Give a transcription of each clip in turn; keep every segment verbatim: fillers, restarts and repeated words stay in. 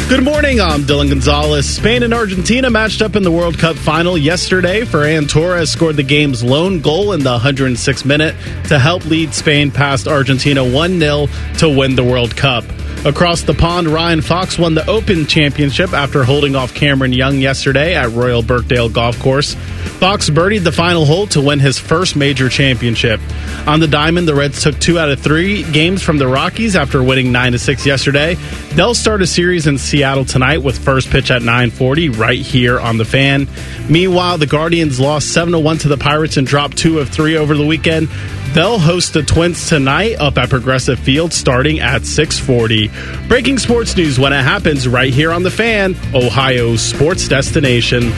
Good morning, I'm Dylan Gonzalez. Spain and Argentina matched up in the World Cup final yesterday. Ferran Torres scored the game's lone goal in the one hundred sixth minute to help lead Spain past Argentina one nil to win the World Cup. Across the pond, Ryan Fox won the Open Championship after holding off Cameron Young yesterday at Royal Birkdale Golf Course. Fox birdied the final hole to win his first major championship. On the diamond, the Reds took two out of three games from the Rockies after winning nine to six yesterday. They'll start a series in Seattle tonight with first pitch at nine forty right here on The Fan. Meanwhile, the Guardians lost seven to one to the Pirates and dropped two of three over the weekend. They'll host the Twins tonight up at Progressive Field starting at six forty. Breaking sports news when it happens right here on The Fan, Ohio's sports destination.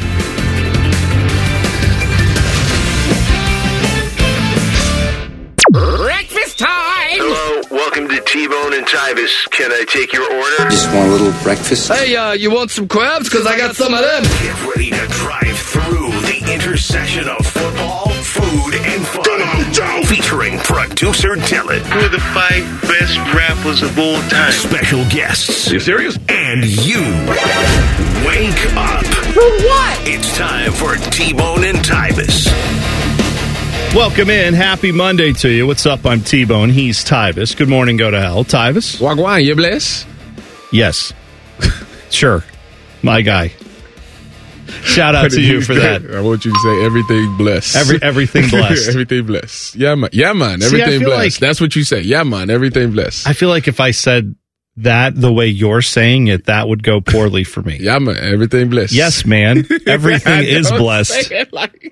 Breakfast time! Hello, welcome to T-Bone and Tyvis. Can I take your order? Just want a little breakfast. Hey, uh, you want some crabs? Because I got some of them. Get ready to drive through the intersection of football, food, and fun. Featuring producer Dylan. Who are the five best rappers of all time? Special guests. Are you serious? And you. Wake up. For what? It's time for T-Bone and Tyvis. Welcome in. Happy Monday to you. What's up? I'm T-Bone. He's Tyvis. Good morning. Go to hell. Tyvis? Wagwan, you bless? Yes. Sure. My guy. Shout out to you for that. I want you to say everything blessed. Every Everything blessed. Everything blessed. Yeah, man. Yeah, man. See, Everything blessed. like- That's what you say. Yeah, man. Everything blessed. I feel like if I said that the way you're saying it, that would go poorly for me. Yeah, man. Everything blessed. Yes, man. Everything is Don't blessed. say it like-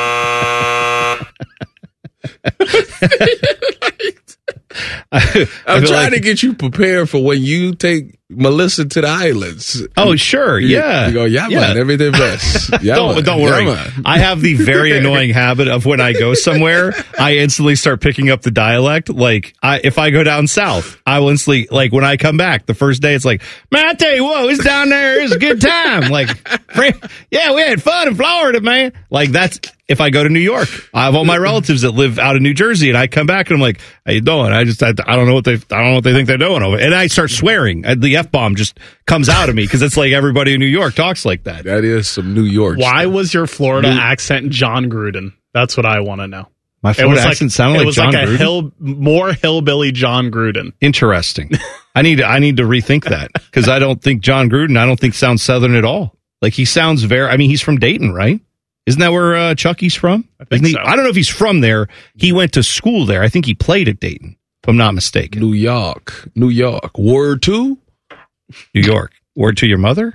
I, I'm I feel trying like- to get you prepared for when you take Melissa to the islands. Oh, sure. You- Yeah. You go, yeah, Yeah. man. Everything blessed. Yeah, don't man. don't worry. Yeah, man. I have the very annoying habit of when I go somewhere, I instantly start picking up the dialect. Like, I, if I go down south, I will instantly, like, when I come back the first day, it's like, man, I tell you what, it's down there. It's a good time. Like, yeah, we had fun in Florida, man. Like, that's, if I go to New York, I have all my relatives that live out in New Jersey, and I come back and I'm like, how you doing? I just, I, I don't know what they, I don't know what they think they're doing over. And I start swearing. The F bomb just comes out of me because it's like everybody in New York talks like that. That is some New York Why stuff. was your Florida New- accent John Gruden? That's what I want to know. My It Florida was accent like, sounded it like was John like a Gruden. hill, more hillbilly John Gruden. Interesting. I need to, I need to rethink that because I don't think John Gruden, I don't think sounds Southern at all. Like he sounds very, I mean, he's from Dayton, right? Isn't that where uh, Chucky's from? I think Isn't he, so. I don't know if he's from there. He went to school there. I think he played at Dayton, if I'm not mistaken. New York. New York. Word two? New York. Word to your mother?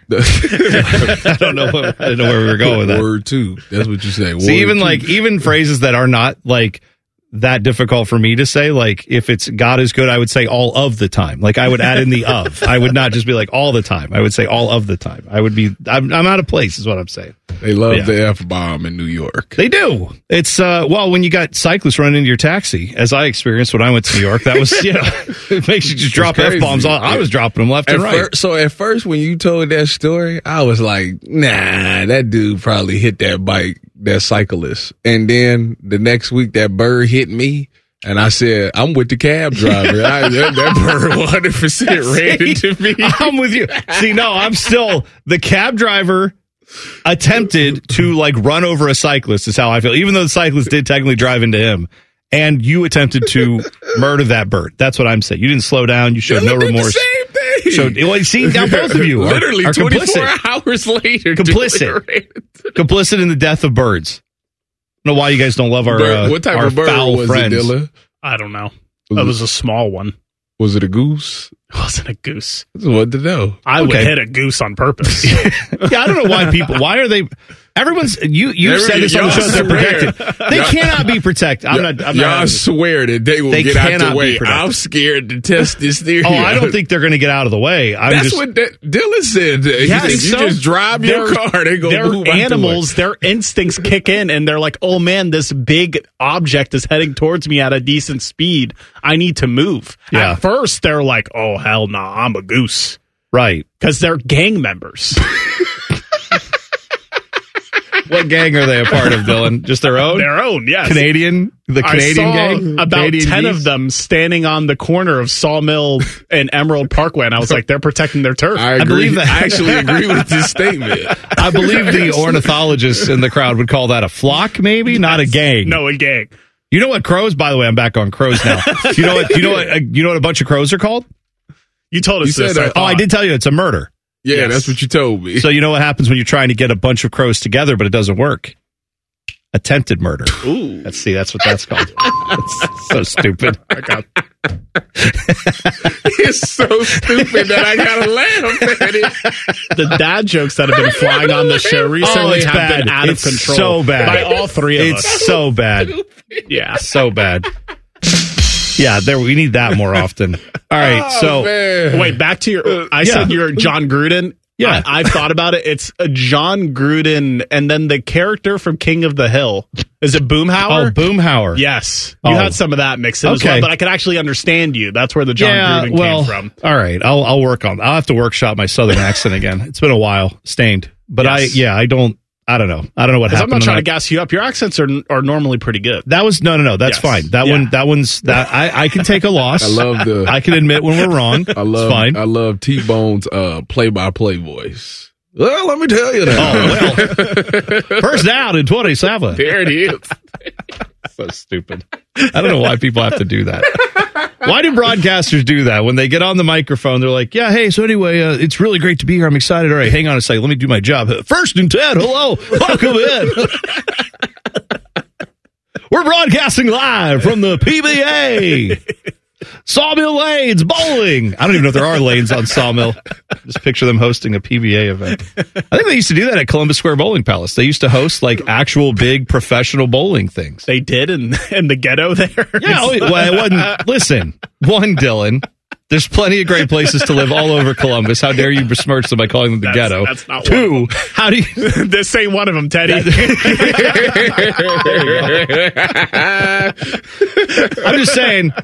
I don't know. What, I don't know where we were going with that. Word two. That's what you say. Word See, even two. like even phrases that are not like that difficult for me to say. Like if it's God is good, I would say all of the time. Like I would add in the of. I would not just be like all the time. I would say all of the time. I would be. I'm, I'm out of place, is what I'm saying. They love Yeah. the F bomb in New York. They do. It's uh well when you got cyclists running into your taxi, as I experienced when I went to New York. That was you know it makes you just drop crazy. f bombs. I was dropping them left At and right. fir- so at first, when you told that story, I was like, nah, that dude probably hit that bike, that cyclist. And then the next week, that bird hit me. And I said, I'm with the cab driver. I, that, that bird one hundred percent ran into me. I'm with you. See, no, I'm still the cab driver attempted to like run over a cyclist is how I feel. Even though the cyclist did technically drive into him, and you attempted to murder that bird. That's what I'm saying. You didn't slow down. You showed no Dylan did remorse. The same thing. Showed, well, see, now both of you are, literally are twenty-four complicit. hours later. Complicit. Dylan Complicit in the death of birds. I don't know why you guys don't love our Bird- uh, what type our of bird foul was friends. it, Dylan? I don't know. Was That it- was a small one. Was it a goose? It wasn't a goose. That's what to know. I would Okay. hit a goose on purpose. Yeah, I don't know why people. Why are they? Everyone's you. You Every- said this on the y'all show. They're swear. protected. They cannot be protected. I'm not. I'm Y'all not swear that they will They get out cannot the be way. productive. I'm scared to test this theory. oh, I don't think they're going to get out of the way. I'm That's just. what that, Dylan said. He Yes, said, you so just drive your they're- car, they go They're move out the animals. Their instincts kick in, and they're like, "Oh man, this big object is heading towards me at a decent speed. I need to move." Yeah. At first, they're like, "Oh hell no, nah, I'm a goose," right. because they're gang members. What gang are they a part of, Dylan? Just their own? Their own, yes. Canadian? The Canadian I saw gang? about Canadian ten geese? of them standing on the corner of Sawmill and Emerald Parkway, and I was like, they're protecting their turf. I, agree. I believe that. I actually agree with this statement. I believe the ornithologists in the crowd would call that a flock, maybe, not a gang. No, a gang. You know what crows? By the way, I'm back on crows now. You know what? You know what? Uh, you know what a bunch of crows are called? You told us You this. said I that. Oh, I thought. did tell you it's a murder. Yeah, Yes. that's what you told me. So you know what happens when you're trying to get a bunch of crows together, but it doesn't work? Attempted murder. Ooh. Let's see. That's what that's called. It's so stupid. It's so stupid that I gotta laugh at it. The dad jokes that have been flying on the show recently it's have bad. been out It's of control. so bad. By all three of It's us. so bad. Yeah. So bad. Yeah, there we need that more often. All right, Oh, so man. Wait, back to your. I Yeah. said you're John Gruden. Yeah. I, I've thought about it. It's a John Gruden, and then the character from King of the Hill. Is it oh, Boomhauer? Boomhauer. Yes, you Oh. had some of that mixed in as Okay. well, but I could actually understand you. That's where the John yeah, Gruden well, came from. all right, I'll I'll work on. I'll have to workshop my southern accent again. It's been a while, stained, but Yes. I yeah, I don't. I don't know. I don't know what 'Cause I'm happened. not in trying to that. gas you up. Your accents are are normally pretty good. That was no, no, no. That's Yes. fine. That Yeah. one. That one's that. I I can take a loss. I love the. I can admit when we're wrong. I love. It's fine. I love T-Bone's uh, play-by-play voice. Well, let me tell you that. Oh, well. First down in twenty-seven. There it is. So stupid. I don't know why people have to do that. Why do broadcasters do that? When they get on the microphone, they're like, yeah, hey, so anyway, uh, it's really great to be here. I'm excited. All right, hang on a second. Let me do my job. First and ten, hello. Welcome in. We're broadcasting live from the P B A. Sawmill Lanes Bowling. I don't even know if there are lanes on Sawmill. Just picture them hosting a P B A event. I think they used to do that at Columbus Square Bowling Palace. They used to host like actual big professional bowling things. They did in in the ghetto there. Yeah, oh, well, it wasn't. Listen, one, Dylan, there's plenty of great places to live all over Columbus. How dare you besmirch them by calling them the That's- ghetto? that's not Two, how do you? This ain't one of them, Teddy. I'm just saying.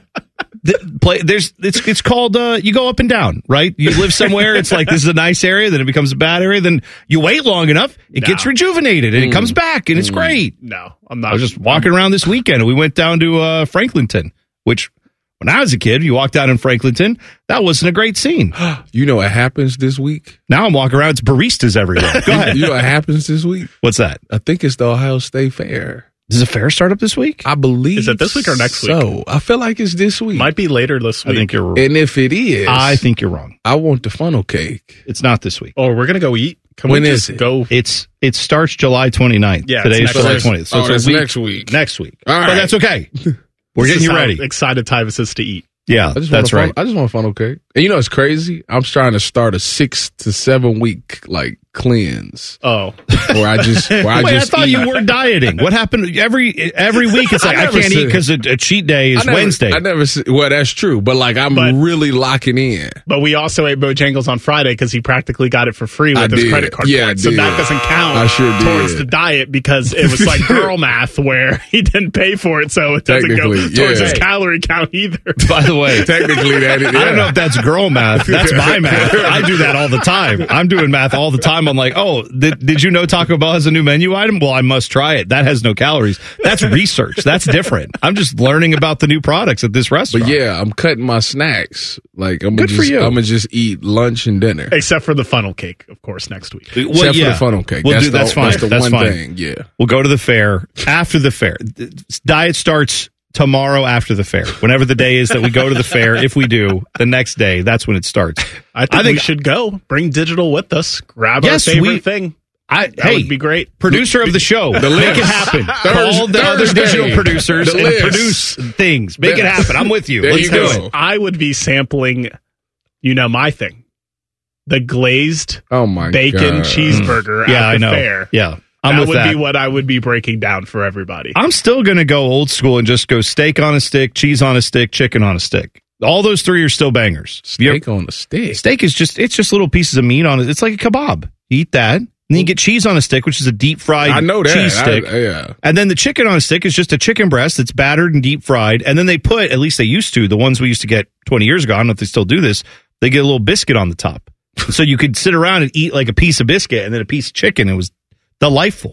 The play, there's it's it's called uh, you go up and down, right? You live somewhere, it's like this is a nice area, then it becomes a bad area, then you wait long enough, it No. gets rejuvenated and it comes back and it's great. No, I'm not. I was just walking around this weekend and we went down to uh, Franklinton, which when I was a kid, you walked down in Franklinton, that wasn't a great scene. You know what happens this week? Now I'm walking around, it's baristas everywhere. Go ahead. You know what happens this week? What's that? I think it's the Ohio State Fair. Does a fair start up this week? I believe. Is it this week or next week? So I feel like it's this week. Might be later this I week. think you're. and if it is, I think you're wrong. I want the funnel cake. It's not this week. Oh, we're gonna go eat. Can When we is just it? go? It's it starts July twenty-ninth. Yeah, it's Today's next July week. twentieth. So Oh, it's a that's week- next week. Next week. All But right. that's okay. We're This getting is you how ready. Excited Tyvus is to eat. Yeah, I just that's want a right. Funnel, I just want a funnel cake. And you know it's crazy? I'm trying to start a six to seven week like cleanse Oh, where I just where I Wait, I just thought eat. you were dieting. What happened? Every every week, it's like I I, never can't said- eat because a, a cheat day is I never, Wednesday. I never said, well, that's true, but like I'm But- really locking in. but we also ate Bojangles on Friday because he practically got it for free with I his did. credit card. Yeah, I points. So did. that doesn't count I sure did. towards the diet because it was like girl math where he didn't pay for it, so it doesn't go Technically, towards yeah. his calorie count either. By the way, Technically, that is, I don't know if that's girl math. That's my math. I do that all the time. I'm doing math all the time. I'm like, oh, did, did you know Taco Bell has a new menu item? Well, I must try it. That has no calories. That's research. That's different. I'm just learning about the new products at this restaurant. But yeah, I'm cutting my snacks. Like I'm Good gonna for just you. I'm gonna just eat lunch and dinner. Except for the funnel cake, of course, next week. Well, Except yeah. for the funnel cake. We'll that's do- the, that's fine. That's the That's one fine. thing. Yeah. We'll go to the fair after the fair. The diet starts tomorrow after the fair. Whenever the day is that we go to the fair, if we do, the next day, that's when it starts. I think, we should go. Bring digital with us. Grab Yes, our favorite we- thing. I, That hey, would be great. producer of the show, The make list. it happen. Thurs- Call the other Thursday. digital producers The and list. produce things. Make The- it happen. I'm with you. There Let's you do go. it. I would be sampling, you know, my thing. The glazed Oh my bacon God. cheeseburger Yeah, at the I know. fair. Yeah, I'm that with would that. be what I would be breaking down for everybody. I'm still going to go old school and just go steak on a stick, cheese on a stick, chicken on a stick. All those three are still bangers. You're- Steak on the stick. Steak is just, it's just little pieces of meat on it. It's like a kebab. You eat that. And then you get cheese on a stick, which is a deep fried I know that. cheese stick. I- yeah. And then the chicken on a stick is just a chicken breast that's battered and deep fried. And then they put, at least they used to, the ones we used to get twenty years ago, I don't know if they still do this, they get a little biscuit on the top. So you could sit around and eat like a piece of biscuit and then a piece of chicken. It was delightful.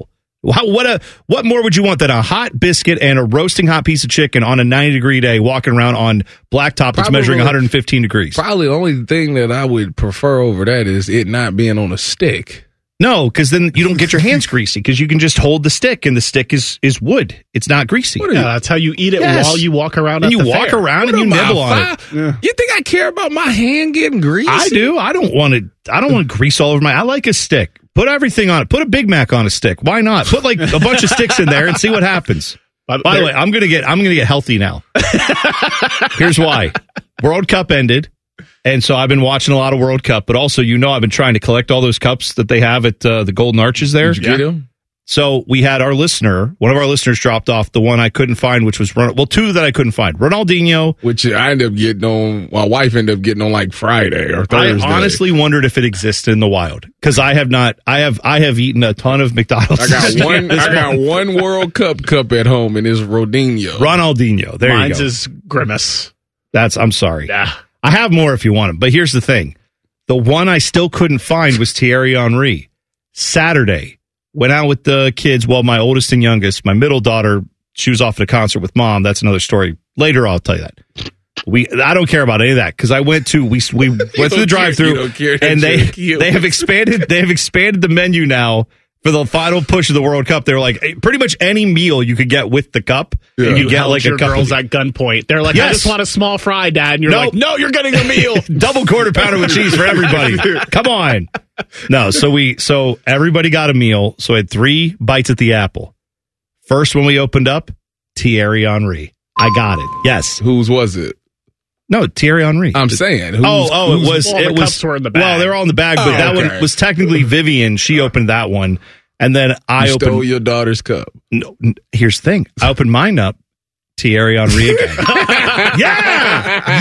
How, what a what more would you want than a hot biscuit and a roasting hot piece of chicken on a ninety degree day, walking around on blacktop that's Probably- measuring one hundred fifteen degrees? Probably the only thing that I would prefer over that is it not being on a stick. No, because then you don't get your hands greasy because you can just hold the stick and the stick is is wood. It's not greasy. Yeah, that's how you eat it Yes. while you walk around. And at you the walk fair. around What and you am I, nibble on it. five? You think I care about my hand getting greasy? I do. I don't want to. I don't want grease all over my. I like a stick. Put everything on it. Put a Big Mac on a stick. Why not? Put like a bunch of sticks in there and see what happens. By the way, I'm gonna get. I'm gonna get healthy now. Here's why. World Cup ended, and so I've been watching a lot of World Cup. But also, you know, I've been trying to collect all those cups that they have at uh, the Golden Arches there. Did you get him? So we had our listener, one of our listeners dropped off the one I couldn't find, which was, well, two that I couldn't find. Ronaldinho. Which I ended up getting on, my wife ended up getting on like Friday or Thursday. I honestly wondered if it existed in the wild because I have not, I have, I have eaten a ton of McDonald's. I got one, I got one World Cup cup at home and it's Rodinho. Ronaldinho. There Mine's you go. is Grimace. That's, I'm sorry. Yeah. I have more if you want them, but here's the thing. The one I still couldn't find was Thierry Henry. Saturday. Went out with the kids. Well, my oldest and youngest, my middle daughter, she was off at a concert with mom. That's another story. Later, I'll tell you that. We, I don't care about any of that because I went to we we went to the drive-through and they they have expanded they have expanded the menu now for the final push of the World Cup. They're like hey, pretty much any meal you could get with the cup. Yeah. And you, You get held like your a couple girls at gunpoint. They're like, I Yes. just want a small fry, Dad. And you're Nope. like, no, you're getting a meal. double quarter pounder with cheese for everybody. Come on. No, so we so everybody got a meal. So I had three bites at the apple. First when we opened up, Thierry Henry. I got it. Yes. Whose was it? No, Thierry Henry. I'm saying. Who's, oh, oh, it who's- was all it the was cups were in the bag. Well, they're all in the bag, but Oh, that okay. one was technically Vivian. She opened that one. And then I you opened stole your daughter's cup. no, n- here's the thing. I opened mine up. Thierry Henry again. yeah!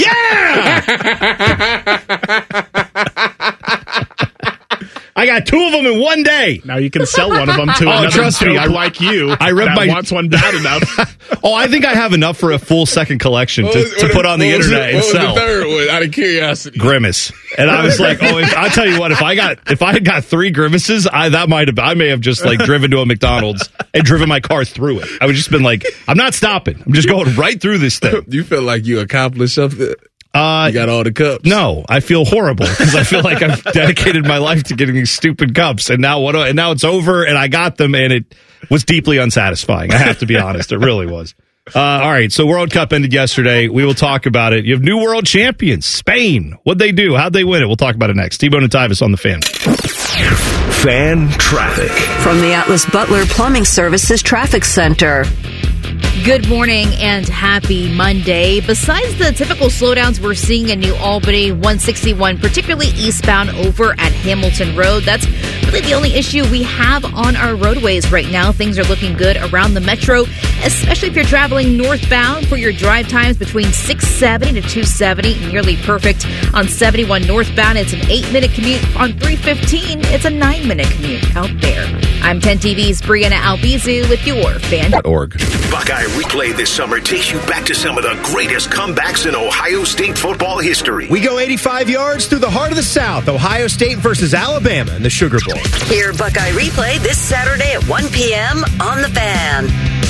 Yeah! I got two of them in one day. Now you can sell one of them to Oh, another trust me, dope I- like you I read that my- wants one bad enough. Oh, I think I have enough for a full second collection to, What was- to what put on the what was internet it- and what sell. was the third one? Out of curiosity. Grimace, and I was like, "Oh, if, I'll tell you what. If I got if I had got three grimaces, I that might have I may have just like driven to a McDonald's and driven my car through it. I would just been like, I'm not stopping. I'm just going right through this thing. You feel like you accomplished something? Uh, You got all the cups? no, I feel horrible because I feel like I've dedicated my life to getting these stupid cups, and now what? And now it's over, and I got them, and it was deeply unsatisfying. I have to be honest, it really was. Uh, all right, so World Cup ended yesterday. We will talk about it. You have new world champions, Spain. What'd they do? How'd they win it? We'll talk about it next. T-Bone and Tyvis on the Fan. Fan traffic. From the Atlas Butler Plumbing Services Traffic Center. Good morning and happy Monday. Besides the typical slowdowns we're seeing in New Albany, one sixty-one, particularly eastbound over at Hamilton Road, that's really the only issue we have on our roadways right now. Things are looking good around the metro, especially if you're traveling northbound for your drive times between six seventy to two seventy, nearly perfect. On seventy-one northbound, it's an eight-minute commute. On three fifteen, it's a nine-minute commute out there. I'm ten T V's Brianna Albizu with your Fan. Org. Buckeye Replay this summer takes you back to some of the greatest comebacks in Ohio State football history. We go eighty-five yards through the heart of the South, Ohio State versus Alabama in the Sugar Bowl. Hear Buckeye Replay this Saturday at one p.m. on The Fan.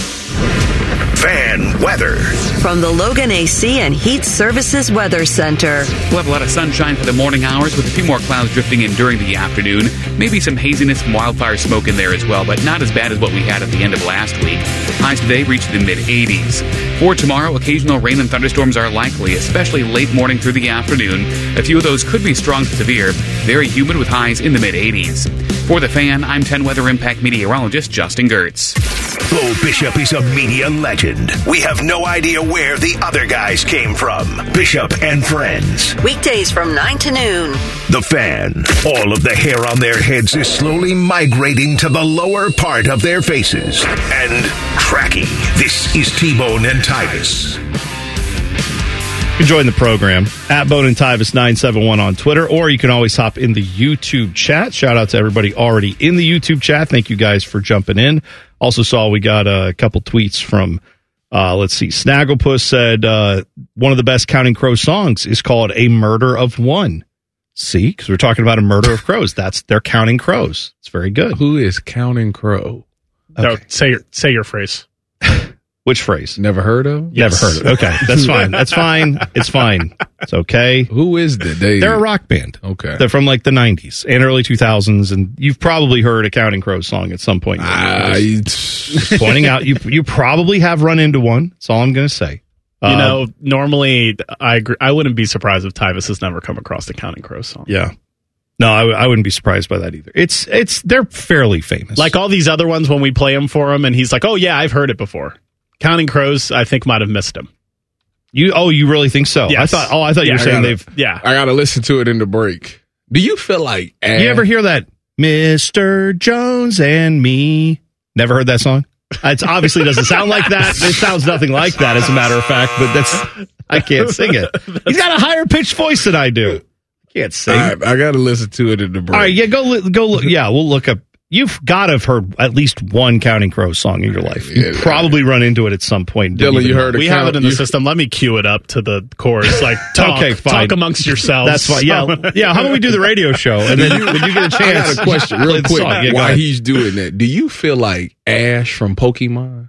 Fan weather. From the Logan A C and Heat Services Weather Center. We'll have a lot of sunshine for the morning hours with a few more clouds drifting in during the afternoon. Maybe some haziness and wildfire smoke in there as well, but not as bad as what we had at the end of last week. Highs today reach the mid-eighties. For tomorrow, occasional rain and thunderstorms are likely, especially late morning through the afternoon. A few of those could be strong to severe. Very humid with highs in the mid-eighties. For The Fan, I'm ten Weather Impact meteorologist Justin Gertz. Bo Bishop is a media legend. We have no idea where the other guys came from. Bishop and Friends. Weekdays from nine to noon. The Fan. All of the hair on their heads is slowly migrating to the lower part of their faces. And tracking. This is T-Bone and Tyvis. You can join the program at Bone and Tyvis nine seven one on Twitter, or you can always hop in the YouTube chat. Shout out to everybody already in the YouTube chat. Thank you guys for jumping in. Also saw we got a couple tweets from, uh, let's see, Snagglepuss said uh, one of the best Counting Crows songs is called A Murder of One. See, because we're talking about a murder of crows. That's they're counting crows. It's very good. Who is Counting Crow? No, say your say your phrase. Which phrase? Never heard of? Never Yes. heard of. Okay, that's fine. That's fine. It's fine. It's okay. Who is the they? They're a rock band. Okay. They're from like the nineties and early two thousands, and you've probably heard a Counting Crows song at some point. I, Just pointing out, you you probably have run into one. That's all I'm going to say. You Um, know, normally I agree, I wouldn't be surprised if Tyvis has never come across the Counting Crows song. Yeah. No, I, w- I wouldn't be surprised by that either. It's it's they're fairly famous. Like all these other ones when we play them for him, and he's like, "Oh yeah, I've heard it before." Counting Crows, I think, might have missed him. You oh, you really think so? Yes. I thought oh, I thought you Yeah, were I saying gotta- they've. Yeah, I got to listen to it in the break. Do you feel like Ash, You ever hear that, Mister Jones and me? Never heard that song? It obviously doesn't sound like that. It sounds nothing like that, as a matter of fact. But that's I can't sing it. He's got a higher pitched voice than I do. I can't sing. I, I got to listen to it in the break. All right, yeah, go li- go look. Yeah, we'll look up. You've got to have heard at least one Counting Crows song in your life. You Yeah, probably run into it at some point. and didn't Dylan, even you know. heard we it have count- it in the you- system. Let me cue it up to the chorus. Like, talk, Okay, fine. talk amongst yourselves. That's fine. Yeah, yeah. How about we do the radio show and then when you get a chance? I got a question play real the quick. song. Yeah, go Why ahead. he's doing that? Do you feel like Ash from Pokemon?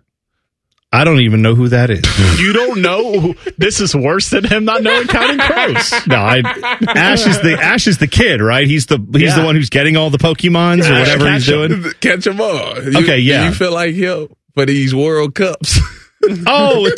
I don't even know who that is. You don't know? who- This is worse than him not knowing Counting Crows. No, I, Ash is the Ash is the kid, right? He's the he's Yeah. the one who's getting all the Pokemons or Yeah, whatever he's catch 'em. doing. Catch them all. You- Okay, yeah. Do you feel like him for these World Cups? Oh, with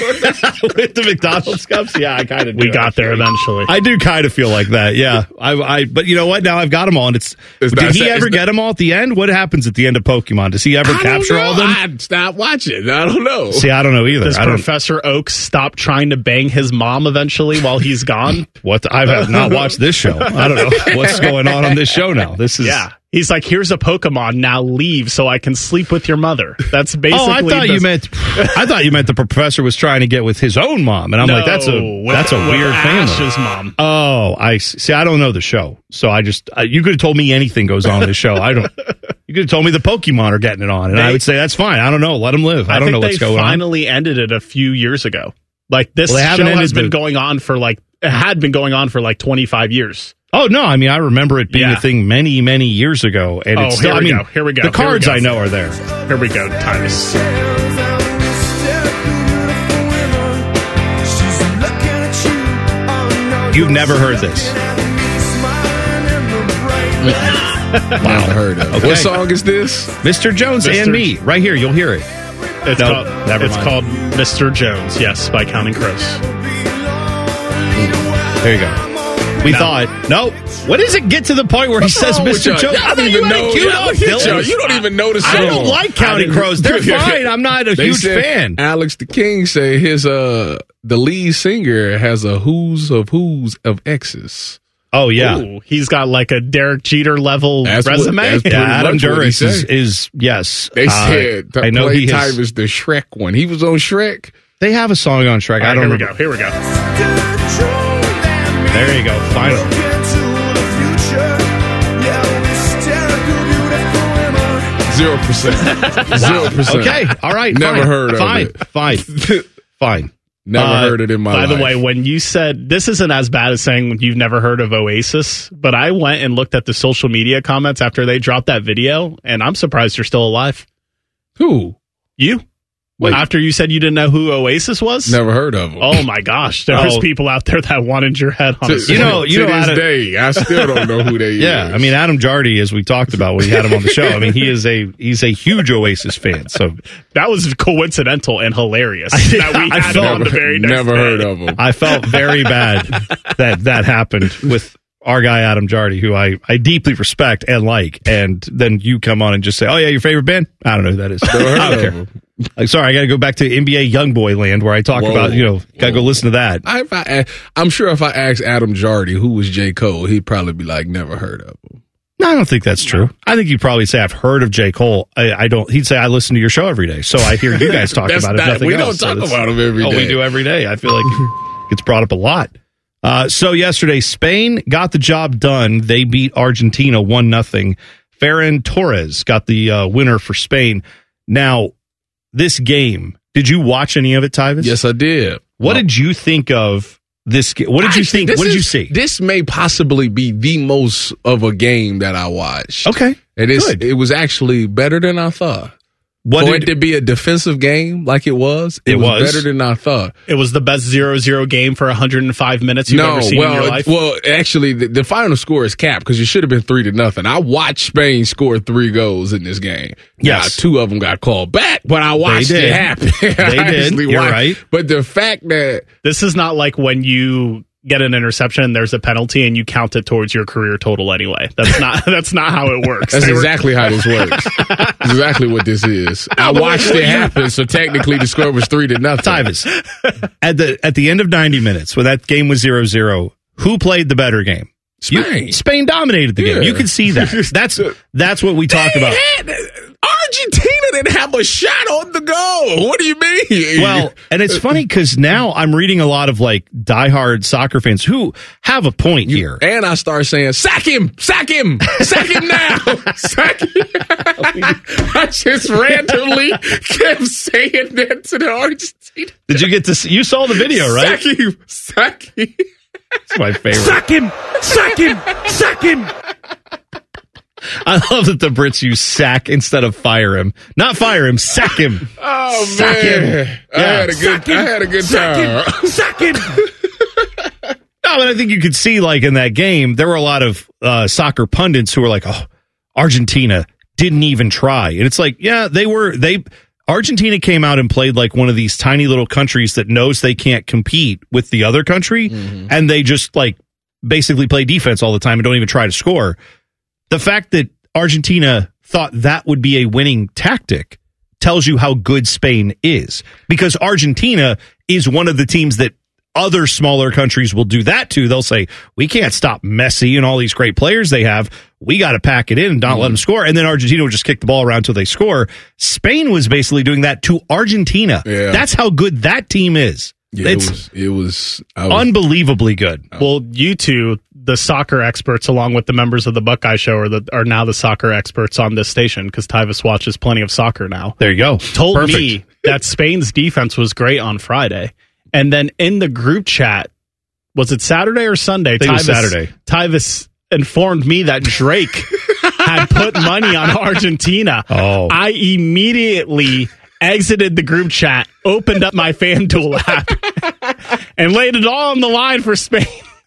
the with the McDonald's cups. Yeah, I kind of We got there eventually. I do kind of feel like that. Yeah, I, I. But you know what? Now I've got them all. And it's. It's did not- he it's ever not- get them all at the end? What happens at the end of Pokemon? Does he ever I don't capture all of know. them? I stopped watching. I don't know. See, I don't know either. Does I don't. Professor Oaks stop trying to bang his mom eventually while he's gone? What? I have not watched this show. I don't know what's going on on this show now. This is. Yeah. He's like, here's a Pokemon, now leave so I can sleep with your mother. That's basically Oh, I thought the- you meant. I thought you meant the professor was trying to get with his own mom, and I'm No, like, that's a with- that's a with weird family. Ash's mom. Oh, I see. See, I don't know the show, so I just uh, you could have told me anything goes on in the show. I don't. You could have told me the Pokemon are getting it on, and They- I would say that's fine. I don't know. Let them live. I, I, don't think know what's they going on. finally ended it a few years ago. Like this Well, they show haven't has ended been the- going on for like it had been going on for like twenty-five years. Oh no, I mean I remember it being Yeah. a thing many many years ago, and Oh, it's still. here I we mean, go. Here we go. The Here we cards go. I know are there. Here we go, Titus. You've never heard this. Wow, heard of. Okay. What song is this? Mister Jones Mister and me, right here. You'll hear it. It's No, called never it's mind. called Mister Jones, yes, by Counting Crows. There you go. We No. thought, nope. What does it get to the point where he says wrong with Mister y'all? Jones? Y'all I don't thought you even had know- it queued y'all up, look at Dylan. y'all. You don't even know the I don't song. like Counting I Crows. They're didn't- fine. I'm not a They huge said fan. Alex the King said his uh the lead singer has a who's of who's of X's. Oh yeah. Ooh, he's got like a Derek Jeter level That's what- resume. that's Yeah, pretty Adam much what he Duras is, said. is yes. They Uh, said to I know play he has, Tyvis the Shrek one. He was on Shrek. They have a song on Shrek. All I right, don't here we know. go. Here we go. There you go. Finally. Zero percent. Zero percent. Okay. All right. Never fine. heard of fine. it. Fine. Fine. Never Uh, heard it in my By life. the way, when you said this isn't as bad as saying you've never heard of Oasis, but I went and looked at the social media comments after they dropped that video, and I'm surprised you're still alive. Who? You? Wait. After you said you didn't know who Oasis was? Never heard of him. Oh my gosh, there's Oh. people out there that wanted your head on. To, a You know- you to know this Adam- day, I still don't know who they Yeah, is. I mean Adam Jardy, as we talked about when we had him on the show. I mean he is a he's a huge Oasis fan. So That was coincidental and hilarious I- that we I had felt- him on the very next never day. heard of him. I felt very bad that that happened with our guy Adam Jardy, who I, I deeply respect and like, and then you come on and just say, "Oh yeah, your favorite band?" I don't know who that is. Never heard I don't of care. him. Like, sorry, I got to go back to N B A YoungBoy land where I talk Whoa. about you know got to go listen to that. I, if I, I'm sure if I asked Adam Jardy who was J. Cole, he'd probably be like, never heard of him. No, I don't think that's true. I think you'd probably say I've heard of J. Cole. I, I don't. He'd say I listen to your show every day, so I hear you guys talk That's about it. not- Nothing we don't else. So talk that's- about him every oh, we day. do every day. I feel like it gets brought up a lot. Uh, so yesterday, Spain got the job done. They beat Argentina one nothing. Ferran Torres got the uh, winner for Spain. Now, this game, did you watch any of it, Tyvis? Yes, I did. What Well, did you think of this game? What did you actually, think? this What did you is- see? This may possibly be the most of a game that I watched. Okay, And it's, good. it was actually better than I thought. What For did, it to be a defensive game like it was, it, It was, was. better than I thought. It was the best zero zero game for one hundred five minutes you've no, ever seen well, in your life. well, actually, the, the final score is capped because it should have been three to nothing. I watched Spain score three goals in this game. Yes. Now, two of them got called back, but I watched They did. it happen. They I did. actually You're watched- right. But the fact that This is not like when you get an interception and there's a penalty and you count it towards your career total anyway. That's not that's not how it works. That's They were- exactly how this works. That's exactly what this is. I but watched what it you- happen, so technically the score was three to nothing. Tyvis, at the at the end of ninety minutes, when that game was zero zero, who played the better game? Spain. You, Spain dominated the Yeah. game. You can see that. That's that's what we talk about. Argentina didn't have a shot on the goal. What do you mean? Well, and it's funny because now I'm reading a lot of like diehard soccer fans who have a point here. And I start saying, sack him, sack him, sack him now, sack him. I just randomly kept saying that to the Argentina. Did you get to see? You saw the video, right? Sack him, sack him. It's my favorite. Sack him! Sack him! Sack him! I love that the Brits use sack instead of fire him. Not fire him, sack him. Oh Sack man, him. I had a good, I had a good time. Sack him! No, but I think you could see, like, in that game, there were a lot of uh, soccer pundits who were like, oh, Argentina didn't even try. And it's like, yeah, they were, they, Argentina came out and played like one of these tiny little countries that knows they can't compete with the other country. Mm-hmm. And they just, like, basically play defense all the time and don't even try to score. The fact that Argentina thought that would be a winning tactic tells you how good Spain is. Because Argentina is one of the teams that other smaller countries will do that to. They'll say, we can't stop Messi and all these great players they have. We got to pack it in and not mm. let them score. And then Argentina will just kick the ball around until they score. Spain was basically doing that to Argentina. Yeah. That's how good that team is. Yeah, it's it was, it was, I was unbelievably good. Well, you two, the soccer experts, along with the members of the Buckeye Show, are, the, are now the soccer experts on this station because Tyvis watches plenty of soccer now. There you go. Told Perfect. me that Spain's defense was great on Friday. And then in the group chat, was it Saturday or Sunday? I think it was Saturday. Tyvis informed me that Drake had put money on Argentina. Oh. I immediately exited the group chat, opened up my FanDuel app, and laid it all on the line for Spain.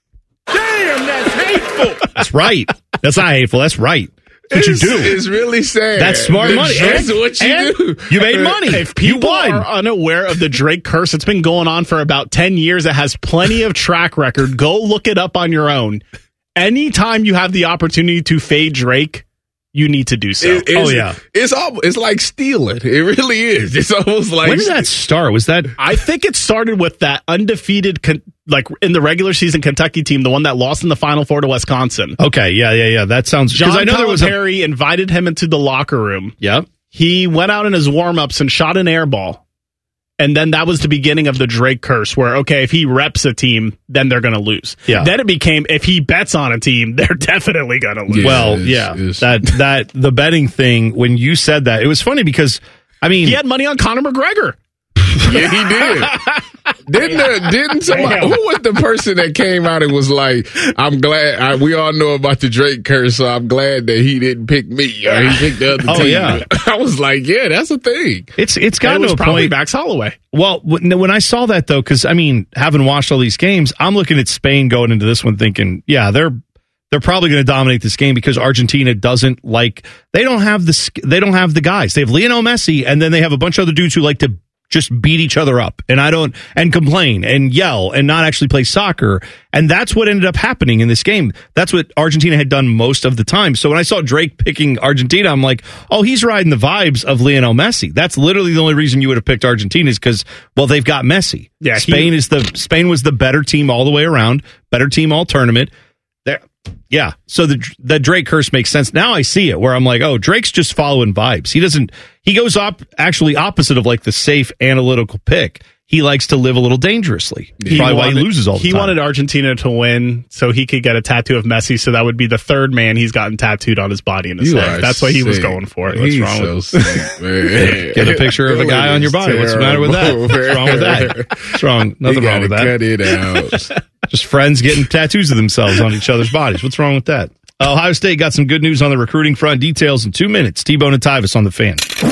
damn, that's hateful. That's right. That's not hateful. That's right. That's what it's, you do. It's really sad. That's smart money. That's And- what you and do. You made money. If people you won. are unaware of the Drake curse, it's been going on for about ten years. It has plenty of track record. Go look it up on your own. Anytime you have the opportunity to fade Drake, you need to do so. It- it's, Oh, yeah. It's all, it's like stealing. It really is. It's almost like When did that start? Was that I think it started with that undefeated, con- like in the regular season Kentucky team, the one that lost in the Final Four to Wisconsin. okay? Yeah, yeah, yeah. That sounds. John Because I know there was a. Calipari invited him into the locker room. Yeah. He went out in his warm-ups and shot an air ball. And then that was the beginning of the Drake curse where, okay, if he reps a team, then they're going to lose. Yeah. Then it became, if he bets on a team, they're definitely going to lose. Yeah, Well, it's- yeah. it's- That that the betting thing. When you said that, it was funny because I mean, He had money on Conor McGregor. Yeah, he did. Didn't uh, didn't somebody, who was the person that came out and was like, I'm glad, I, we all know about the Drake curse, so I'm glad that he didn't pick me or he picked the other Oh, team. yeah. I was like, yeah, that's a thing. it's it's It gotten was to a probably point. Max Holloway. Well, when when I saw that though, because I mean, having watched all these games, I'm looking at Spain going into this one thinking, yeah, they're they're probably going to dominate this game because Argentina doesn't like they don't have the sk- they don't have the guys. They have Lionel Messi, and then they have a bunch of other dudes who like to just beat each other up, and I don't and complain and yell and not actually play soccer, and that's what ended up happening in this game. That's what Argentina had done most of the time. So when I saw Drake picking Argentina, I'm like, oh, he's riding the vibes of Lionel Messi. That's literally the only reason you would have picked Argentina is because, well, they've got Messi. Yeah, he- Spain is the Spain was the better team all the way around, better team all tournament. There, yeah. So the the Drake curse makes sense. Now I see it where I'm like, oh, Drake's just following vibes. He doesn't. He goes up actually opposite of like the safe analytical pick. He likes to live a little dangerously. He Probably why wanted- he loses all the He time. wanted Argentina to win so he could get a tattoo of Messi. So that would be the third man he's gotten tattooed on his body in his You life. are That's what he was sick. going for. What's He's wrong so with sick, man. Get a picture of a guy on your body. What's the matter with that? What's wrong with that? What's wrong? Nothing You wrong with gotta that. Cut it out. Just friends getting tattoos of themselves on each other's bodies. What's wrong with that? Ohio State got some good news on the recruiting front. Details in two minutes. T-Bone and Tyvis on the Fan.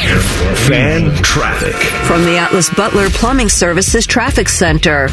Fan traffic. From the Atlas Butler Plumbing Services Traffic Center.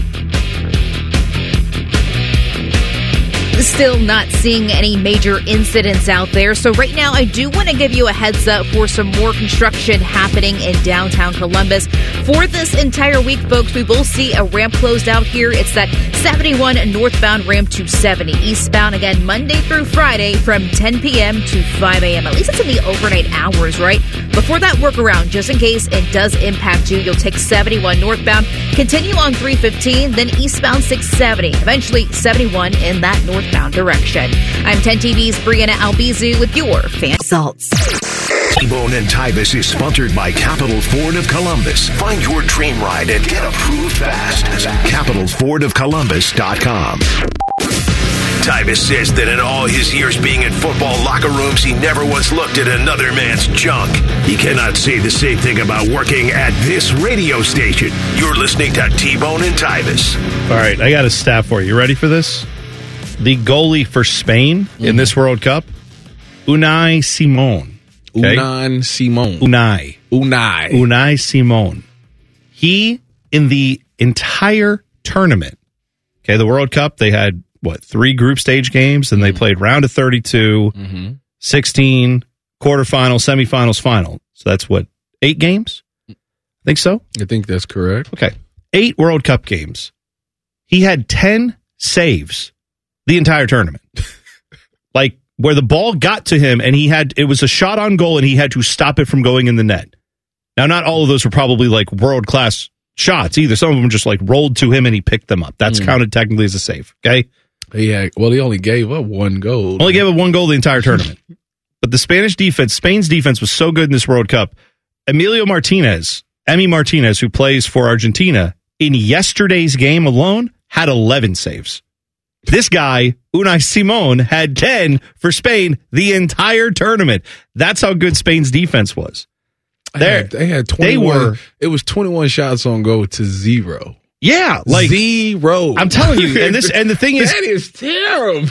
Still not seeing any major incidents out there. So right now, I do want to give you a heads up for some more construction happening in downtown Columbus. For this entire week, folks, we will see a ramp closed out here. It's that seventy-one northbound ramp to seventy eastbound. Again, Monday through Friday from ten p.m. to five a.m. At least it's in the overnight hours, right? Before that workaround, just in case it does impact you, you'll take seventy-one northbound, continue on three fifteen, then eastbound six seventy, eventually seventy-one in that northbound direction. I'm ten T V's Brianna Albizu with your fan results. T-Bone and Tybus is sponsored by Capital Ford of Columbus. Find your dream ride and get approved fast at capital ford of columbus dot com. Tybus says that in all his years being in football locker rooms, he never once looked at another man's junk. He cannot say the same thing about working at this radio station. You're listening to T-Bone and Tybus. All right, I got a stat for you. You ready for this? The goalie for Spain mm-hmm. in this World Cup, Unai Simon. Okay? Unai Simon. Unai. Unai. Unai Simon. He, in the entire tournament, okay, the World Cup, they had, what, three group stage games, and they played round of thirty-two, mm-hmm. sixteen, quarterfinals, semifinals, final. So that's what, eight games? I think so? I think that's correct. Okay. Eight World Cup games. He had ten saves the entire tournament. Like, where the ball got to him, and he had, it was a shot on goal, and he had to stop it from going in the net. Now, not all of those were probably like world-class shots either. Some of them just like rolled to him and he picked them up. That's mm. counted technically as a save. Okay. Yeah. Well, he only gave up one goal. Only gave up one goal the entire tournament. But the Spanish defense, Spain's defense was so good in this World Cup. Emilio Martinez, Emi Martinez, who plays for Argentina, in yesterday's game alone had eleven saves. This guy, Unai Simon, had ten for Spain the entire tournament. That's how good Spain's defense was. They had, they had twenty-one. They were, it was twenty-one shots on goal to zero. Yeah, like zero. I'm telling you, and this and the thing is, that is terrible.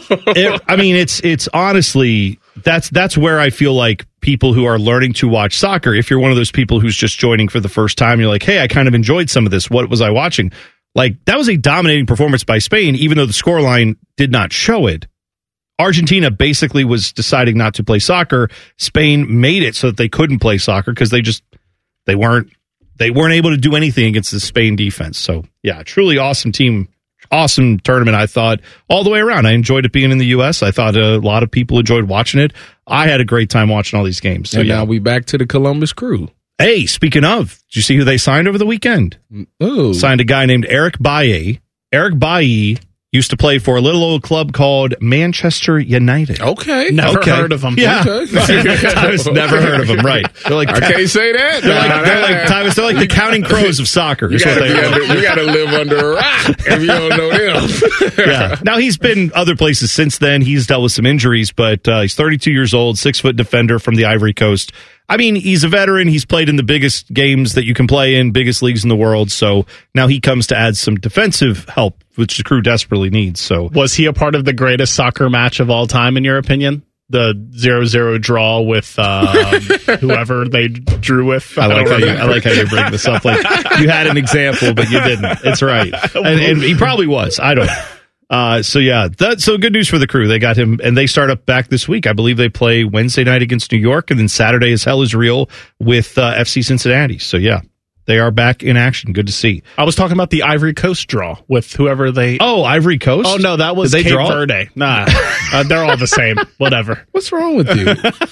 it, I mean, it's it's honestly that's that's where I feel like people who are learning to watch soccer. If you're one of those people who's just joining for the first time, you're like, hey, I kind of enjoyed some of this. What was I watching? Like, that was a dominating performance by Spain, even though the scoreline did not show it. Argentina basically was deciding not to play soccer. Spain made it so that they couldn't play soccer because they just they weren't they weren't able to do anything against the Spain defense. So yeah, truly awesome team, awesome tournament. I thought all the way around. I enjoyed it being in the U S. I thought a lot of people enjoyed watching it. I had a great time watching all these games. So and yeah. Now we back to the Columbus Crew. Hey, speaking of, did you see who they signed over the weekend? Ooh. Signed a guy named Eric Bailly. Eric Bailly used to play for a little old club called Manchester United. Okay. Never okay. heard of him. Yeah. Okay. I've never heard of him, right. They're like, I can't say that. They're like, they're like, Thomas, they're like the Counting Crows of soccer. You gotta, under, you gotta live under a rock if you don't know them. Yeah. Now, he's been other places since then. He's dealt with some injuries, but uh, he's thirty-two years old, six-foot defender from the Ivory Coast. I mean, he's a veteran. He's played in the biggest games that you can play in, biggest leagues in the world. So now he comes to add some defensive help, which the Crew desperately needs. So was he a part of the greatest soccer match of all time, in your opinion? The zero zero draw with um, whoever they drew with. I, I like how you, I like how you bring this up. Like you had an example, but you didn't. It's right, and, and he probably was. I don't know. Uh, so yeah, that's so good news for the Crew. They got him, and they start up back this week. I believe they play Wednesday night against New York, and then Saturday is hell is real with uh, F C Cincinnati. So yeah, they are back in action. Good to see. I was talking about the Ivory Coast draw with whoever they. Oh, Ivory Coast. Oh no, that was Did they Cape draw? Verde. Nah, uh, they're all the same. Whatever. What's wrong with you?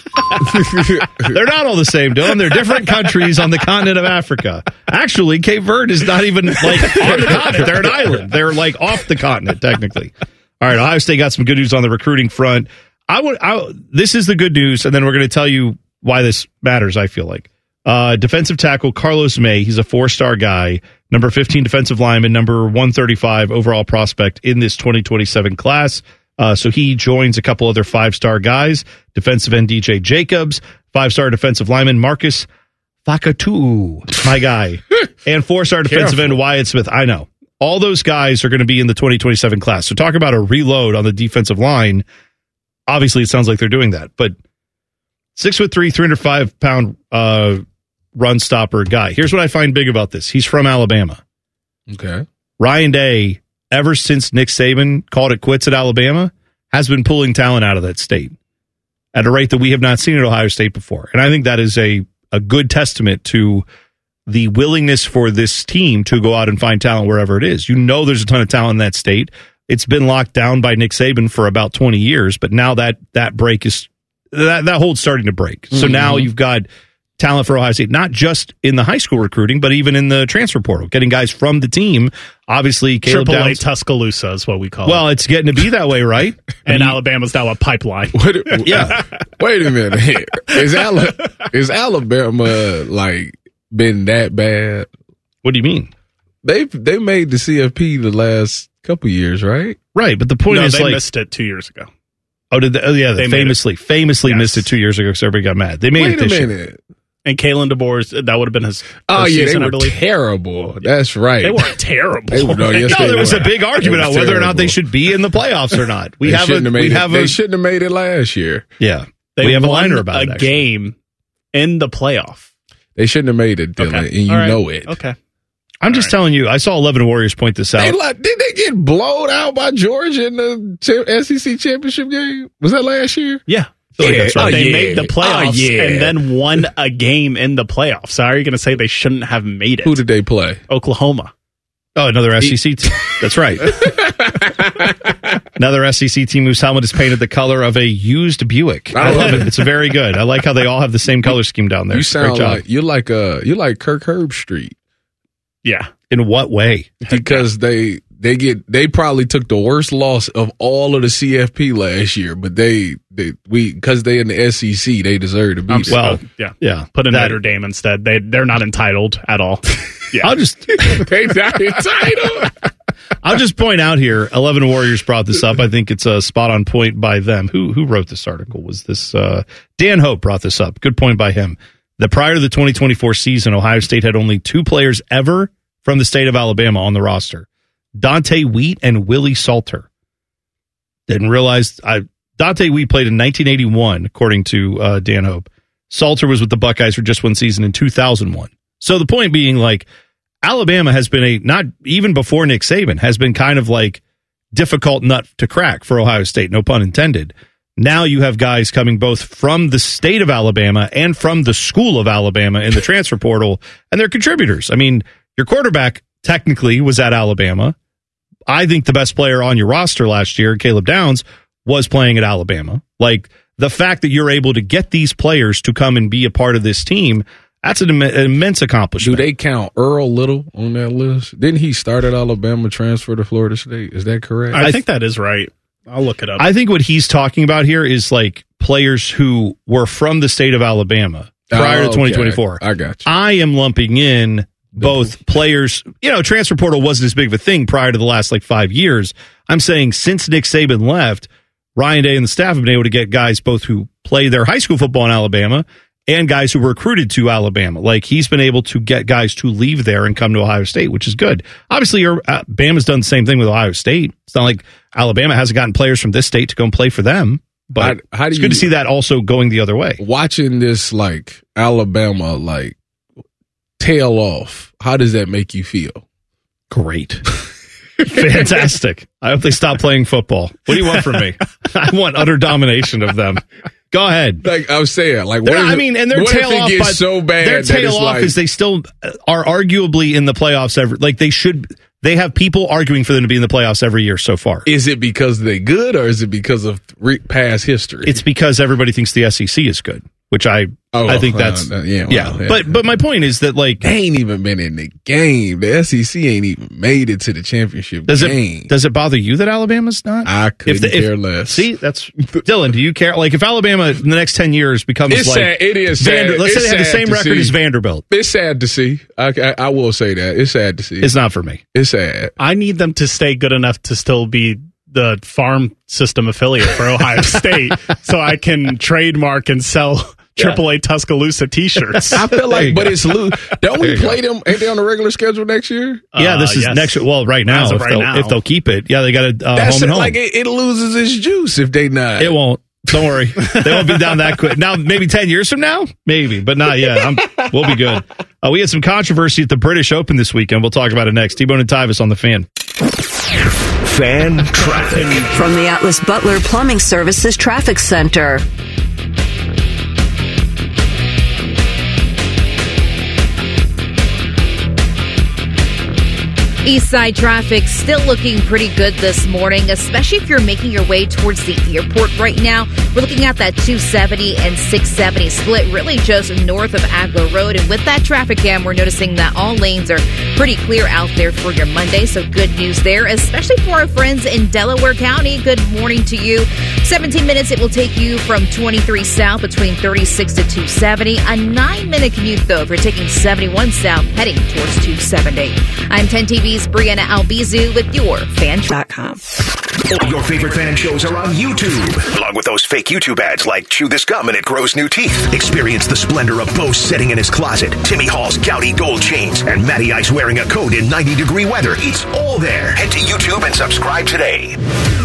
They're not all the same, Dylan. They're different countries on the continent of Africa. Actually, Cape Verde is not even like on the continent. They're an island. They're like off the continent, technically. All right, Ohio State got some good news on the recruiting front. I would. I, this is the good news, and then we're going to tell you why this matters. I feel like uh, defensive tackle Carlos May. He's a four-star guy, number fifteen defensive lineman, number one thirty-five overall prospect in this twenty twenty-seven class. Uh, so he joins a couple other five-star guys. Defensive end D J Jacobs, five-star defensive lineman Marcus Fakatu, my guy, and four-star defensive end Wyatt Smith. I know. All those guys are going to be in the twenty twenty-seven class. So talk about a reload on the defensive line. Obviously, it sounds like they're doing that. But Six foot three, three hundred five pound uh, run stopper guy. Here's what I find big about this. He's from Alabama. Okay. Ryan Day, ever since Nick Saban called it quits at Alabama, has been pulling talent out of that state at a rate that we have not seen at Ohio State before. And I think that is a, a good testament to the willingness for this team to go out and find talent wherever it is. You know there's a ton of talent in that state. It's been locked down by Nick Saban for about twenty years, but now that that break is that that hold's starting to break. So mm-hmm. now you've got talent for Ohio State, not just in the high school recruiting, but even in the transfer portal, getting guys from the team. Obviously, Caleb Triple A Downs, Tuscaloosa is what we call well, it. Well, it's getting to be that way, right? And I mean, Alabama's now a pipeline. What, yeah. Wait a minute. Is, Ala- is Alabama like been that bad? What do you mean? They they made the C F P the last couple years, right? Right, but the point no, is, they like, missed it two years ago. Oh, did they, oh yeah, they, they famously famously yes. missed it two years ago because everybody got mad. They made Wait it this a minute. year. And Kalen DeBoer's, that would have been his first oh, yeah, season, they were I believe. terrible. That's right. They weren't terrible. They were, no, yes, no they there was were. a big argument on whether terrible. or not they should be in the playoffs or not. We they have shouldn't a, have made we it. have They a, shouldn't have made it last year. Yeah. They we have a won liner about a it, game in the playoff. They shouldn't have made it, Dylan, okay. and you right. know it. Okay. I'm just right. telling you, I saw eleven Warriors point this out. They like, did they get blown out by Georgia in the S E C championship game? Was that last year? Yeah. Yeah, like that's right. oh, they yeah. made the playoffs oh, yeah. and then won a game in the playoffs. So how are you going to say they shouldn't have made it? Who did they play? Oklahoma. Oh, another S E C team. That's right. Another S E C team whose helmet is painted the color of a used Buick. I love it. It's very good. I like how they all have the same color scheme down there. You sound Great job. like you're like uh you're like Kirk Herbstreit. Yeah. In what way? Because they they get they probably took the worst loss of all of the C F P last year, but they they we because they in the S E C they deserve to be um, well. Yeah, yeah. Put in that, Notre Dame instead. They they're not entitled at all. Yeah, I'll just they not entitled. I'll just point out here. eleven Warriors brought this up. I think it's a spot on point by them. Who who wrote this article? Was this uh, Dan Hope brought this up? Good point by him. That prior to the twenty twenty-four season, Ohio State had only two players ever from the state of Alabama on the roster: Dante Wheat and Willie Salter. Didn't realize I, Dante Wheat played in nineteen eighty-one, according to uh, Dan Hope. Salter was with the Buckeyes for just one season in two thousand one. So the point being, like, Alabama has been a, not even before Nick Saban, has been kind of like difficult nut to crack for Ohio State, no pun intended. Now you have guys coming both from the state of Alabama and from the school of Alabama in the transfer portal, and they're contributors. I mean, your quarterback technically was at Alabama. I think the best player on your roster last year, Caleb Downs, was playing at Alabama. Like, the fact that you're able to get these players to come and be a part of this team, that's an, Im- an immense accomplishment. Do they count Earl Little on that list? Didn't he start at Alabama, transfer to Florida State? Is that correct? I, I think that is right. I'll look it up. I think what he's talking about here is like players who were from the state of Alabama prior oh, to twenty twenty-four. Okay. I got you. I am lumping in both players. You know, transfer portal wasn't as big of a thing prior to the last like five years. I'm saying since Nick Saban left, Ryan Day and the staff have been able to get guys both who play their high school football in Alabama and guys who were recruited to Alabama. Like, he's been able to get guys to leave there and come to Ohio State, which is good. Obviously, uh, Bama's done the same thing with Ohio State. It's not like Alabama hasn't gotten players from this state to go and play for them. But how, how do it's you, good to see that also going the other way. Watching this, like, Alabama, like, tail off, how does that make you feel? Great. Fantastic. I hope they stop playing football. What do you want from me? I want utter domination of them. Go ahead. Like I was saying, like what if, I mean, and their what tail if it off, gets but so bad their tail off like, is they still are arguably in the playoffs every. Like they should, they have people arguing for them to be in the playoffs every year so far. Is it because they good or is it because of re- past history? It's because everybody thinks the S E C is good, which I oh, I think that's uh, yeah, well, yeah. yeah. But but my point is that like they ain't even been in the game. The S E C ain't even made it to the championship does game. It does it bother you that Alabama's not? I couldn't if the, care if, less. See, that's Dylan. Do you care? Like if Alabama in the next ten years becomes it's like sad. It is Vander, sad. let's it's say they have the same record see. as Vanderbilt. It's sad to see. I, I, I will say that it's sad to see. It's not for me. It's sad. I need them to stay good enough to still be the farm system affiliate for Ohio State, so I can trademark and sell Triple A Tuscaloosa T-shirts. I feel like, but it's loose. Don't we play them? Ain't they on the regular schedule next year? Yeah, this uh, is yes. next. Well, right now, if, right they'll, now. if they'll keep it, yeah, they got a uh, That's home and home. Like it, it loses its juice if they not. It won't. Don't worry. They won't be down that quick. Now, maybe ten years from now? Maybe, but not yet. I'm, we'll be good. Uh, we had some controversy at the British Open this weekend. We'll talk about it next. T-Bone and Tyvis on the Fan. Fan traffic. From the Atlas Butler Plumbing Services Traffic Center. East side traffic still looking pretty good this morning, especially if you're making your way towards the airport right now. We're looking at that two seventy and six seventy split, really just north of Aglo Road. And with that traffic jam, we're noticing that all lanes are pretty clear out there for your Monday. So good news there, especially for our friends in Delaware County. Good morning to you. seventeen minutes it will take you from twenty-three south between thirty-six to two seventy. A nine minute commute, though, if you're taking seventy-one south heading towards two seventy. I'm ten T V's Brianna Albizu with your fan dot com. All your favorite fan shows are on YouTube, along with those fake YouTube ads like Chew This Gum and It Grows New Teeth. Experience the splendor of Bo sitting in his closet, Timmy Hall's gouty gold chains, and Matty Ice wearing a coat in ninety degree weather. It's all there. Head to YouTube and subscribe today.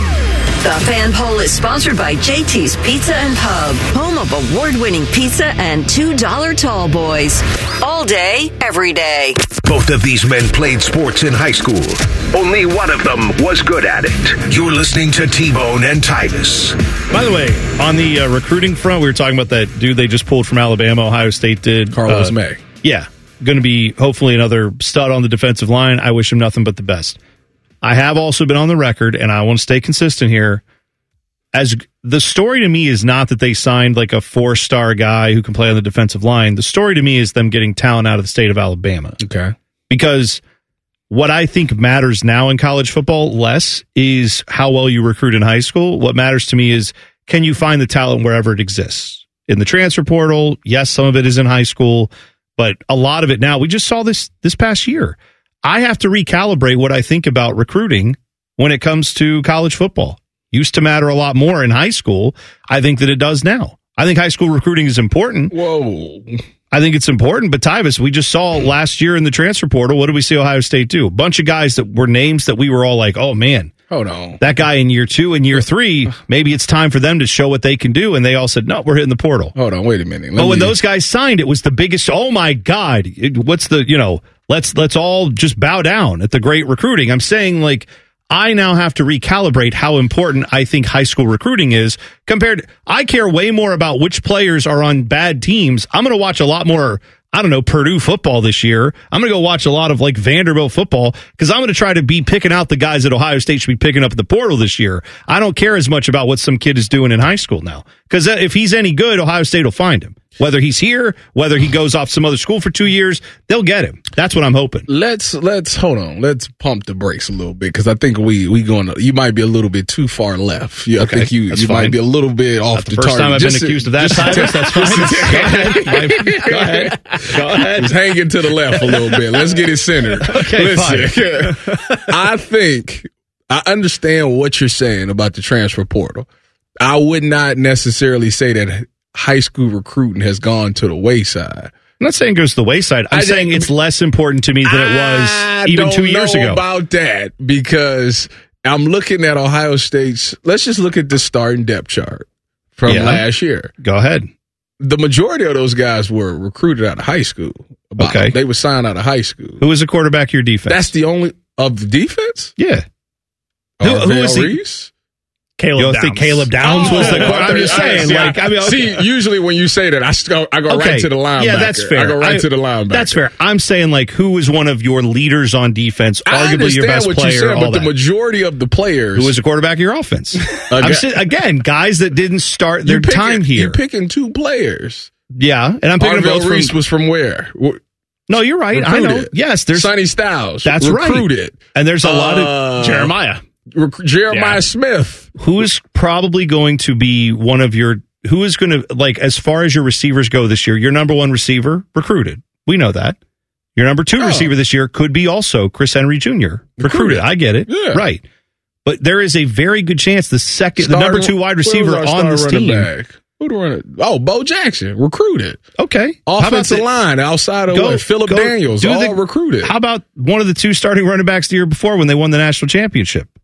The Fan Poll is sponsored by J T's Pizza and Pub, home of award-winning pizza and two dollar tall boys. All day, every day. Both of these men played sports in high school. Only one of them was good at it. You're listening to T-Bone and Tyvis. By the way, on the uh, recruiting front, we were talking about that dude they just pulled from Alabama. Ohio State did. Carlos uh, May. Yeah. Going to be hopefully another stud on the defensive line. I wish him nothing but the best. I have also been on the record, and I want to stay consistent here. As the story to me is not that they signed like a four-star guy who can play on the defensive line. The story to me is them getting talent out of the state of Alabama. Okay. Because what I think matters now in college football less is how well you recruit in high school. What matters to me is, can you find the talent wherever it exists? In the transfer portal, yes, some of it is in high school, but a lot of it now, we just saw this this past year. I have to recalibrate what I think about recruiting when it comes to college football. Used to matter a lot more in high school. I think that it does now. I think high school recruiting is important. Whoa. I think it's important, but Tyvis, we just saw last year in the transfer portal, what did we see Ohio State do? A bunch of guys that were names that we were all like, oh man, hold on. That guy in year two and year three, maybe it's time for them to show what they can do. And they all said, no, we're hitting the portal. Hold on, wait a minute. Let but me... when those guys signed, it was the biggest, oh my God, it, what's the, you know, let's, let's all just bow down at the great recruiting. I'm saying like, I now have to recalibrate how important I think high school recruiting is compared. I care way more about which players are on bad teams. I'm going to watch a lot more, I don't know, Purdue football this year. I'm going to go watch a lot of like Vanderbilt football because I'm going to try to be picking out the guys that Ohio State should be picking up at the portal this year. I don't care as much about what some kid is doing in high school now because if he's any good, Ohio State will find him. Whether he's here, whether he goes off some other school for two years, they'll get him. That's what I'm hoping. Let's let's hold on. Let's pump the brakes a little bit because I think we we going. To, you might be a little bit too far left. Yeah, okay, I think you you fine. might be a little bit off Not the, the first target. time I've just been accused of that. Tyvis, that's fine. Go ahead. Go ahead. Go ahead. Just hanging to the left a little bit. Let's get it centered. Okay, Listen, fine. I think I understand what you're saying about the transfer portal. I would not necessarily say that high school recruiting has gone to the wayside. I'm not saying it goes to the wayside. I'm I saying it's less important to me than it was I even two years ago. I don't know about that because I'm looking at Ohio State's. Let's just look at the starting depth chart from yeah. last year. Go ahead. The majority of those guys were recruited out of high school. About, okay. They were signed out of high school. Who was the quarterback of your defense? That's the only of the defense? Yeah. Who, who is he? Caleb you don't Downs. think Caleb Downs oh, was the quarterback? I'm just saying. See, like, I mean, okay. see, usually when you say that, I go, I go okay. right to the linebacker. Yeah, that's fair. I go right I, to the linebacker. That's fair. I'm saying, like, who was one of your leaders on defense, arguably your best what player, you said, all but that. the majority of the players. Who was the quarterback of your offense? I'm saying, again, guys that didn't start their picking, time here. You're picking two players. Yeah, and I'm picking Arvell both Reese from, was from where? No, you're right. Recruited. I know. Yes, there's Sonny Styles. That's recruited. Right. And there's a uh, lot of Jeremiah. Rec- Jeremiah yeah. Smith. Who is probably going to be one of your, who is going to, like, as far as your receivers go this year, your number one receiver recruited. We know that. Your number two oh. receiver this year could be also Chris Henry Junior Recruited. recruited. I get it. Yeah. Right. But there is a very good chance the second, Star, the number two wide receiver on this team. Back? Who the runner? Oh, Bo Jackson, recruited. Okay. Offensive line outside of go, what? Phillip Daniels, all the, recruited. How about one of the two starting running backs the year before when they won the national championship?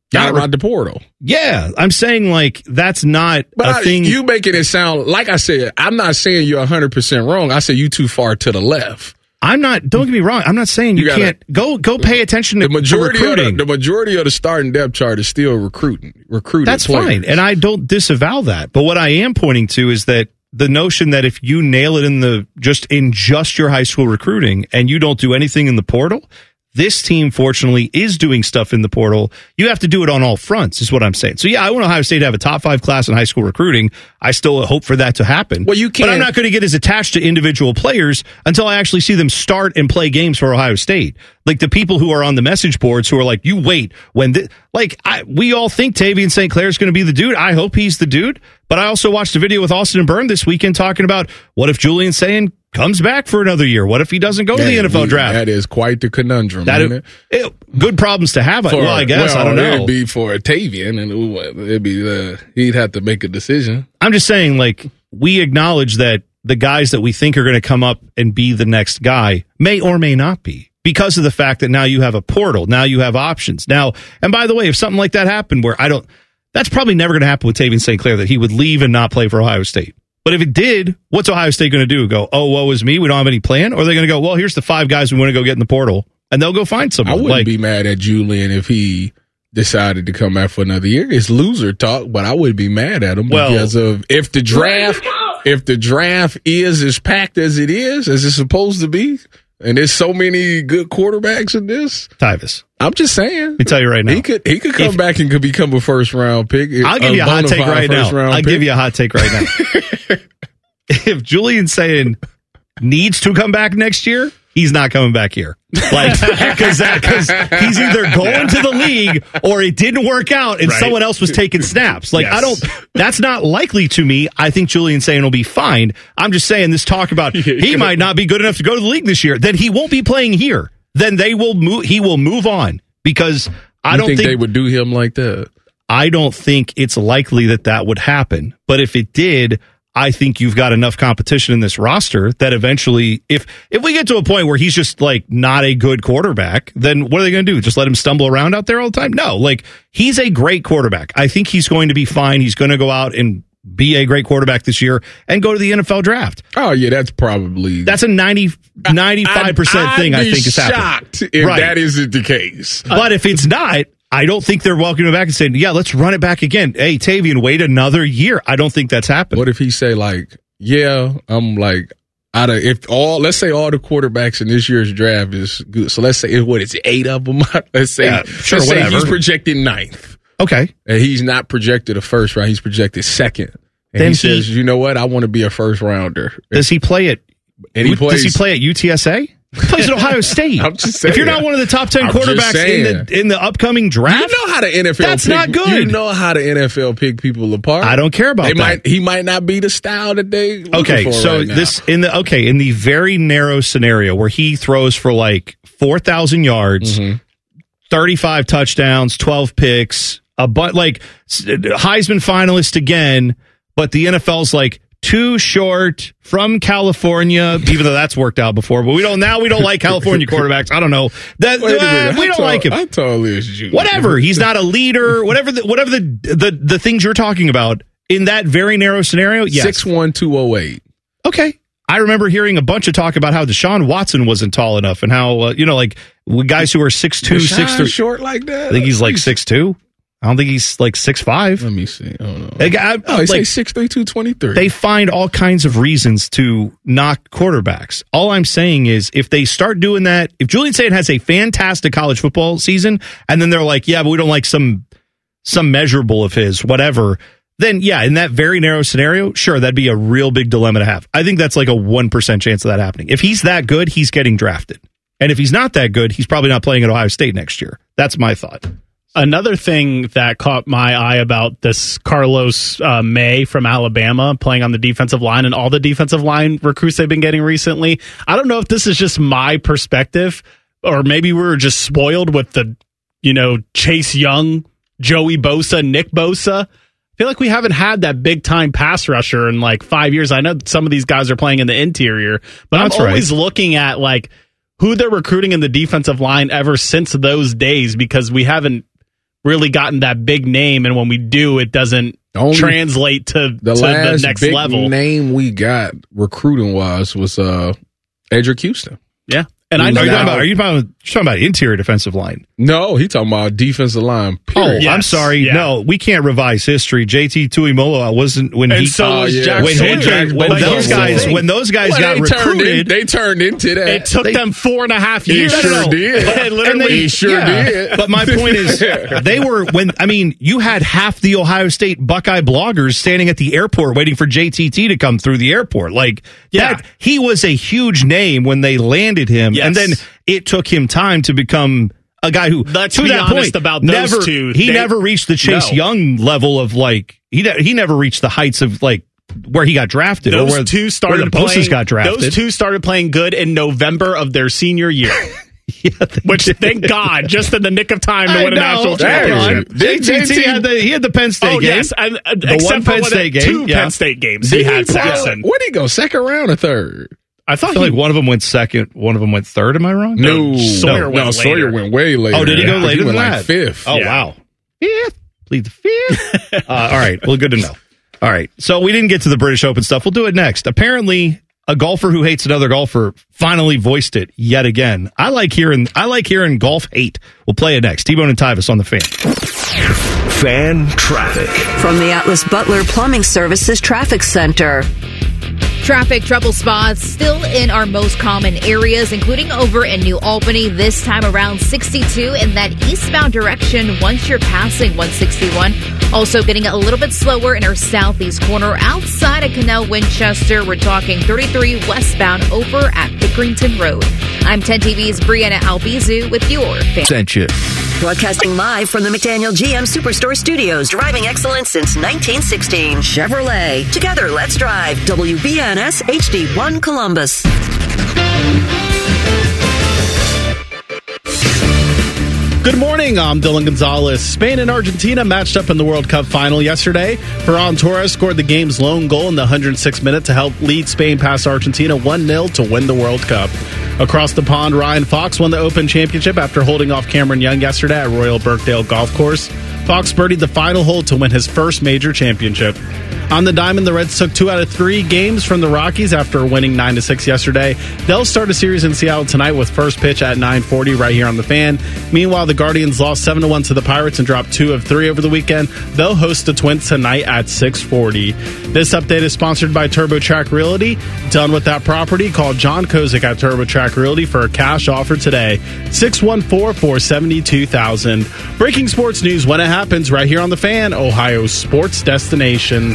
Got him out the portal. Yeah, I'm saying like that's not but a I, thing. You making it sound like I said. I'm not saying you're one hundred percent wrong. I said you too far to the left. I'm not. Don't get me wrong. I'm not saying you, you gotta, can't go go pay attention to the majority. To recruiting. Of the, the majority of the starting depth chart is still recruiting. Recruiting. That's players. fine, and I don't disavow that. But what I am pointing to is that the notion that if you nail it in the just in just your high school recruiting and you don't do anything in the portal. This team, fortunately, is doing stuff in the portal. You have to do it on all fronts, is what I'm saying. So, yeah, I want Ohio State to have a top five class in high school recruiting. I still hope for that to happen. Well, you can't. But I'm not going to get as attached to individual players until I actually see them start and play games for Ohio State. Like the people who are on the message boards who are like, you wait. when th-. Like, I, we all think Tavian Saint Clair is going to be the dude. I hope he's the dude. But I also watched a video with Austin and Byrne this weekend talking about what if Julian Sayin comes back for another year? What if he doesn't go that, to the N F L we, draft? That is quite the conundrum. That isn't it, it, good problems to have. For, well, I guess well, I don't know. It'd be for Tavian, and it'd be uh, he'd have to make a decision. I'm just saying, like we acknowledge that the guys that we think are going to come up and be the next guy may or may not be. Because of the fact that now you have a portal, now you have options. Now, and by the way, if something like that happened where I don't, that's probably never going to happen with Tavian Saint Clair, that he would leave and not play for Ohio State. But if it did, what's Ohio State going to do? Go, oh, woe is me, we don't have any plan? Or are they going to go, well, here's the five guys we want to go get in the portal, and they'll go find someone? I wouldn't like, be mad at Julian if he decided to come back for another year. It's loser talk, but I wouldn't be mad at him well, because of if the draft, if the draft is as packed as it is, as it's supposed to be, and there's so many good quarterbacks in this. Tyvis. I'm just saying. Let me tell you right now. He could he could come if, back and could become a first round pick. I'll give you a hot take right now. I'll pick. give you a hot take right now. If Julian Sayin needs to come back next year, he's not coming back here. Like, because he's either going to the league or it didn't work out and right. someone else was taking snaps. Like, yes. I don't, that's not likely to me. I think Julian Sayin will be fine. I'm just saying this talk about he might not be good enough to go to the league this year. Then he won't be playing here. Then they will move, he will move on because I you don't think, think they would do him like that. I don't think it's likely that that would happen. But if it did, I think you've got enough competition in this roster that eventually, if if we get to a point where he's just like not a good quarterback, then what are they going to do? Just let him stumble around out there all the time? No, like he's a great quarterback. I think he's going to be fine. He's going to go out and be a great quarterback this year and go to the N F L draft. Oh, yeah, that's probably... That's a ninety, ninety-five percent thing I think is happening. I'd be shocked if right. that isn't the case. But if it's not... I don't think they're welcoming him back and saying, yeah, let's run it back again. Hey, Tavian, wait another year. I don't think that's happened. What if he say like, yeah, I'm like, out of, if all, let's say all the quarterbacks in this year's draft is good. So let's say, what, it's eight of them? Let's say, yeah, sure, let's whatever. say he's projected ninth. Okay. And he's not projected a first round. He's projected second. And then he says, he, you know what? I want to be a first rounder. Does he play at, and he plays, does he play at U T S A? He plays at Ohio State. I'm just saying. If you're not one of the top ten I'm quarterbacks in the in the upcoming draft, you know how the N F L that's pick, not good. You know how the N F L pick people apart. I don't care about they that. Might, he might not be the style that they okay. For so right now. this in the okay in the very narrow scenario where he throws for like four thousand yards, mm-hmm. thirty-five touchdowns, twelve picks, a but like Heisman finalist again, but the N F L's like. Too short from California, even though that's worked out before. But we don't now. We don't like California quarterbacks. I don't know that uh, we don't tall, like him. How tall is you? Whatever. He's not a leader. Whatever. The, whatever the, the the things you're talking about in that very narrow scenario. Yes. Six one two oh eight. Okay. I remember hearing a bunch of talk about how Deshaun Watson wasn't tall enough, and how uh, you know, like guys who are six two, six three, short like that. I think he's like six two. I don't think he's like six five. Let me see. I don't know. They, I, oh, like, he's like six three, two twenty-three. They find all kinds of reasons to knock quarterbacks. All I'm saying is if they start doing that, if Julian Sayin has a fantastic college football season, and then they're like, yeah, but we don't like some some measurable of his, whatever, then yeah, in that very narrow scenario, sure, that'd be a real big dilemma to have. I think that's like a one percent chance of that happening. If he's that good, he's getting drafted. And if he's not that good, he's probably not playing at Ohio State next year. That's my thought. Another thing that caught my eye about this Carlos uh, May from Alabama playing on the defensive line and all the defensive line recruits they've been getting recently. I don't know if this is just my perspective or maybe we were just spoiled with the, you know, Chase Young, Joey Bosa, Nick Bosa. I feel like we haven't had that big time pass rusher in like five years. I know some of these guys are playing in the interior, but That's I'm always right. looking at like who they're recruiting in the defensive line ever since those days because we haven't really gotten that big name, and when we do, it doesn't Only translate to the to last the next big level. name we got recruiting wise was uh, Edric Houston. Yeah, and I Are know you, talking now- about, are you talking about, you're talking about interior defensive line? No, he talking about defensive line. Oh, Period. I'm Yes, sorry. yeah. No, we can't revise history. J T Tuimoloau wasn't when And he. so was yeah. Jack when, Sawyer. Jack- when Like, those here's the guys, thing. when those guys Well, got they turned, in, recruited, they turned into that. It took They- them four and a half He years. sure No, no. did. They literally- And they- He sure did. But my point is, they were when I mean, you had half the Ohio State Buckeye bloggers standing at the airport waiting for J T T to come through the airport. Like Yeah. that, he was a huge name when they landed him, Yes. and then it took him time to become a guy who, Let's to be that honest point, about those never, two. He They- never reached the Chase No. Young level of like he ne- he never reached the heights of like where he got drafted or Those where two where started the Postas playing. got drafted. Those two started playing good in November of their senior year. Yeah, they Which, did. thank God, just in the nick of time to I win a know. national Hang on. championship. J T T had the he had the Penn State Oh game. yes, and, uh, The except one for Penn what, State game, two yeah. Penn State games. Did He had play- Saxon. Where'd he go? Second round or third? I I thought feel he like one of them went second, one of them went third. Am I wrong? No, Sawyer no, went no, Sawyer later. went way later. Oh, did he go Yeah, later He went than like that? fifth. Oh, Yeah. wow. Fifth. Plead the fifth. uh, all right. Well, good to know. All right. So we didn't get to the British Open stuff. We'll do it next. Apparently, a golfer who hates another golfer finally voiced it yet again. I like hearing I like hearing golf hate. We'll play it next. T-Bone and Tyvis on the Fan. Fan traffic. From the Atlas Butler Plumbing Services Traffic Center. Traffic trouble spots still in our most common areas, including over in New Albany, this time around sixty-two in that eastbound direction once you're passing one sixty-one. Also getting a little bit slower in our southeast corner outside of Canal Winchester. We're talking thirty-three westbound over at Pickerington Road. I'm ten T V's Brianna Albizu with your fan. Sent you. Broadcasting live from the McDaniel G M Superstore Studios. Driving excellence since nineteen sixteen. Chevrolet. Together, let's drive. W B N S H D one Columbus. Good morning. I'm Dylan Gonzalez. Spain and Argentina matched up in the World Cup final yesterday. Ferran Torres scored the game's lone goal in the one hundred sixth minute to help lead Spain past Argentina one nil to win the World Cup. Across the pond, Ryan Fox won the Open Championship after holding off Cameron Young yesterday at Royal Birkdale Golf Course. Fox birdied the final hole to win his first major championship. On the diamond, the Reds took two out of three games from the Rockies after winning nine to six yesterday. They'll start a series in Seattle tonight with first pitch at nine forty right here on the Fan. Meanwhile, the Guardians lost seven to one to the Pirates and dropped two of three over the weekend. They'll host the Twins tonight at six forty. This update is sponsored by TurboTrack Realty. Done with that property? Call John Kozik at TurboTrack Realty for a cash offer today. six one four, four seven two, thousand. Breaking sports news when it happens right here on the Fan, Ohio's sports destination.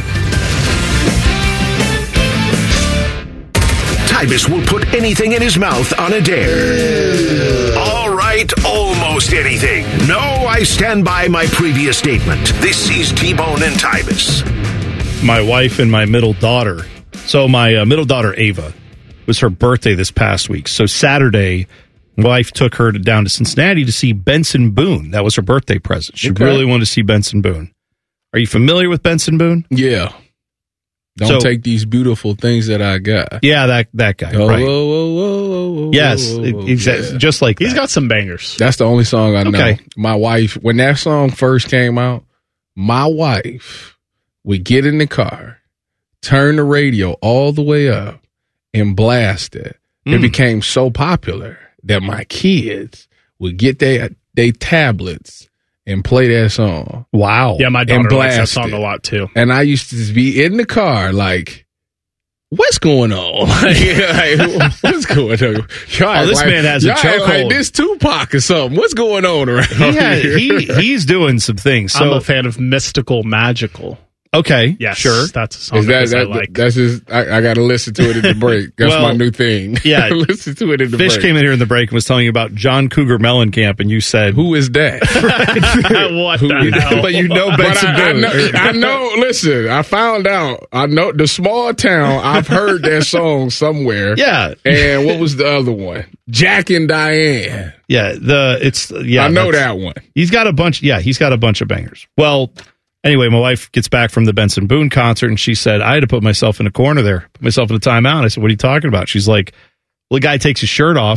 Tybus will put anything in his mouth on a dare. All right, almost anything. No, I stand by my previous statement. This is T-Bone and Tybus. My wife and my middle daughter. So my uh, middle daughter, Ava, was her birthday this past week. So Saturday, my wife took her to, down to Cincinnati to see Benson Boone. That was her birthday present. She Okay. really wanted to see Benson Boone. Are you familiar with Benson Boone? Yeah. Don't So- take these beautiful things that I got. Yeah, that that guy. Oh, right. whoa, whoa, whoa, whoa, whoa, Yes, whoa, whoa, exactly. yeah. Just like He's that. got some bangers. That's the only song I know. Okay. My wife, when that song first came out, my wife would get in the car, turn the radio all the way up, and blast it. It Mm. became so popular that my kids would get their they tablets and play that song. Wow. Yeah, my And daughter likes that blast song it. a lot too. And I used to just be in the car like, what's going on? like, like, what's going on? Y'all Oh, this like, man has a y'all act chokehold. like this Tupac or something. What's going on around He, had, here? he he's doing some things. So I'm a fan of Mystical Magical. okay, Yes, sure. that's a song Is that, that, I that, like. that's just I, I got to listen to it in the break. That's Well, my new thing. yeah. listen to it in the Fish break. came in here in the break and was telling you about John Cougar Mellencamp, and you said, Who is that? what Who the is- hell? but you know But Benson I, I, Boone. know, I know. Listen, I found out. I know the small town. I've heard that song somewhere. Yeah. And what was the other one? Jack and Diane. Yeah, the it's yeah. I know that's- that one. He's got a bunch. Yeah, he's got a bunch of bangers. Well, anyway, my wife gets back from the Benson Boone concert, and she said I had to put myself in a corner there, put myself in a timeout. I said, "What are you talking about?" She's like, "Well, the guy takes his shirt off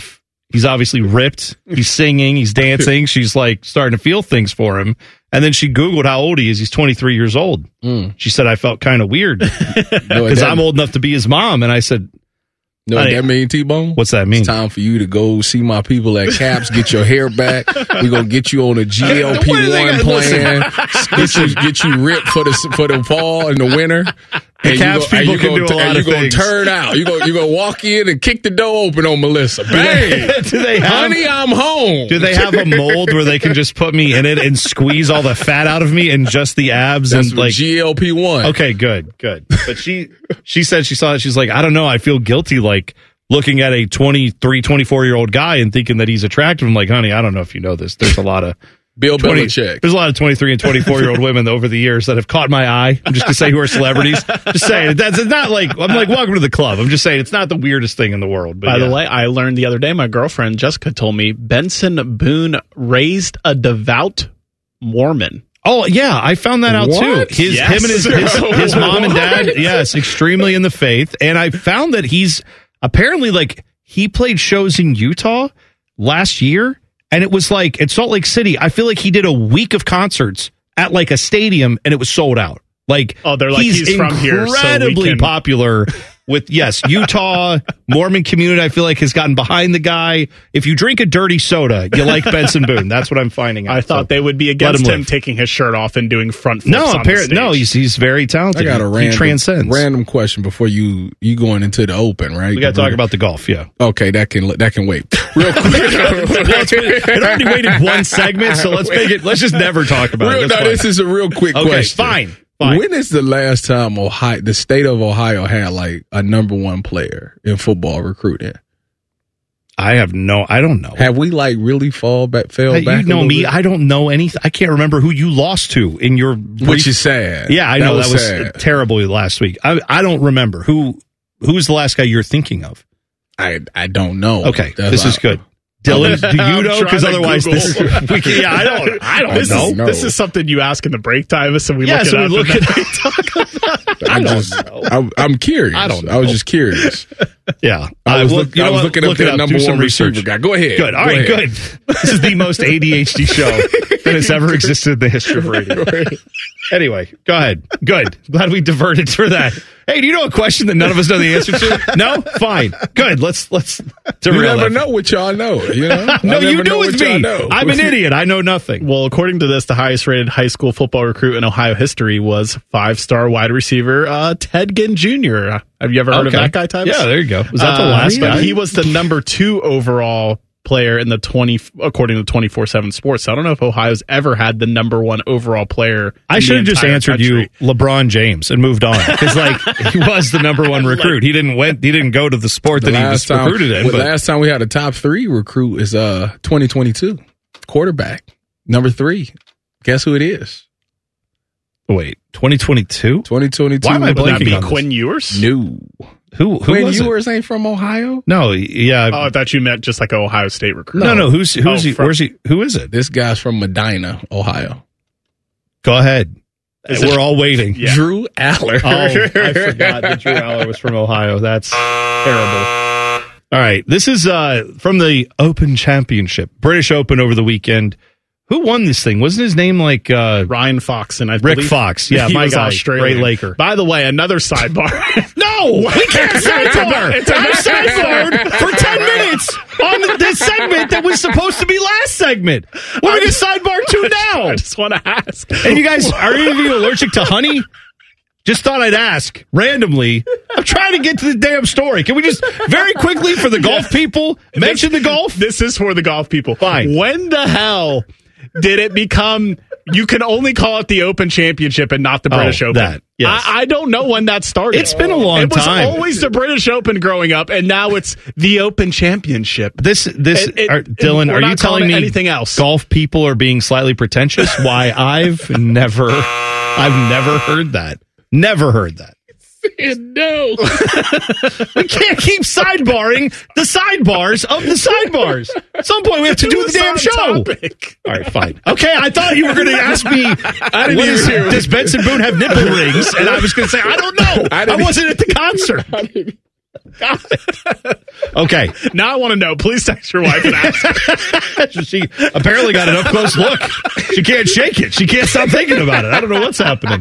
He's obviously ripped. He's singing. He's dancing. She's like starting to feel things for him. And then she Googled how old he is. He's twenty-three years old. Mm. She said, I felt kind of weird because I'm old enough to be his mom. And I said, know what that mean, T-Bone? What's that mean? It's time for you to go see my people at Caps, get your hair back. We're going to get you on a G L P one plan, get you, get you ripped for the, for the fall and the winter. The and Caps you go, people you can gonna, do a lot and of you're going things. to turn out. You're going to walk in and kick the door open on Melissa. Bang! do they have, Honey, I'm home. Do they have a mold where they can just put me in it and squeeze all the fat out of me and just the abs? That's and like G L P one. Okay, good, good. But she she said she saw it. She's like, I don't know. I feel guilty like looking at a twenty-three, twenty-four-year-old guy and thinking that he's attractive. I'm like, honey, I don't know if you know this. There's a lot of Bill twenty Belichick. There's a lot of twenty-three and twenty-four-year-old women over the years that have caught my eye. I'm just going to say who are celebrities. Just saying. That's it's not like, I'm like, welcome to the club. I'm just saying it's not the weirdest thing in the world. But By yeah. the way, I learned the other day, my girlfriend Jessica told me Benson Boone raised a devout Mormon. Oh, yeah, I found that out What? too. His, Yes. Him and his, his, his mom and dad, What? yes, extremely in the faith. And I found that he's apparently like, he played shows in Utah last year, and it was like at Salt Lake City. I feel like he did a week of concerts at like a stadium, and it was sold out. Like, oh, they're like he's, he's from here, so we incredibly can... popular with yes, Utah Mormon community. I feel like has gotten behind the guy. If you drink a dirty soda, you like Benson Boone. That's what I'm finding out. I thought so, they would be against him him live. taking his shirt off and doing front flips. No, on the apparently, stage. no. He's he's very talented. I got a he, random, he transcends. random question before you you going into the open, right? We got to talk about the golf. Yeah. Okay, that can that can wait. Real quick. It already waited one segment, so let's make it. Let's just never talk about real, it. No, That's this fine. is a real quick okay, question. Fine. Fine. When is the last time Ohio, the state of Ohio, had like a number one player in football recruiting? I have no. I don't know. Have we like really fall back? Fell Hey, back? you know a me. bit? I don't know anything. I can't remember who you lost to in your brief. Which is sad. Yeah, I That know was that was sad. terrible last week. I I don't remember who who was the last guy you're thinking of. I I don't know. Okay, That's this why- is good. Dylan, do you I'm know? Because trying to otherwise, Google. this we can, yeah, I don't. I don't This know. is, this is something you ask in the break time, so we Yeah, look so it we up. look and it then we talk about I don't just, know. I'm, I'm curious. I don't I was know. just curious. Yeah, I was, will- look, you know I was what? looking Look up it the up. number Do some one receiver research. guy. Go ahead. Good. All Go right. ahead. Good. This is the most A D H D show that has ever existed in the history of radio. Anyway, go ahead. Good. Glad we diverted for that. Hey, do you know a question that none of us know the answer to? No? Fine. Good. Let's let's You derail never that. know what y'all know. You know? No, I you never do know with what y'all me. know. I'm an idiot. I know nothing. Well, according to this, the highest rated high school football recruit in Ohio history was five star wide receiver uh, Ted Ginn Junior Have you ever heard Okay. of that guy, Tyvis? Yeah, there you go. Was that the Uh, last but guy? He was the number two overall player in the twenty, according to twenty-four seven Sports. So I don't know if Ohio's ever had the number one overall player. I in should the have just entire answered country. you LeBron James and moved on because like he was the number one recruit. He didn't went. He didn't go to the sport The that he was last time, recruited in. well, but- last time we had a top three recruit is uh twenty twenty-two quarterback number three. Guess who it is? Wait, twenty twenty-two? twenty twenty-two. Why am I Would that blanking be on this? Quinn Ewers? No. Who? Who Quinn was it? Ewers ain't from Ohio. No, yeah. Oh, I thought you meant just like an Ohio State recruit. no, no. Who's who's Oh, he? from- Where's he? Who is it? This guy's from Medina, Ohio. Go ahead. Is We're it- all waiting. Yeah. Drew Aller. Oh, I forgot that Drew Aller was from Ohio. That's terrible. All right, this is uh, from the Open Championship, British Open over the weekend. Who won this thing? Wasn't his name like uh, Ryan Fox and I Rick believe Fox? Yeah, he my was guy, Australian. great Laker. By the way, another sidebar. No, we can't sidebar. It's a- I sidebarred for ten minutes on the segment that was supposed to be last segment. What are we going to sidebar to now? I just want to ask. And you guys, are any of you allergic to honey? Just thought I'd ask randomly. I'm trying to get to the damn story. Can we just very quickly for the golf people mention the golf? This is for the golf people. Fine. When the hell did it become you can only call it the Open Championship and not the Oh, British Open? that, yes. I, I don't know when that started. It's been a long it was time. always the British Open growing up, and now it's the Open Championship. This, this, It- it- are, Dylan, we're are not you calling telling it me anything else? golf people are being slightly pretentious? Why I've never, I've never heard that. Never heard that. No. We can't keep sidebarring the sidebars of the sidebars. At some point, we have to do the damn show. Topic. All right, fine. Okay, I thought you were going to ask me, I didn't what even is, hear it. does Benson Boone have nipple rings? And I was going to say, I don't know. I I, didn't- wasn't at the concert. Okay. Now I want to know. Please text your wife and ask. She apparently got an up-close look. She can't shake it. She can't stop thinking about it. I don't know what's happening.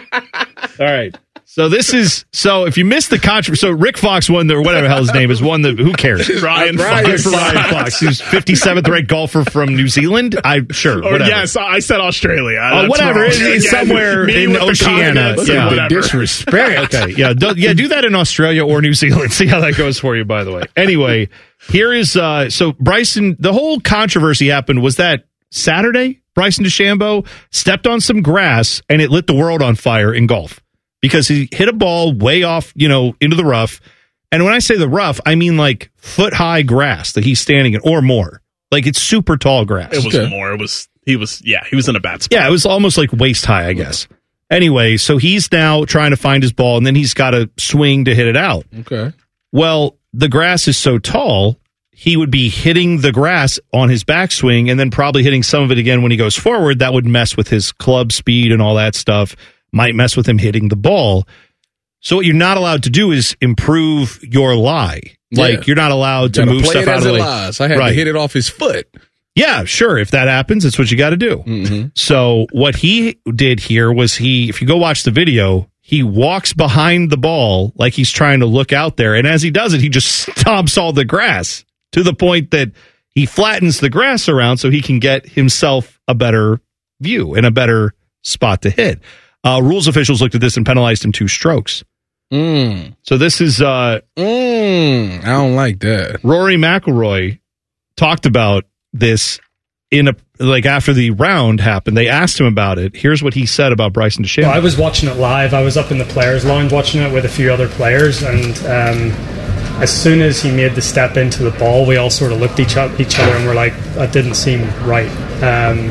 All right. So this is, so if you missed the controversy, so Rick Fox won the, or whatever the hell his name is, won the, who cares? Ryan Fox. Fox. For Ryan Fox, who's fifty-seventh ranked golfer from New Zealand. I, sure, Or whatever. yes, I said Australia. Oh, That's whatever. wrong. It is Yeah, somewhere me in with the Oceania. continents and Yeah. whatever. Disrespect. Okay, yeah, do, yeah, do that in Australia or New Zealand. See how that goes for you, by the way. Anyway, here is, uh, so Bryson, the whole controversy happened was that Saturday, Bryson DeChambeau stepped on some grass and it lit the world on fire in golf because he hit a ball way off, you know, into the rough. And when I say the rough, I mean like foot high grass that he's standing in or more. Like it's super tall grass. It was Okay. more. It was, he was, yeah, he was in a bad spot. Yeah, it was almost like waist high, I guess. Anyway, so he's now trying to find his ball, and then he's got to swing to hit it out. Okay. Well, the grass is so tall, he would be hitting the grass on his backswing and then probably hitting some of it again when he goes forward. That would mess with his club speed and all that stuff, might mess with him hitting the ball. So what you're not allowed to do is improve your lie. Like, Yeah. you're not allowed to Gotta move play stuff it out as of the it way. lies. I had Right. to hit it off his foot. Yeah, sure. If that happens, it's what you got to do. Mm-hmm. So what he did here was he, if you go watch the video, he walks behind the ball like he's trying to look out there. And as he does it, he just stomps all the grass to the point that he flattens the grass around so he can get himself a better view and a better spot to hit. Uh, rules officials looked at this and penalized him two strokes. Mm. So this is uh, Mm. I don't like that. Rory McIlroy talked about this in a like after the round happened. They asked him about it. Here's what he said about Bryson DeChambeau. Well, I was watching it live. I was up in the players' lounge watching it with a few other players, and um, as soon as he made the step into the ball, we all sort of looked at each, o- each other and were like, "That didn't seem right." Um,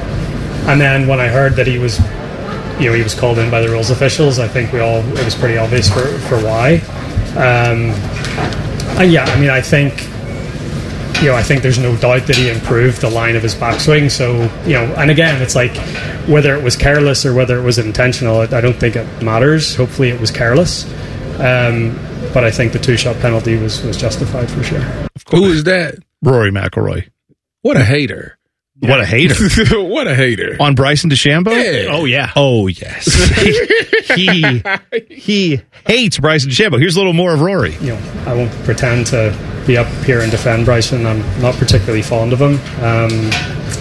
and then when I heard that he was, you know, he was called in by the rules officials, I think we all it was pretty obvious for for why. Um, uh, yeah, I mean, I think. You know, I think there's no doubt that he improved the line of his backswing. So, you know, and again, it's like whether it was careless or whether it was intentional, I I don't think it matters. Hopefully it was careless. Um, but I think the two-shot penalty was, was justified for sure. Who is that? Rory McIlroy. What a hater. What a hater. What a hater. On Bryson DeChambeau? Yeah. Oh, yeah. Oh, yes. he he hates Bryson DeChambeau. Here's a little more of Rory. You know, I won't pretend to be up here and defend Bryson. I'm not particularly fond of him. Um,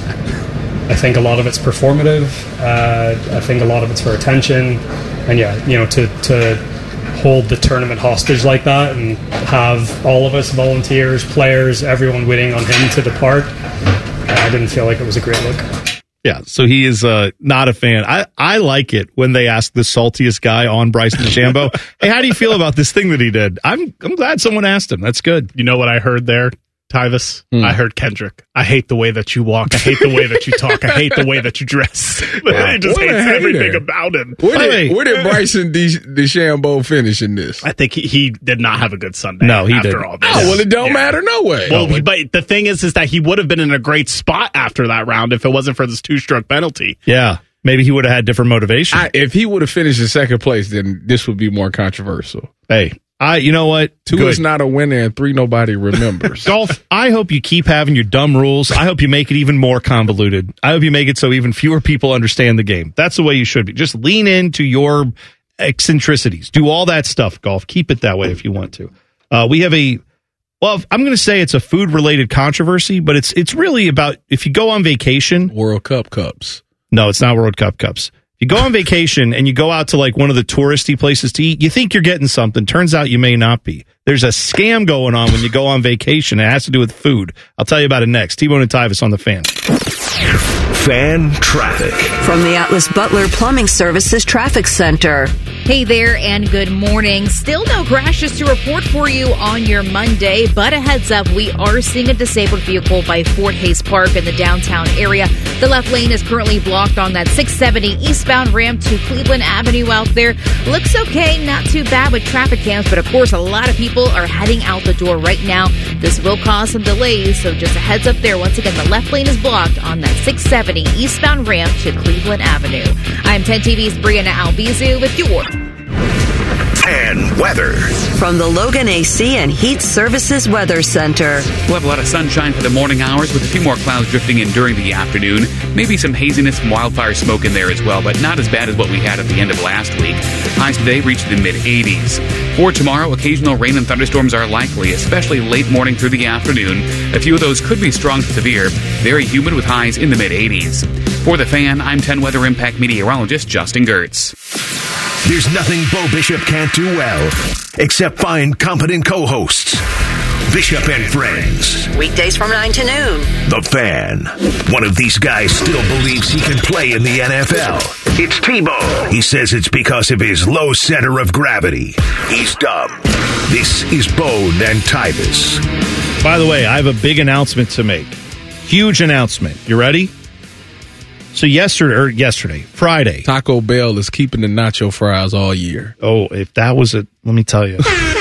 I think a lot of it's performative. Uh, I think a lot of it's for attention. And yeah, you know, to, to hold the tournament hostage like that and have all of us, volunteers, players, everyone waiting on him to depart, I didn't feel like it was a great look. Yeah, so he is uh, not a fan. I, I like it when they ask the saltiest guy on Bryson DeChambeau, hey, how do you feel about this thing that he did? I'm I'm glad someone asked him. That's good. You know what I heard there, Tyvis? Hmm. I heard Kendrick. I hate the way that you walk. I hate the way that you talk. I hate the way that you dress. He just What a hates hater. everything about him. Where By the way- did, where did Bryson De- DeChambeau finish in this? I think he, he did not have a good Sunday. No, he after didn't. all this. Oh, well, it don't Yeah. matter no way. Well, but the thing is, is that he would have been in a great spot after that round if it wasn't for this two-stroke penalty. Yeah, maybe he would have had different motivation. I, if he would have finished in second place, then this would be more controversial. hey, I you know what? Two Good. is not a winner, and three nobody remembers. Golf, I hope you keep having your dumb rules. I hope you make it even more convoluted. I hope you make it so even fewer people understand the game. That's the way you should be. Just lean into your eccentricities. Do all that stuff, golf. Keep it that way if you want to. Uh, we have a, well, I'm going to say it's a food-related controversy, but it's it's really about if you go on vacation. World Cup cups. No, it's not World Cup cups. You go on vacation and you go out to like one of the touristy places to eat, you think you're getting something. Turns out you may not be. There's a scam going on when you go on vacation. It has to do with food. I'll tell you about it next. T-Bone and Tyvis on the Fan. Fan traffic. From the Atlas Butler Plumbing Services Traffic Center. Hey there, and good morning. Still no crashes to report for you on your Monday, but a heads up, we are seeing a disabled vehicle by Fort Hays Park in the downtown area. The left lane is currently blocked on that six seventy eastbound ramp to Cleveland Avenue out there. Looks okay, not too bad with traffic cams, but of course a lot of people are heading out the door right now. This will cause some delays, so just a heads up there. Once again, the left lane is blocked on that six seventy eastbound ramp to Cleveland Avenue. I'm ten T V's Brianna Albizu with your Fan weather. From the Logan A C and Heat Services Weather Center. We'll have a lot of sunshine for the morning hours with a few more clouds drifting in during the afternoon. Maybe some haziness and wildfire smoke in there as well, but not as bad as what we had at the end of last week. Highs today reached the mid-eighties. For tomorrow, occasional rain and thunderstorms are likely, especially late morning through the afternoon. A few of those could be strong to severe. Very humid with highs in the mid-eighties. For The Fan, I'm ten Weather Impact meteorologist Justin Gertz. There's nothing Bo Bishop can't do well, except find competent co-hosts. Bishop and Friends. Weekdays from nine to noon. The Fan. One of these guys still believes he can play in the N F L. It's Tebow. He says it's because of his low center of gravity. He's dumb. This is Bone and Tyvis. By the way, I have a big announcement to make. Huge announcement. You ready? So yesterday, or yesterday, Friday. Taco Bell is keeping the nacho fries all year. Oh, if that was it, let me tell you.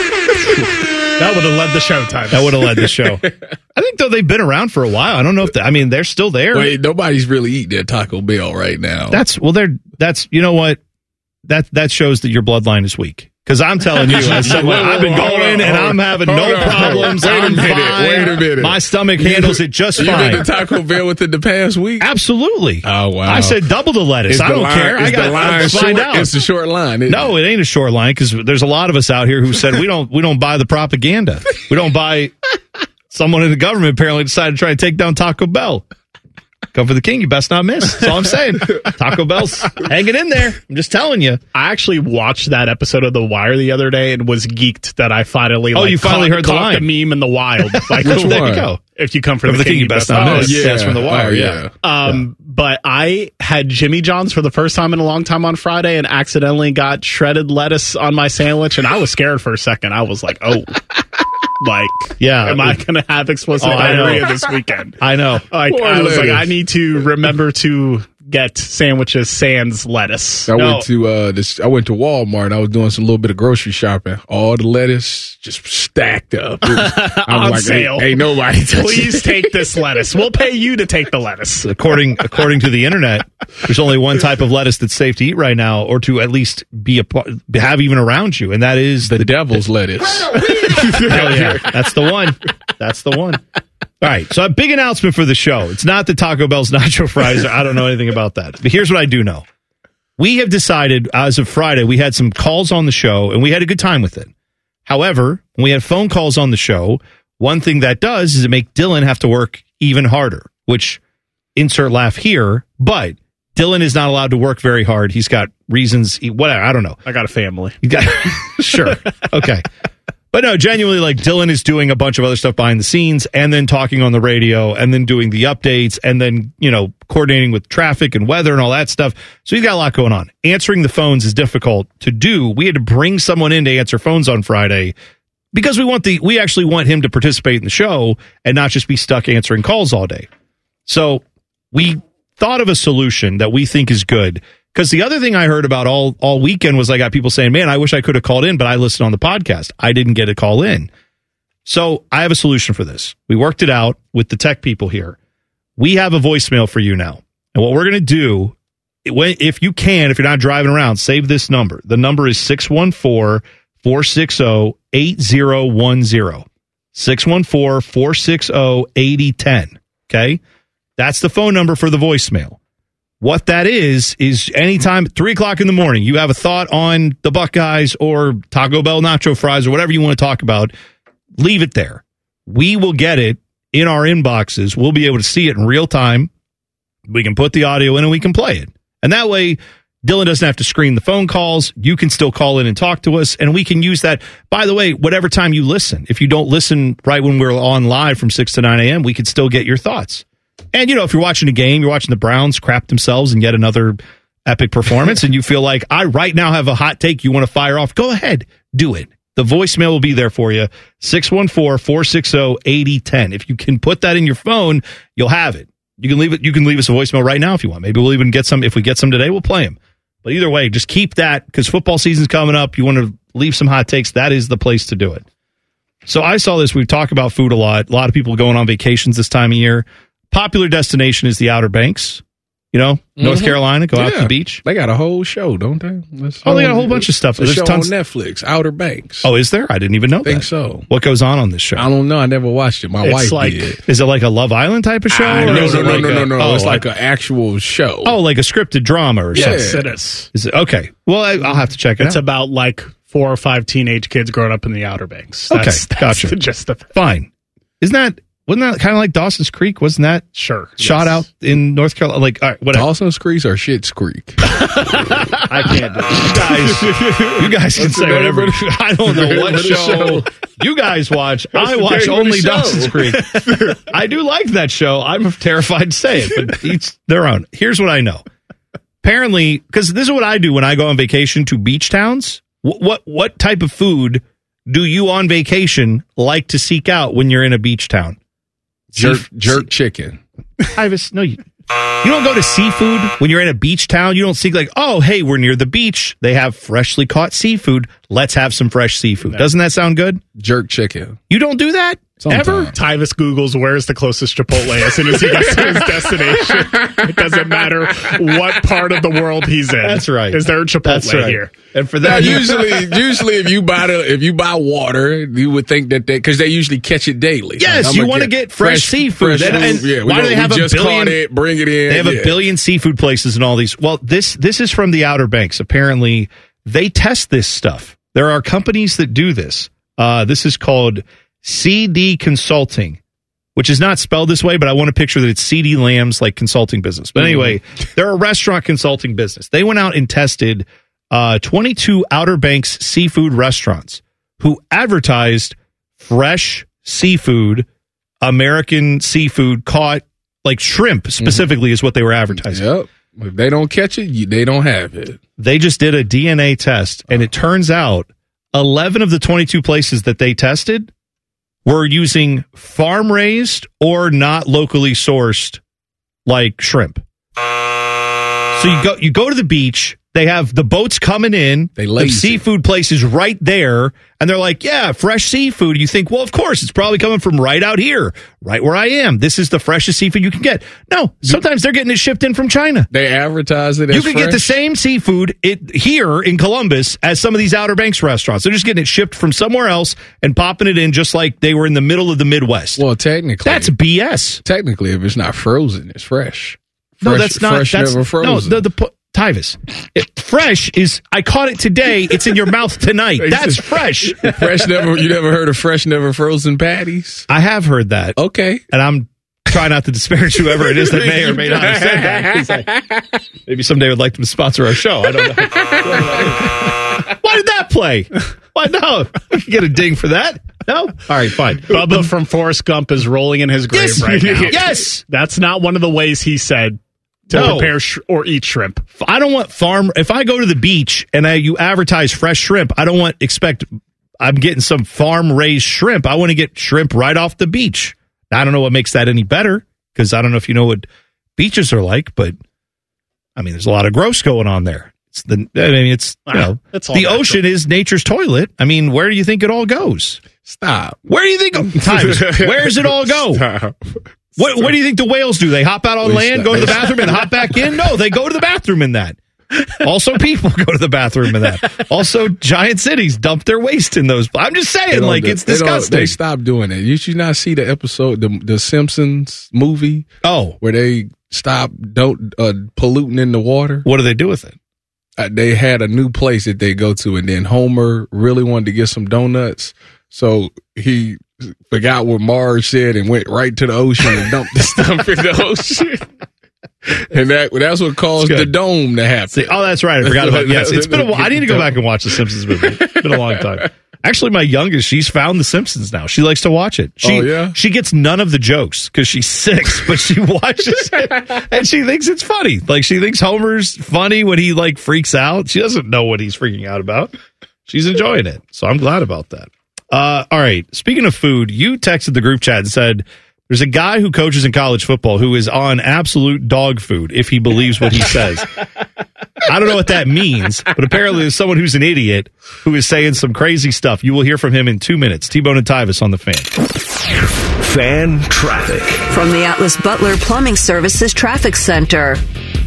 That would have led the show, time. That would have led the show. I think, though, they've been around for a while. I don't know if, they, I mean, they're still there. Wait, nobody's really eating at Taco Bell right now. That's, well, they're, that's, you know what? That, that shows that your bloodline is weak. Because I'm telling you, as someone, I've been going and I'm having no problems. Wait a I'm minute. fine. Wait a minute. My stomach handles it just You fine. been to Taco Bell within the past week? Absolutely. Oh, wow. I said double the lettuce. Is I the don't line- care. is I got the line to find short? out. It's a short line. Isn't No, it ain't a short line because there's a lot of us out here who said we don't we don't buy the propaganda. We don't buy. Someone in the government apparently decided to try to take down Taco Bell. Come for the king, you best not miss. That's all I'm saying. Taco Bell's hanging in there. I'm just telling you. I actually watched that episode of The Wire the other day and was geeked that I finally Oh, like, you finally caught, heard the caught line. the meme in the wild. Like, Which oh, there one? you go. If you come for the, the king, king, you best not miss. yeah. That's from The Wire, Oh, yeah. Um, but I had Jimmy John's for the first time in a long time on Friday and accidentally got shredded lettuce on my sandwich, and I was scared for a second. I was like, oh. Like, yeah, am I going to have explosive Oh, I know. diarrhea this weekend? I know. Like, Poor I was like, lettuce. I need to remember to get sandwiches sans lettuce. I No. went to uh, this. I went to Walmart. I was doing some little bit of grocery shopping. All the lettuce just stacked up. It was- I was On like, sale. Ain't, ain't nobody touching Please it. take this lettuce. We'll pay you to take the lettuce. According according to the internet, there's only one type of lettuce that's safe to eat right now, or to at least be a part- have even around you, and that is The devil's lettuce. Hell yeah. That's the one. That's the one. All right. So a big announcement for the show. It's not the Taco Bell's nacho fries. I don't know anything about that. But here's what I do know. We have decided as of Friday, we had some calls on the show and we had a good time with it. However, when we had phone calls on the show, one thing that does is it make Dylan have to work even harder, which insert laugh here, but Dylan is not allowed to work very hard. He's got reasons, he- whatever. I don't know. I got a family. You got sure. Okay. But no, genuinely, like Dylan is doing a bunch of other stuff behind the scenes and then talking on the radio and then doing the updates and then, you know, coordinating with traffic and weather and all that stuff. So he's got a lot going on. Answering the phones is difficult to do. We had to bring someone in to answer phones on Friday because we want the, we actually want him to participate in the show and not just be stuck answering calls all day. So we thought of a solution that we think is good. Because the other thing I heard about all, all weekend was I got people saying, man, I wish I could have called in, but I listened on the podcast. I didn't get a call in. So I have a solution for this. We worked it out with the tech people here. We have a voicemail for you now. And what we're going to do, if you can, if you're not driving around, save this number. The number is six one four, four six zero, eight zero one zero. six one four, four six zero, eight zero one zero. Okay? That's the phone number for the voicemail. What that is, is anytime, three o'clock in the morning, you have a thought on the Buckeyes or Taco Bell nacho fries or whatever you want to talk about, leave it there. We will get it in our inboxes. We'll be able to see it in real time. We can put the audio in and we can play it. And that way, Dylan doesn't have to screen the phone calls. You can still call in and talk to us, and we can use that. By the way, whatever time you listen, if you don't listen right when we're on live from six to nine a.m., we could still get your thoughts. And, you know, if you're watching a game, you're watching the Browns crap themselves and yet another epic performance, and you feel like, I right now have a hot take you want to fire off, go ahead, do it. The voicemail will be there for you, six one four, four six zero, eight zero one zero. If you can put that in your phone, you'll have it. You can leave it. You can leave us a voicemail right now if you want. Maybe we'll even get some. If we get some today, we'll play them. But either way, just keep that because football season's coming up. You want to leave some hot takes, that is the place to do it. So I saw this. We've talked about food a lot. A lot of people going on vacations this time of year. Popular destination is the Outer Banks. You know, North Mhm. Carolina, go out to Yeah. the beach. They got a whole show, don't they? That's Oh, they got a whole bunch of stuff. A There's show tons- on Netflix, Outer Banks. Oh, is there? I didn't even know I think that. so. What goes on on this show? I don't know. I never watched it. My It's wife like- did. Is it like a Love Island type of show? Ah, or no, is no, it no, like no, a- no, no. Oh, It's like I- an actual show. Oh, like a scripted drama or Yeah. something. Yes, it is. Is it okay? Well, I, I'll have to check it It's out. about like four or five teenage kids growing up in the Outer Banks. Okay, That's, that's gotcha. the gist of it. Fine. Isn't that wasn't that kind of like Dawson's Creek? Wasn't that Sure. shot yes. out in North Carolina? Like, all right, whatever. Dawson's Creek or Schitt's Creek? I can't do it. guys. You guys can What's say the name whatever. of the- I don't know the what name of the show, show? you guys watch. I the watch name of the only show? Dawson's Creek. I do like that show. I'm terrified to say it, but each their own. Here's what I know. Apparently, because this is what I do when I go on vacation to beach towns. What, what what type of food do you on vacation like to seek out when you're in a beach town? Jerk, Seaf- jerk chicken. Ivis, no, you, you don't go to seafood when you're in a beach town. You don't seek like, oh, hey, we're near the beach. They have freshly caught seafood. Let's have some fresh seafood. Doesn't that sound good? Jerk chicken. You don't do that ever? Tyvis Googles where's the closest Chipotle as soon as he gets to his destination. It doesn't matter what part of the world he's in. That's right. Is there a Chipotle That's right. here? And for Now, that, usually, usually, if you buy the, if you buy water, you would think that they, because they usually catch it daily. Yes, Like, I'm you gonna want to get fresh, seafood. fresh And- and food. Yeah, we why do don't- they have we a just billion? caught it, bring it in. They have yeah. a billion seafood places and all these. Well, this this is from the Outer Banks. Apparently, they test this stuff. There are companies that do this. Uh, this is called C D Consulting, which is not spelled this way, but I want to picture that it's C D Lamb's like consulting business. But anyway, they're a restaurant consulting business. They went out and tested uh, twenty-two Outer Banks seafood restaurants who advertised fresh seafood, American seafood caught, like shrimp specifically is what they were advertising. Yep. If they don't catch it, you, they don't have it. They just did a D N A test, and it turns out eleven of the twenty-two places that they tested were using farm raised or not locally sourced like shrimp. So you go you go to the beach, they have the boats coming in, They the lazy. seafood places right there, and they're like, yeah, fresh seafood. You think, well, of course, it's probably coming from right out here, right where I am. This is the freshest seafood you can get. No, sometimes they're getting it shipped in from China. They advertise it as You can get the fresh? same seafood it, here in Columbus as some of these Outer Banks restaurants. They're just getting it shipped from somewhere else and popping it in just like they were in the middle of the Midwest. Well, technically, That's B S. technically, if it's not frozen, it's fresh. No, Fresh- that's not. fresh, That's never frozen. no. The, the po- Tyvis, it, fresh is. I caught it today. It's in your mouth tonight. That's fresh. fresh never. You never heard of fresh, never frozen patties? I have heard that. Okay, and I'm trying not to disparage whoever it is that may or may not have said that. 'Cause I- maybe someday would like them to sponsor our show. I don't know. Why did that play? Why no? We can get a ding for that. No. All right, fine. Bubba from Forrest Gump is rolling in his grave Yes. right now. Yes. That's not one of the ways he said to No. prepare sh- or eat shrimp. I don't want farm. If I go to the beach and I, you advertise fresh shrimp, I don't want expect. I'm getting some farm raised shrimp. I want to get shrimp right off the beach. I don't know what makes that any better because I don't know if you know what beaches are like, but I mean, there's a lot of gross going on there. It's the. I mean, it's you know, It's all the natural. ocean is nature's toilet. I mean, where do you think it all goes? stop. Where do you think? Tyvis, where does it all go? Stop. What, what do you think the whales do? They hop out on Please land, stop. go to the bathroom, and hop back in? No, they go to the bathroom in that. Also, people go to the bathroom in that. Also, giant cities dump their waste in those. I'm just They saying, don't like, do- it's they don't- disgusting. They stopped doing it. You should not see the episode, the the Simpsons movie. Oh, where they stop don't uh, polluting in the water. What do they do with it? Uh, they had a new place that they go to, and then Homer really wanted to get some donuts, so he forgot what Marge said and went right to the ocean and dumped the stuff in the ocean. And that that's what caused the dome to happen. See, oh, that's right. I forgot about yes. It's been a while. I need to go back and watch the Simpsons movie. It's been a long time. Actually, my youngest, she's found the Simpsons now. She likes to watch it. She, Oh, yeah? She gets none of the jokes because she's six, but she watches it and she thinks it's funny. Like she thinks Homer's funny when he like freaks out. She doesn't know what he's freaking out about. She's enjoying it, so I'm glad about that. Uh, all right. Speaking of food, you texted the group chat and said there's a guy who coaches in college football who is on absolute dog food if he believes what he says. I don't know what that means, but apparently there's someone who's an idiot who is saying some crazy stuff. You will hear from him in two minutes. T-Bone and Tyvis on the Fan. Fan traffic. From the Atlas Butler Plumbing Services Traffic Center.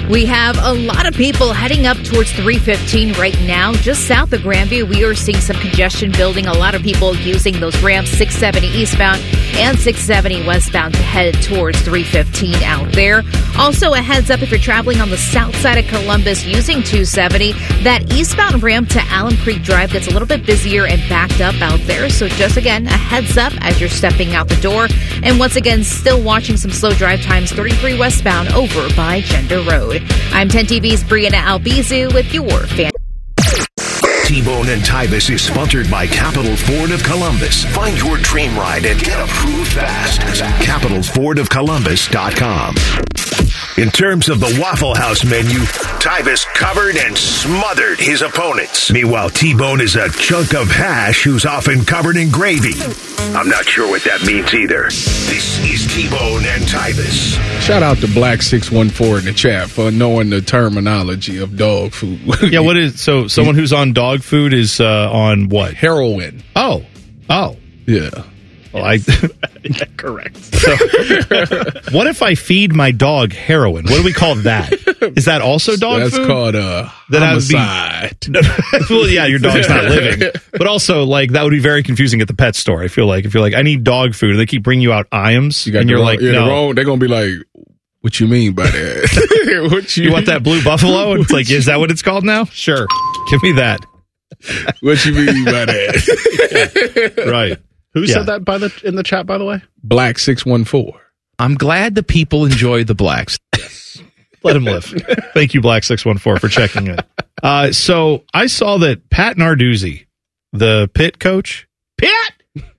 We have a lot of people heading up towards three fifteen right now. Just south of Grandview, we are seeing some congestion building. A lot of people using those ramps, six seventy eastbound and six seventy westbound to head towards three fifteen out there. Also, a heads up if you're traveling on the south side of Columbus using two seventy, that eastbound ramp to Allen Creek Drive gets a little bit busier and backed up out there. So just again, a heads up as you're stepping out the door. And once again, still watching some slow drive times, thirty-three westbound over by Gender Road. I'm ten T V's Brianna Albizu with your fan. T-Bone and Tybus is sponsored by Capital Ford of Columbus. Find your dream ride and get approved fast. capital ford of columbus dot com. In terms of the Waffle House menu, Tybus covered and smothered his opponents. Meanwhile, T-Bone is a chunk of hash who's often covered in gravy. I'm not sure what that means either. This is T-Bone and Tybus. Shout out to Black six one four in the chat for knowing the terminology of dog food. Yeah, what is so? Someone who's on dog food is uh, on what? Heroin. Oh, oh, yeah. Well, I yeah, correct. So, what if I feed my dog heroin? What do we call that? Is that also dog That's food? That's called uh, that homicide. Be, well, yeah, your dog's not living. But also, like, that would be very confusing at the pet store. I feel like if you're like, I need dog food, and they keep bringing you out Iams, you got and you're wrong, like, yeah, no. The wrong, they're gonna be like, what you mean by that? what you, you want that blue buffalo? And it's like, is that what it's called now? Sure, give me that. What you mean by that? Yeah. Right. Who Yeah. said that by the in the chat, by the way? Black six one four. I'm glad the people enjoy the blacks. Let him live. Thank you, Black six one four, for checking in. Uh, so I saw that Pat Narduzzi, the Pitt coach, Pat,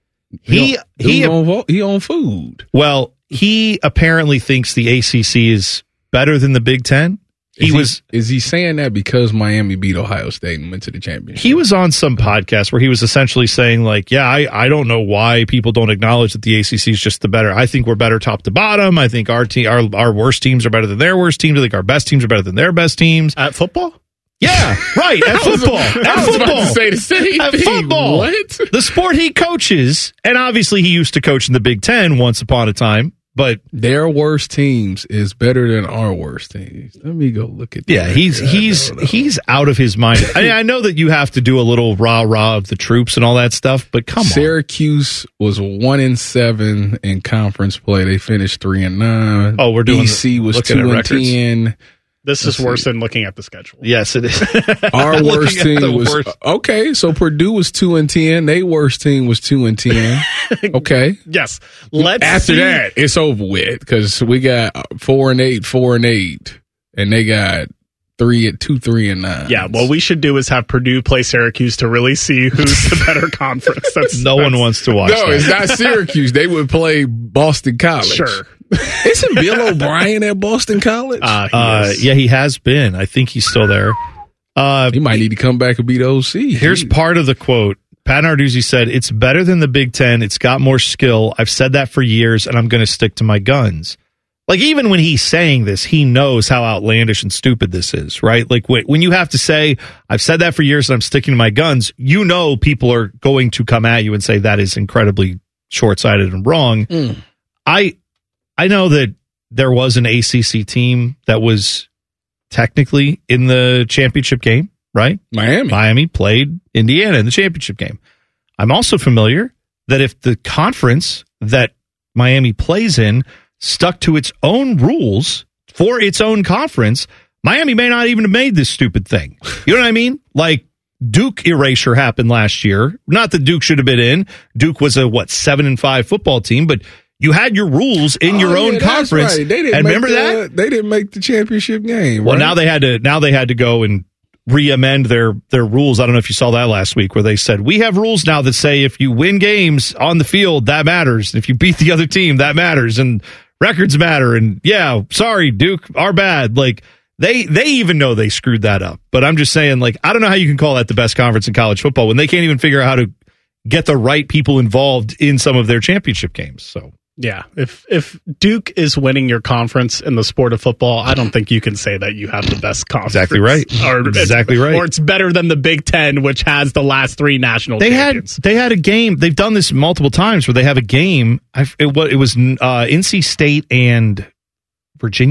he he he on, he on food. Well, he apparently thinks the A C C is better than the Big Ten. He Is was Is he saying that because Miami beat Ohio State and went to the championship? he was on some podcast where he was essentially saying, like, yeah, I, I don't know why people don't acknowledge that the A C C is just the better. I think we're better top to bottom. I think our team, our our worst teams are better than their worst teams. I think our best teams are better than their best teams. At football? Yeah, right. At I was- football. I At was football. about to say the same At thing. football. What? The sport he coaches, and obviously he used to coach in the Big Ten once upon a time, but Their worst teams is better than our worst teams. Let me go look at that. yeah, he's I he's don't know. he's out of his mind. I mean, I know that you have to do a little rah rah of the troops and all that stuff, but come on. Syracuse was one and seven in conference play. They finished three and nine. Oh, we're doing B C the- was looking two at and records. ten. This Let's is worse see. than looking at the schedule. Yes, it is. Our Looking worst at the team was worst. okay. So Purdue was two and ten. Their worst team was two and ten. Okay. Yes. Let's After see. that, it's over with because we got four and eight, four and eight, and they got three at two, three and nine. Yeah, what we should do is have Purdue play Syracuse to really see who's the better conference. That's No that's, one wants to watch No, that. it's not Syracuse. They would play Boston College. Sure. Isn't Bill O'Brien at Boston College? Uh, he Uh, is. yeah, he has been. I think he's still there. Uh, he might need to come back and be the O C. Here's part of the quote. Pat Narduzzi said, "It's better than the Big Ten. It's got more skill. I've said that for years, and I'm going to stick to my guns." Like, even when he's saying this, he knows how outlandish and stupid this is, right? Like, when when you have to say, I've said that for years, and I'm sticking to my guns, you know people are going to come at you and say that is incredibly short-sighted and wrong. Mm. I I know that there was an A C C team that was technically in the championship game, right? Miami. Miami played Indiana in the championship game. I'm also familiar that if the conference that Miami plays in stuck to its own rules for its own conference, Miami may not even have made this stupid thing. You know what I mean? Like, Duke erasure happened last year. Not that Duke should have been in. Duke was a, what, seven and five football team, but you had your rules in Oh, your yeah, own that's conference. right. They didn't And make remember the, that? They didn't make the championship game. Well, right? now they had to now they had to go and re-amend their their rules. I don't know if you saw that last week, where they said we have rules now that say if you win games on the field, that matters. If you beat the other team, that matters, and records matter. And yeah, sorry, Duke, our bad. Like they they even know they screwed that up. But I'm just saying, like, I don't know how you can call that the best conference in college football when they can't even figure out how to get the right people involved in some of their championship games. So. Yeah, if if Duke is winning your conference in the sport of football, I don't think you can say that you have the best conference. Exactly right. Or Exactly right. Or it's better than the Big Ten, which has the last three national They champions. had they had a game. They've done this multiple times where they have a game. I, it, was- it was uh, N C State and Virginia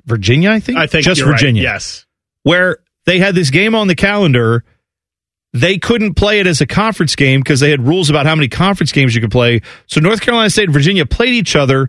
Virginia, I think? I think Just you're Virginia. Right. Yes. Where they had this game on the calendar. They couldn't play it as a conference game because they had rules about how many conference games you could play. So North Carolina State and Virginia played each other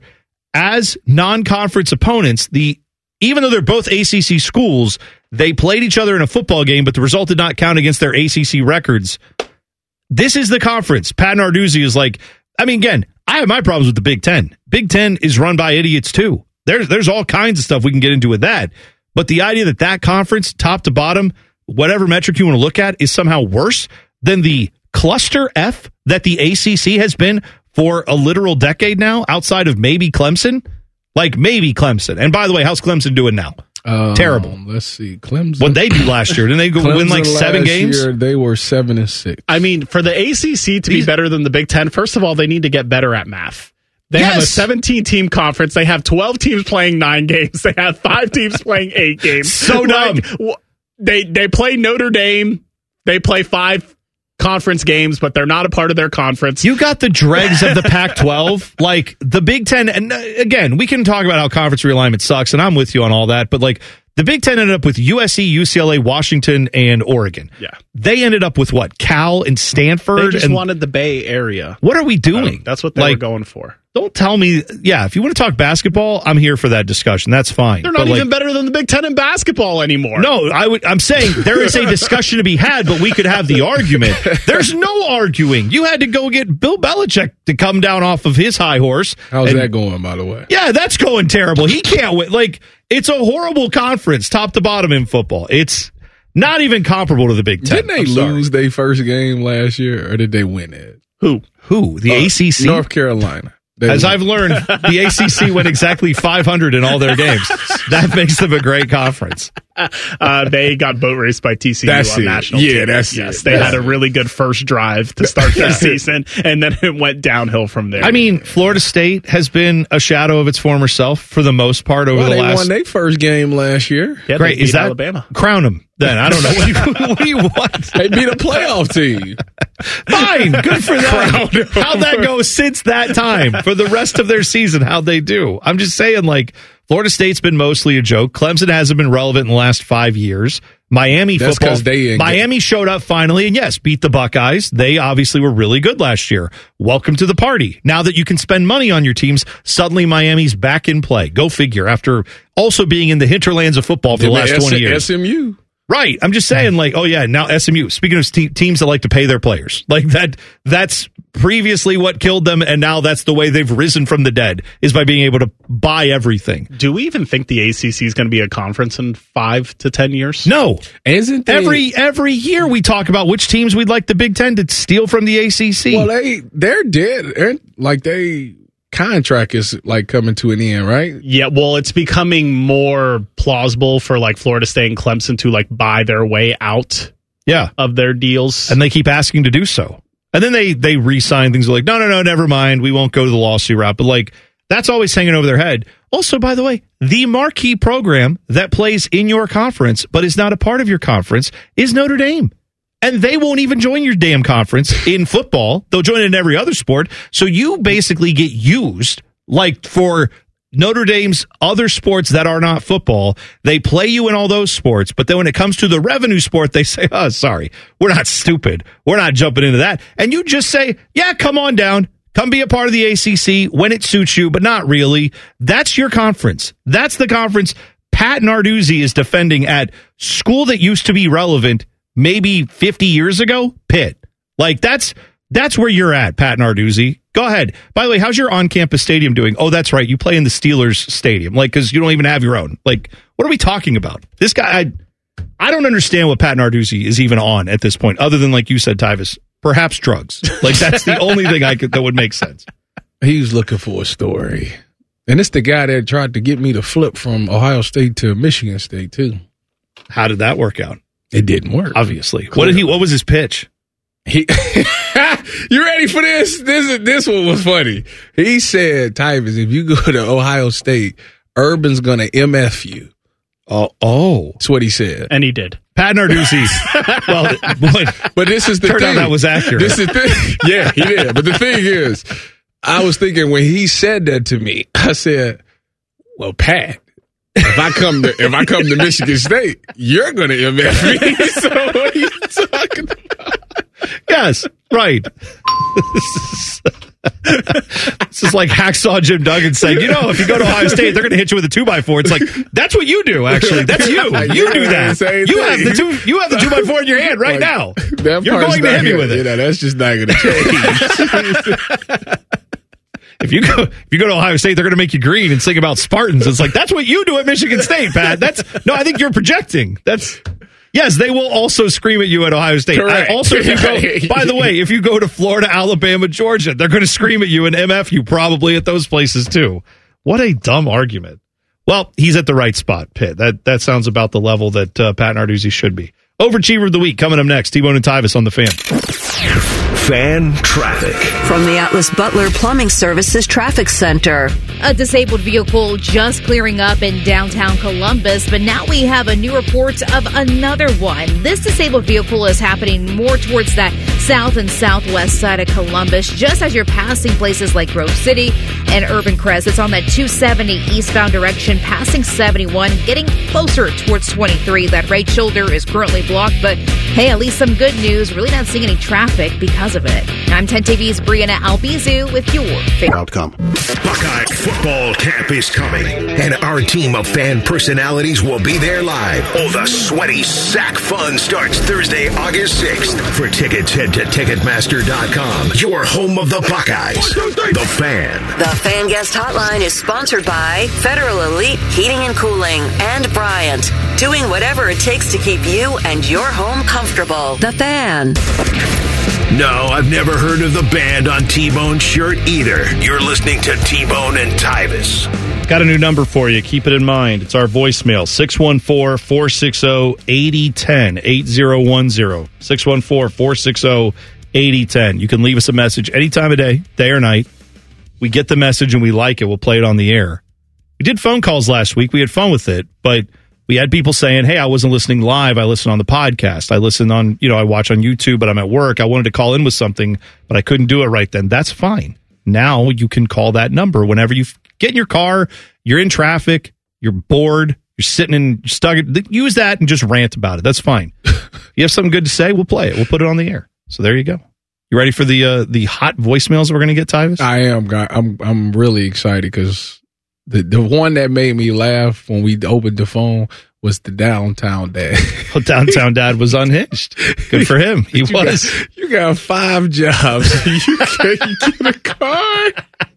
as non-conference opponents. The even though they're both A C C schools, they played each other in a football game, but the result did not count against their A C C records. This is the conference. Pat Narduzzi is like, I mean, again, I have my problems with the Big Ten. Big Ten is run by idiots too. There's there's all kinds of stuff we can get into with that. But the idea that that conference, top to bottom, whatever metric you want to look at, is somehow worse than the cluster F that the A C C has been for a literal decade now, outside of maybe Clemson. Like maybe Clemson. And by the way, how's Clemson doing now? Um, Terrible. Let's see. Clemson. What they do last year? Didn't they go Clemson win like seven last games? Year, they were seven and six. I mean, for the A C C to be better than the Big Ten, first of all, they need to get better at math. They Yes. have a seventeen-team conference. They have twelve teams playing nine games. They have five teams playing eight games. So dumb. Like, w- they they play Notre Dame. They play five conference games, but they're not a part of their conference. You got the dregs of the Pac twelve, like the Big Ten. And uh, again, we can talk about how conference realignment sucks, and I'm with you on all that. But like the Big Ten ended up with U S C, U C L A, Washington, and Oregon. Yeah, they ended up with what? Cal and Stanford. They just and wanted the Bay Area. What are we doing? Um, that's what they like, were going for. Don't tell me. Yeah, if you want to talk basketball, I'm here for that discussion. That's fine. They're not But, even like, better than the Big Ten in basketball anymore. No, I would. I'm saying there is a discussion to be had, but we could have the argument. There's no arguing. You had to go get Bill Belichick to come down off of his high horse. How's and- that going, by the way? Yeah, that's going terrible. He can't win. Like, it's a horrible conference, top to bottom in football. It's not even comparable to the Big Ten. Didn't they I'm sorry. lose their first game last year, or did they win it? Who? Who? The Uh, A C C? North Carolina. They As won. I've learned, the A C C went exactly five hundred in all their games. That makes them a great conference. Uh, they got boat raced by T C U That's on it. national Yeah, T V. that's yes, it. they That's had a really good first drive to start their season, and then it went downhill from there. I mean, Florida State has been a shadow of its former self for the most part over Well, the they last. won their first game last year. yeah, Great. they beat Is that Alabama? Crown them then? I don't know. What do you, what do you want? They beat a playoff team. Fine, good for them. How'd that go since that time? For the rest of their season, how'd they do? I'm just saying, like, Florida State's been mostly a joke. Clemson hasn't been relevant in the last five years. Miami That's football. 'cause they ain't Miami showed up finally, and yes, beat the Buckeyes. They obviously were really good last year. Welcome to the party. Now that you can spend money on your teams, suddenly Miami's back in play. Go figure. After also being in the hinterlands of football for the last S- twenty years. S M U. Right. I'm just saying, like, oh, yeah, now S M U. Speaking of te- teams that like to pay their players, like that, that's previously what killed them, and now that's the way they've risen from the dead, is by being able to buy everything. Do we even think the A C C is going to be a conference in five to ten years? No. Isn't they, Every every year we talk about which teams we'd like the Big Ten to steal from the A C C. Well, they they're dead. They're, like they contract is like coming to an end, right? Yeah, well, it's becoming more plausible for like Florida State and Clemson to like buy their way out yeah. of their deals. And they keep asking to do so. And then they they re-sign things like, no, no, no, never mind. We won't go to the lawsuit route. But like, that's always hanging over their head. Also, by the way, the marquee program that plays in your conference but is not a part of your conference is Notre Dame. And they won't even join your damn conference in football. They'll join it in every other sport. So you basically get used like for Notre Dame's other sports that are not football. They play you in all those sports. But then when it comes to the revenue sport, they say, oh, sorry, we're not stupid. We're not jumping into that. And you just say, yeah, come on down. Come be a part of the A C C when it suits you, but not really. That's your conference. That's the conference Pat Narduzzi is defending at school that used to be relevant maybe fifty years ago, Pitt. Like, that's that's where you're at, Pat Narduzzi. Go ahead. By the way, how's your on-campus stadium doing? Oh, that's right. You play in the Steelers stadium, like, because you don't even have your own. Like, what are we talking about? This guy, I, I don't understand what Pat Narduzzi is even on at this point, other than, like you said, Tyvis, perhaps drugs. Like, that's the only thing I could that would make sense. He was looking for a story. And it's the guy that tried to get me to flip from Ohio State to Michigan State, too. How did that work out? It didn't work. Obviously. Clearly. What did he? What was his pitch? He, you ready for this? This this one was funny. He said, Tyvis, if you go to Ohio State, Urban's gonna M F you. Oh, oh, that's what he said, and he did. Pat Narduzzi. well, but, but this is the turned thing. out that was accurate. This is the thing. Yeah, he did. But the thing is, I was thinking when he said that to me, I said, "Well, Pat, if I come to if I come to Michigan State, you're going to M F me. So what are you talking about? Yes, right. This is like Hacksaw Jim Duggan saying, you know, if you go to Ohio State, they're going to hit you with a two by four. It's like, that's what you do, actually. That's you. You do that. You have the two You have the two by four in your hand right now. That You're going to hit me with it. You know, that's just not going to change. If you go, if you go to Ohio State, they're going to make you green and sing about Spartans. It's like, that's what you do at Michigan State, Pat. That's no, I think you're projecting. That's yes, they will also scream at you at Ohio State. I, also, if you go, by the way, if you go to Florida, Alabama, Georgia, they're going to scream at you and M F you probably at those places too. What a dumb argument. Well, he's at the right spot, Pitt. That that sounds about the level that uh, Pat Narduzzi should be. Overachiever of the week coming up next. T-Bone and Tyvis on the Fan. Fan traffic. From the Atlas Butler Plumbing Services Traffic Center. A disabled vehicle just clearing up in downtown Columbus, but now we have a new report of another one. This disabled vehicle is happening more towards that south and southwest side of Columbus, just as you're passing places like Grove City and Urban Crest. It's on that two seventy eastbound direction, passing seventy-one, getting closer towards twenty-three. That right shoulder is currently blocked, but hey, at least some good news. Really not seeing any traffic because of it. I'm ten T V's Brianna Albizu with your favorite outcome. Buckeye football camp is coming, and our team of fan personalities will be there live. Oh, the sweaty sack fun starts Thursday, August sixth. For tickets, head to Ticketmaster dot com, your home of the Buckeyes. The Fan. The Fan Guest Hotline is sponsored by Federal Elite Heating and Cooling and Bryant, doing whatever it takes to keep you and your home comfortable. The Fan. No, I've never heard of the band on T-Bone's shirt either. You're listening to T-Bone and Tyvis. Got a new number for you. Keep it in mind. It's our voicemail, six one four, four six zero, eight zero one zero, eight zero one zero, six one four, four six zero, eight zero one zero. You can leave us a message any time of day, day or night. We get the message and we like it. We'll play it on the air. We did phone calls last week. We had fun with it, but we had people saying, hey, I wasn't listening live. I listened on the podcast. I listened on, you know, I watch on YouTube, but I'm at work. I wanted to call in with something, but I couldn't do it right then. That's fine. Now you can call that number whenever you get in your car, you're in traffic, you're bored, you're sitting in, you're stuck. Use that and just rant about it. That's fine. You have something good to say, we'll play it. We'll put it on the air. So there you go. You ready for the uh, the hot voicemails we're going to get, Tyvis? I am. I'm I'm really excited because the the one that made me laugh when we opened the phone was the downtown dad. Well, downtown dad was unhinged. Good for him. He you was. Got, you got five jobs. You can't get a car.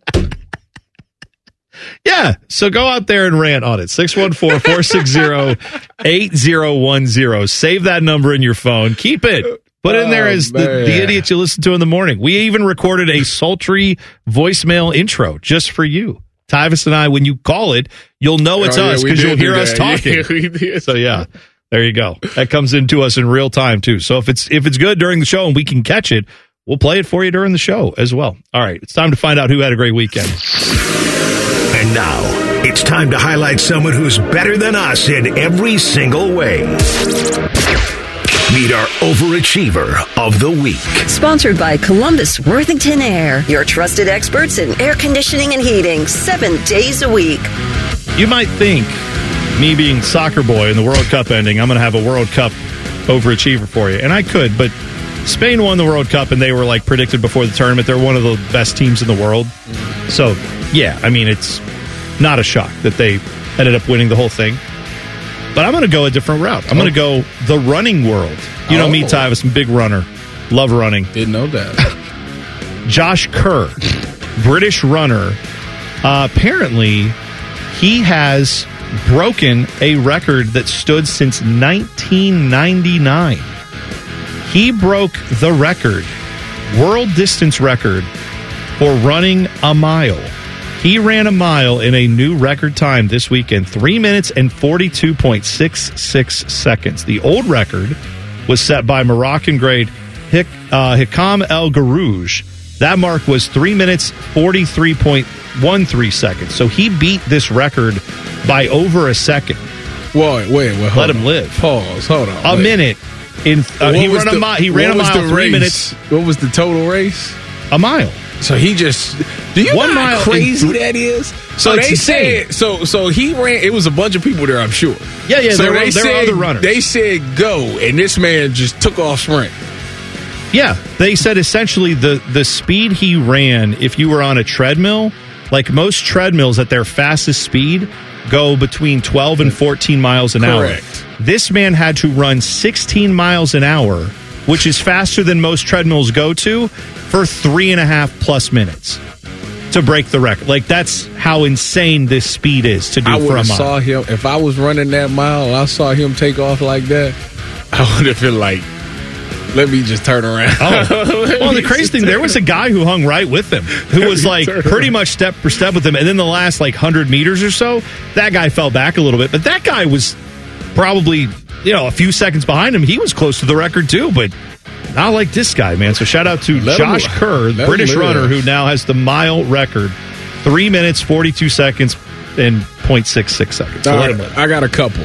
Yeah. So go out there and rant on it. six one four, four six zero, eight zero one zero. Save that number in your phone. Keep it. Put in there as the, the idiots you listen to in the morning. We even recorded a sultry voicemail intro just for you. Tyvis and I, when you call it, you'll know it's oh, yeah, us because you'll hear us that. talking. Yeah, we did. So yeah, there you go. That comes into us in real time too. So if it's if it's good during the show and we can catch it, we'll play it for you during the show as well. All right, it's time to find out who had a great weekend. And now it's time to highlight someone who's better than us in every single way. Meet our overachiever of the week. Sponsored by Columbus Worthington Air, your trusted experts in air conditioning and heating, seven days a week. You might think, me being soccer boy in the World Cup ending, I'm going to have a World Cup overachiever for you. And I could, but Spain won the World Cup and they were like predicted before the tournament. They're one of the best teams in the world. So, yeah, I mean, it's not a shock that they ended up winning the whole thing. But I'm going to go a different route. I'm oh. going to go the running world. You know oh. me, Tyvis, I'm a big runner. Love running. Didn't know that. Josh Kerr, British runner. Uh, apparently, he has broken a record that stood since nineteen ninety-nine. He broke the record, world distance record, for running a mile. He ran a mile in a new record time this weekend, three minutes and forty-two point six six seconds. The old record was set by Moroccan grade Hik, uh, Hikam El Garouj. That mark was three minutes, forty-three point one three seconds. So he beat this record by over a second. Wait, wait, wait. Let him live. Pause. Hold on. A wait. minute. In uh, he ran the, a mile. He ran a mile three race? minutes. What was the total race? A mile. So he just do you One know how mile crazy in th- that is? So Oh, it's they insane. said so so he ran. It was a bunch of people there, I'm sure. Yeah, yeah, So there were- they there were said other runners. they said go, and this man just took off sprint. Yeah, they said essentially the the speed he ran, if you were on a treadmill, like most treadmills at their fastest speed go between twelve and fourteen miles an Correct. hour. This man had to run sixteen miles an hour, which is faster than most treadmills go to, for three and a half plus minutes to break the record. Like, that's how insane this speed is to do I for would a have mile. saw him if I was running that mile. And I saw him take off like that. I would have been like, let me just turn around. Oh. Well, the crazy thing, there was a guy who hung right with him, who was like pretty much step for step with him. And then the last like one hundred meters or so, that guy fell back a little bit. But that guy was probably, you know, a few seconds behind him. He was close to the record too, but not like this guy, man. So shout out to Let Josh him- Kerr, the let British him live. runner, who now has the mile record. Three minutes, forty-two seconds, and point six six seconds. So All let right, him live. I got a couple.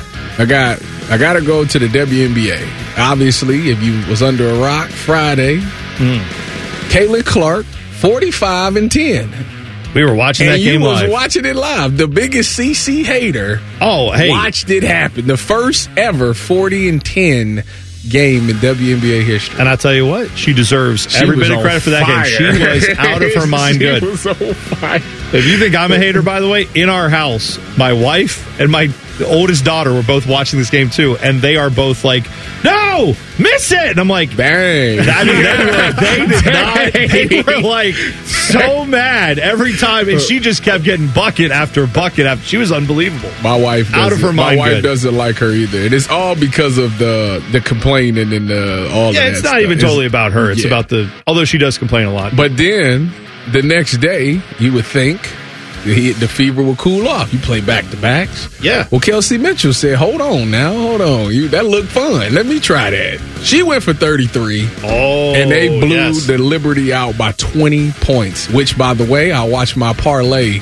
I got I got to go to the W N B A. Obviously, if you was under a rock Friday, Mm. Caitlin Clark, forty-five and ten. We were watching And that you game was live. watching it live. The biggest C C hater. Oh, hey. watched it happen. The first ever forty and ten game in W N B A history. And I tell you what, she deserves She every was bit of on credit for that fire. game. She was out of her mind She good. was on fire. If you think I'm a hater, by the way, in our house, my wife and my oldest daughter were both watching this game too, and they are both like, "No, miss it!" And I'm like, "Bang!" I mean, they, were, they did not. They were like so mad every time, and she just kept getting bucket after bucket after. She was unbelievable. My wife out of her doesn't- My mind. wife good. doesn't like her either, and it's all because of the the complaining and the all. Yeah, of it's that not stuff. even totally about her. It's yeah. about the. Although she does complain a lot. But then the next day, you would think the, the fever will cool off. You play back to backs. Yeah. Well, Kelsey Mitchell said, "Hold on now, hold on. You that looked fun. Let me try that." She went for thirty-three. Oh, and they blew yes. the Liberty out by twenty points. Which, by the way, I watched my parlay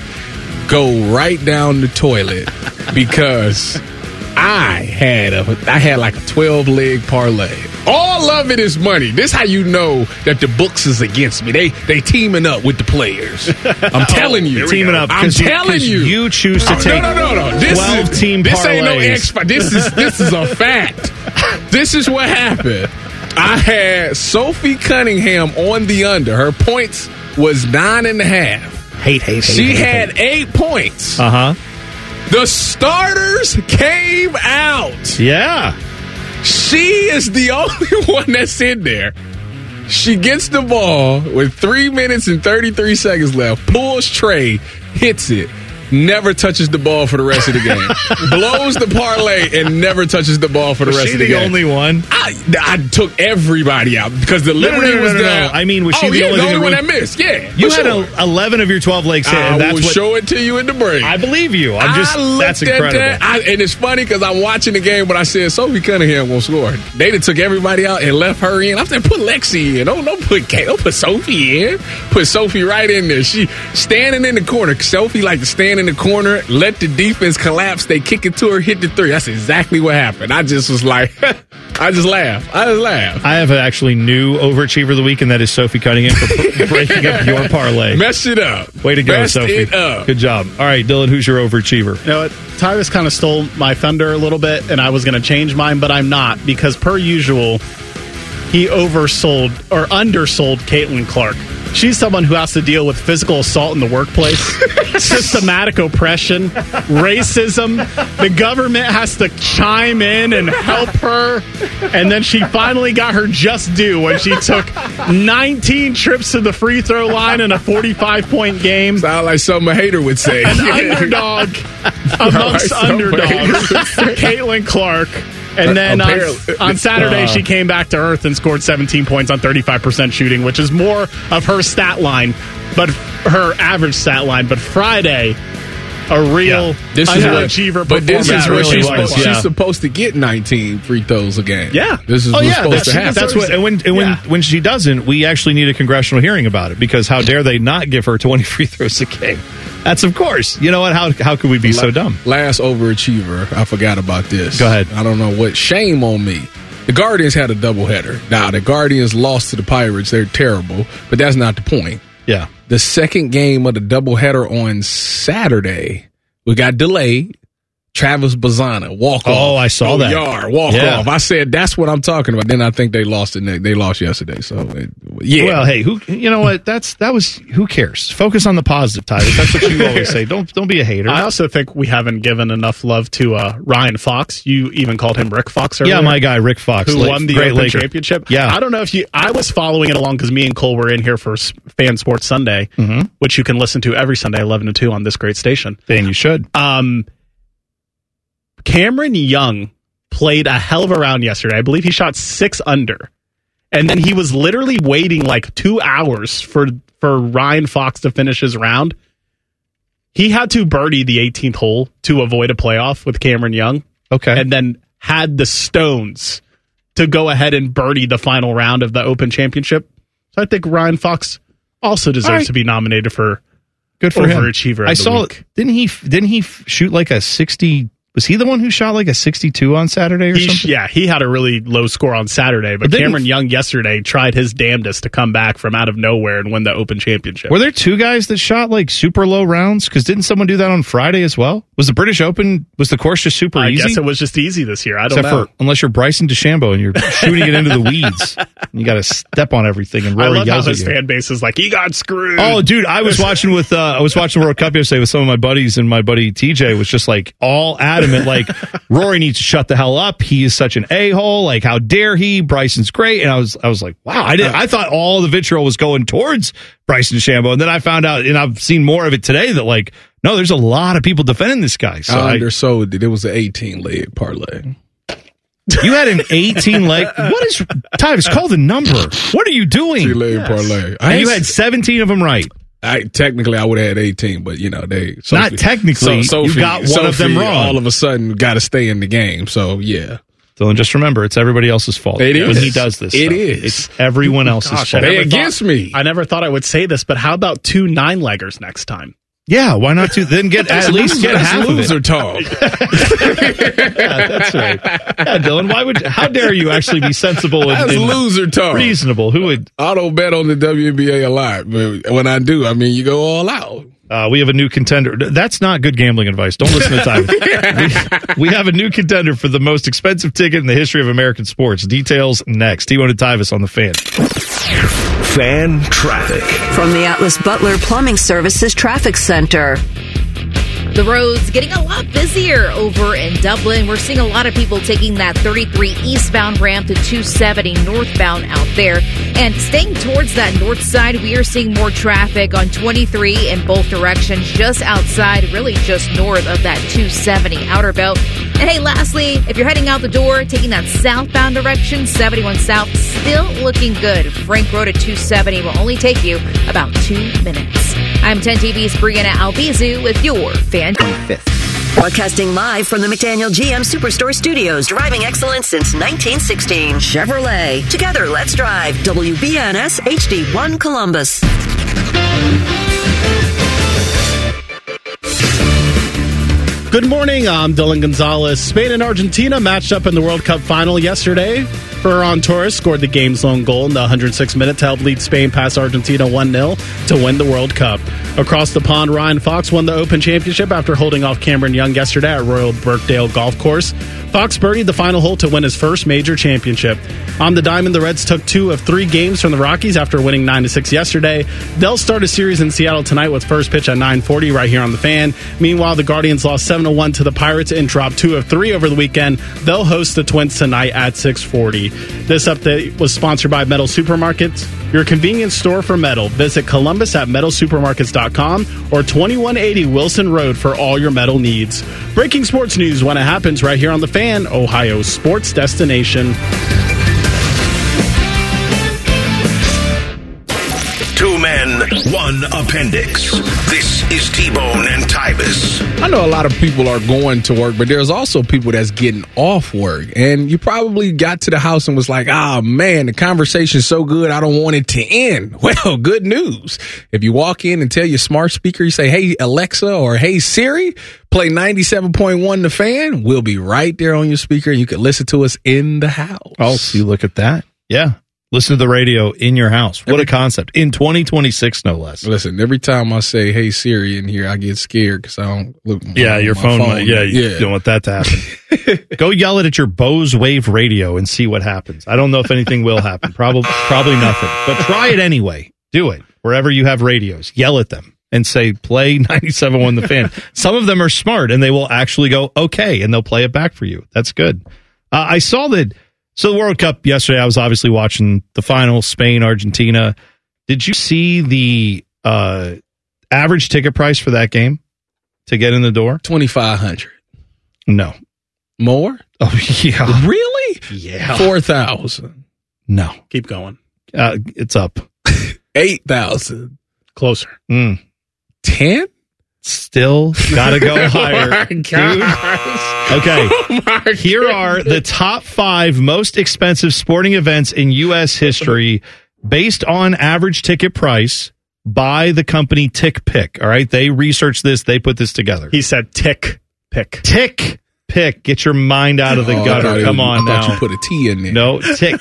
go right down the toilet because I had a I had like a twelve leg parlay. All of it is money. This how you know that the books is against me. They they teaming up with the players. I'm telling you, Teaming up I'm 'cause you- telling 'cause you, you choose to Oh, take no, no, no, no. This twelve is, team This ain't no parlays. X. This is this is a fact. This is what happened. I had Sophie Cunningham on the under. Her points was nine and a half. Hate, hate, hate. She hate, had hate. eight points. Uh huh. The starters came out. Yeah. She is the only one that's in there. She gets the ball with three minutes and thirty-three seconds left, pulls Trey, hits it, never touches the ball for the rest of the game. Blows the parlay and never touches the ball for the Was rest she of the, the game. only one? I, I took everybody out because the No, no, Liberty no, no, was no, no. down. I mean, was she oh, the yeah, only the thing only one that that missed? Yeah, You for had sure. a, eleven of your twelve legs hit, I and that's will what. show it to you in the break. I believe you. I'm just. I looked That's at incredible. that, I, and it's funny because I'm watching the game, but I said Sophie Cunningham won't score. They done took everybody out and left her in. I said, put Lexi in. Don't don't put Kate. Don't put Sophie in. Put Sophie right in there. She standing in the corner. Sophie like to stand in the corner, let the defense collapse. They kick it to her, hit the three. That's exactly what happened. I just was like, I just laughed. I just laughed. I have an actually new overachiever of the week, and that is Sophie Cunningham for pr- breaking up your parlay. Messed it up. Way to go, Messed Sophie. it up. Good job. All right, Dylan, who's your overachiever? You know what? Tyrus kind of stole my thunder a little bit, and I was going to change mine, but I'm not, because per usual, he oversold or undersold Caitlin Clark. She's someone who has to deal with physical assault in the workplace, systematic oppression, racism. The government has to chime in and help her. And then she finally got her just due when she took nineteen trips to the free throw line in a forty-five point game. Sound like something a hater would say. An underdog amongst Right, underdogs, Caitlin Clark. And then on, Apparently- on Saturday, uh, she came back to earth and scored seventeen points on thirty-five percent shooting, which is more of her stat line, but her average stat line. But Friday, a real Yeah. This is what, underachiever but this performance. is what really she's, was, supposed, yeah. she's supposed to get nineteen free throws a game. Yeah. This is Oh what's yeah, supposed that's, to happen. that's what. And when and when Yeah. when she doesn't, we actually need a congressional hearing about it, because how dare they not give her twenty free throws a game? That's of course. You know what? How how could we be so dumb? Last overachiever, I forgot about this. Go ahead. I don't know what. Shame on me. The Guardians had a doubleheader. Now, the Guardians lost to the Pirates. They're terrible, but that's not the point. Yeah. The second game of the doubleheader on Saturday, we got delayed. Travis Bazzana, walk off. Oh, I saw that. Yard, walk Yeah. off. I said, that's what I'm talking about. Then I think they lost it. They lost yesterday. So, it, yeah. Well, hey, who you know what? That's that was who cares? Focus on the positive, Tyler. That's what you always say. Don't don't be a hater. I also think we haven't given enough love to uh, Ryan Fox. You even called him Rick Fox earlier. Yeah, my guy Rick Fox, who Lake, won the great Open Laker. Championship. Yeah. I don't know if you. I was following it along because me and Cole were in here for S- Fan Sports Sunday, Mm-hmm. which you can listen to every Sunday, eleven to two on this great station. And you should. Um, Cameron Young played a hell of a round yesterday. I believe he shot six under. And then he was literally waiting like two hours for, for Ryan Fox to finish his round. He had to birdie the eighteenth hole to avoid a playoff with Cameron Young. Okay. And then had the stones to go ahead and birdie the final round of the Open Championship. So I think Ryan Fox also deserves right. to be nominated for Good for him. Overachiever of I the saw. week. Didn't he? Didn't he shoot like a sixty? Was he the one who shot like a sixty-two on Saturday or He, something? yeah, he had a really low score on Saturday, but But didn't- Cameron Young yesterday tried his damnedest to come back from out of nowhere and win the Open Championship. Were there two guys that shot like super low rounds? Because didn't someone do that on Friday as well? Was the British Open? Was the course just super I easy? guess it was just easy this year. I don't Except know. for unless you're Bryson DeChambeau and you're shooting it into the weeds, you got to step on everything. And I Rory love how yells at his you. fan base is like, he got screwed. Oh, dude, I was watching with uh, I was watching the World Cup yesterday with some of my buddies, and my buddy T J was just like all adamant, like Rory needs to shut the hell up. He is such an a hole. Like, how dare he? Bryson's great, and I was I was like, wow, I did. I thought all the vitriol was going towards Bryson DeChambeau, and then I found out, and I've seen more of it today, that like, no, there's a lot of people defending this guy. So I I, undersold it. It was an eighteen leg parlay. you had an eighteen leg. What is Tyvis? Call the number. What are you doing? Three leg parlay. And you had seventeen of them right. I technically I would have had eighteen, but you know they Not technically, you got one of them wrong. All of a sudden, got to stay in the game. So yeah. So just remember, it's everybody else's fault. It when is. he does this. It stuff. is. It's everyone else's Gosh, fault. I never They thought- against me. I never thought I would say this, but how about two nine-leggers next time? Yeah, why not? To then get at least get That's half loser of it. talk. Yeah, that's right. Yeah, Dylan, why would? How dare you actually be sensible and, That's and loser talk. reasonable? Who would? I don't bet on the W N B A a lot, but when I do, I mean, you go all out. Uh, we have a new contender. That's not good gambling advice. Don't listen to Tyvis. we, we have a new contender for the most expensive ticket in the history of American sports. Details next. T one and Tyvis on the Fan. Fan traffic. From the Atlas Butler Plumbing Services Traffic Center. The roads getting a lot busier over in Dublin. We're seeing a lot of people taking that thirty-three eastbound ramp to two seventy northbound out there. And staying towards that north side, we are seeing more traffic on twenty-three in both directions, just outside, really just north of that two seventy outer belt. And hey, lastly, if you're heading out the door, taking that southbound direction, seventy-one South, still looking good. Frank Road at two seventy will only take you about two minutes. I'm ten T V's Brianna Albizu with your Fan twenty-fifth. Broadcasting live from the McDaniel G M Superstore Studios, driving excellence since nineteen sixteen. Chevrolet. Together, let's drive. W B N S H D one Columbus. Good morning, I'm Dylan Gonzalez. Spain and Argentina matched up in the World Cup final yesterday. Ferran Torres scored the game's lone goal in the one hundred sixth minute to help lead Spain past Argentina one nil to win the World Cup. Across the pond, Ryan Fox won the Open Championship after holding off Cameron Young yesterday at Royal Birkdale Golf Course. Fox birdied the final hole to win his first major championship. On the diamond, the Reds took two of three games from the Rockies after winning nine to six yesterday. They'll start a series in Seattle tonight with first pitch at nine forty right here on the Fan. Meanwhile, the Guardians lost seven to one to the Pirates and dropped two of three over the weekend. They'll host the Twins tonight at six forty. This update was sponsored by Metal Supermarkets, your convenience store for metal. Visit Columbus at metal supermarkets dot com or twenty-one eighty Wilson Road for all your metal needs. Breaking sports news when it happens right here on the Fan, Ohio's sports destination. Two men, one appendix. This is T-Bone and Tyvis. I know a lot of people are going to work, but there's also people that's getting off work. And you probably got to the house and was like, ah, man, the conversation's so good, I don't want it to end. Well, good news. If you walk in and tell your smart speaker, you say, hey, Alexa, or hey, Siri, play ninety-seven point one The Fan, we'll be right there on your speaker and you can listen to us in the house. Oh, so you look at that. Yeah. Listen to the radio in your house. What a concept. In twenty twenty-six, no less. Listen, every time I say, hey, Siri in here, I get scared because I don't look. Yeah, your my phone. phone might, yeah, you yeah. don't want that to happen. Go yell it at your Bose Wave radio and see what happens. I don't know if anything will happen. Probably, probably nothing. But try it anyway. Do it. Wherever you have radios, yell at them and say, play ninety-seven point one The Fan. Some of them are smart and they will actually go, okay, and they'll play it back for you. That's good. Uh, I saw that. So the World Cup yesterday, I was obviously watching the final, Spain, Argentina. Did you see the uh, average ticket price for that game to get in the door? twenty-five hundred No. More? Oh, yeah. Really? Yeah. four thousand No. Keep going. Uh, it's up. eight thousand Closer. Mm. ten Still gotta go higher. Dude. Okay. Oh Here are the top five most expensive sporting events in U S history based on average ticket price by the company Tick Pick. All right. They researched this. They put this together. He said tick pick. Tick Pick. Get your mind out of the Oh, I gutter. thought Come it- on I now. thought you put a T in there. No, Tick.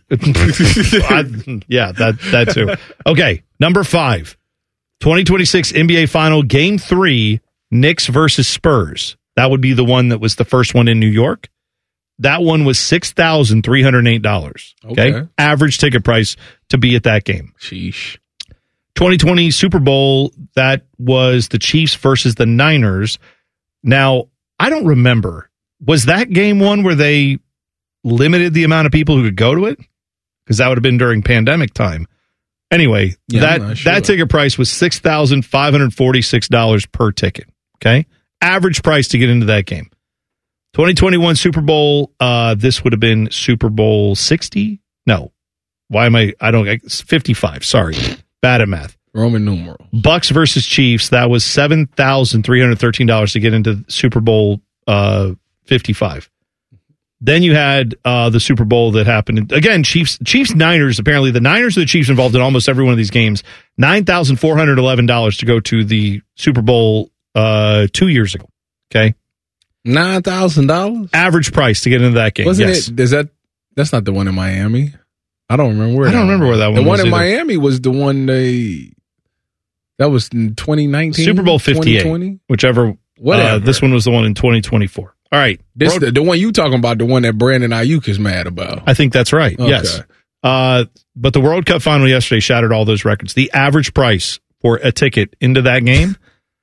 I- yeah, that, that too. Okay. Number five. twenty twenty-six N B A Final Game three, Knicks versus Spurs. That would be the one that was the first one in New York. That one was six thousand three hundred eight dollars. Okay? Okay. Average ticket price to be at that game. Sheesh. twenty twenty Super Bowl, that was the Chiefs versus the Niners. Now, I don't remember. Was that game one where they limited the amount of people who could go to it? Because that would have been during pandemic time. Anyway, Yeah, that I'm not sure. that ticket price was six thousand five hundred forty-six dollars per ticket. Okay? Average price to get into that game. twenty twenty-one Super Bowl, uh, this would have been Super Bowl sixty? No. Why am I, I don't, it's fifty-five. Sorry. Bad at math. Roman numeral. Bucks versus Chiefs, that was seven thousand three hundred thirteen dollars to get into Super Bowl uh, fifty-five. Then you had uh, the Super Bowl that happened. Again, Chiefs, Chiefs, Niners, apparently the Niners are the Chiefs involved in almost every one of these games. nine thousand four hundred eleven dollars to go to the Super Bowl uh, two years ago. Okay. nine thousand dollars? Average price to get into that game. Wasn't yes. it? Is that, that's not the one in Miami. I don't remember where I don't that remember where that one The was one in either. Miami was the one they, that was in twenty nineteen. Super Bowl fifty-eight. twenty twenty? Whichever. Whatever. Uh, this one was the one in twenty twenty-four. All right. This Road- the, the one you talking about, the one that Brandon Ayuk is mad about. I think that's right. Okay. Yes. Uh, but the World Cup final yesterday shattered all those records. The average price for a ticket into that game,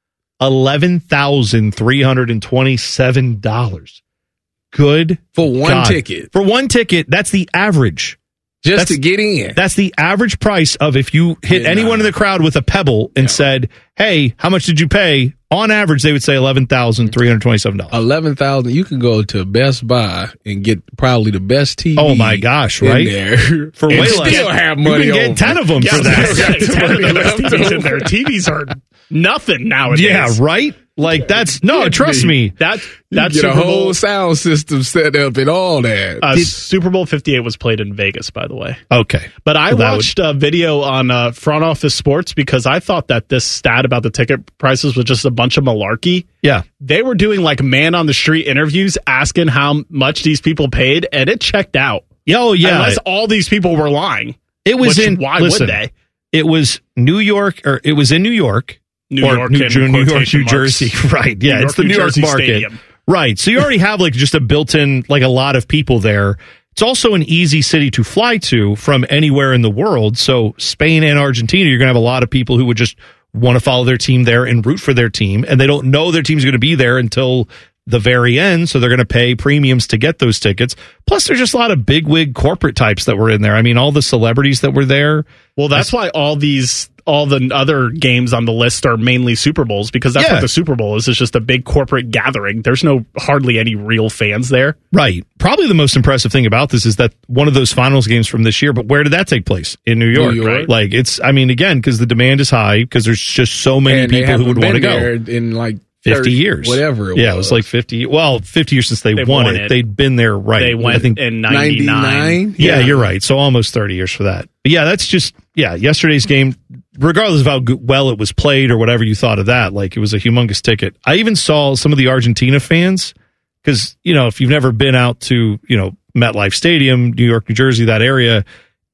eleven thousand three hundred twenty-seven dollars. Good. For one God. ticket. For one ticket, that's the average. Just That's- to get in. That's the average price of if you hit Yeah, anyone nah. in the crowd with a pebble and said, hey, how much did you pay? On average, they would say eleven thousand three hundred twenty-seven dollars. eleven thousand. You can go to Best Buy and get probably the best T V. Oh my gosh, in right? there. For And way still less. have You money can get over. ten of them Yeah, for that. there's ten of the best T Vs in there. T Vs are nothing nowadays. Yeah, right? Like that's no, trust me. That You that get Super a whole Bowl sound system set up and all that. uh, Super Bowl fifty-eight was played in Vegas, by the way. Okay. But I Well, that watched a video on uh, Front Office Sports because I thought that this stat about the ticket prices was just a bunch of malarkey. Yeah. They were doing like man on the street interviews asking how much these people paid, and it checked out. Oh yeah. Unless all these people were lying. It was Which, in why listen, would they? It was New York or it was in New York. New or York New, in New York, quotation New marks. Jersey. Right. Yeah, New it's York, the New New York Jersey market. Stadium. Right. So you already have like just a built-in like a lot of people there. It's also an easy city to fly to from anywhere in the world. So Spain and Argentina, you're going to have a lot of people who would just want to follow their team there and root for their team, and they don't know their team's going to be there until the very end, so they're going to pay premiums to get those tickets. Plus, there's just a lot of bigwig corporate types that were in there. I mean, all the celebrities that were there. Well, that's why all these all the other games on the list are mainly Super Bowls, because that's Yeah. what the Super Bowl is. It's just a big corporate gathering. There's no hardly any real fans there. Right. Probably the most impressive thing about this is that one of those finals games from this year, but where did that take place? In New York, New York. right? Like it's, I mean, again, because the demand is high, because there's just so many And they people who would haven't want to been go. there in like fifty thirty years. whatever it yeah, was. it was like fifty. Well, fifty years since they, They won, won it. it. They'd been there, right? They went I think, in ninety-nine. ninety-nine? yeah, Yeah. you're right. So almost thirty years for that. But yeah, that's just, yeah, yesterday's game, regardless of how good, well it was played or whatever you thought of that, like it was a humongous ticket. I even saw some of the Argentina fans, because, you know, if you've never been out to, you know, MetLife Stadium, New York, New Jersey, that area,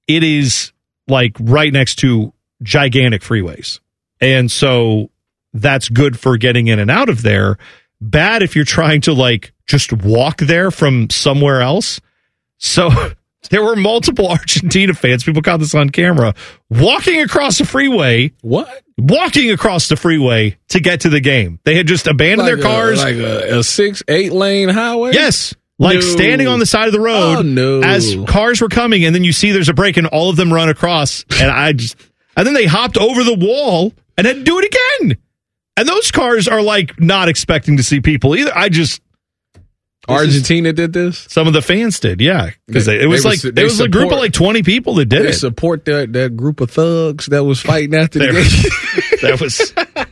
it is like right next to gigantic freeways. And so that's good for getting in and out of there. Bad if you're trying to like just walk there from somewhere else. So there were multiple Argentina fans, people caught this on camera, walking across the freeway. What? Walking across the freeway to get to the game. They had just abandoned Like their cars. A, like a, a six, eight lane highway? Yes. Like No. standing on the side of the road Oh, no. as cars were coming, and then you see there's a break and all of them run across. And I just, and then they hopped over the wall and had to do it again. And those cars are like not expecting to see people either. I just Argentina did this. Some of the fans did, yeah, because They- it was they like was- it they was a group of support- like twenty people that did They it. support that that group of thugs that was fighting after the There- game. That was.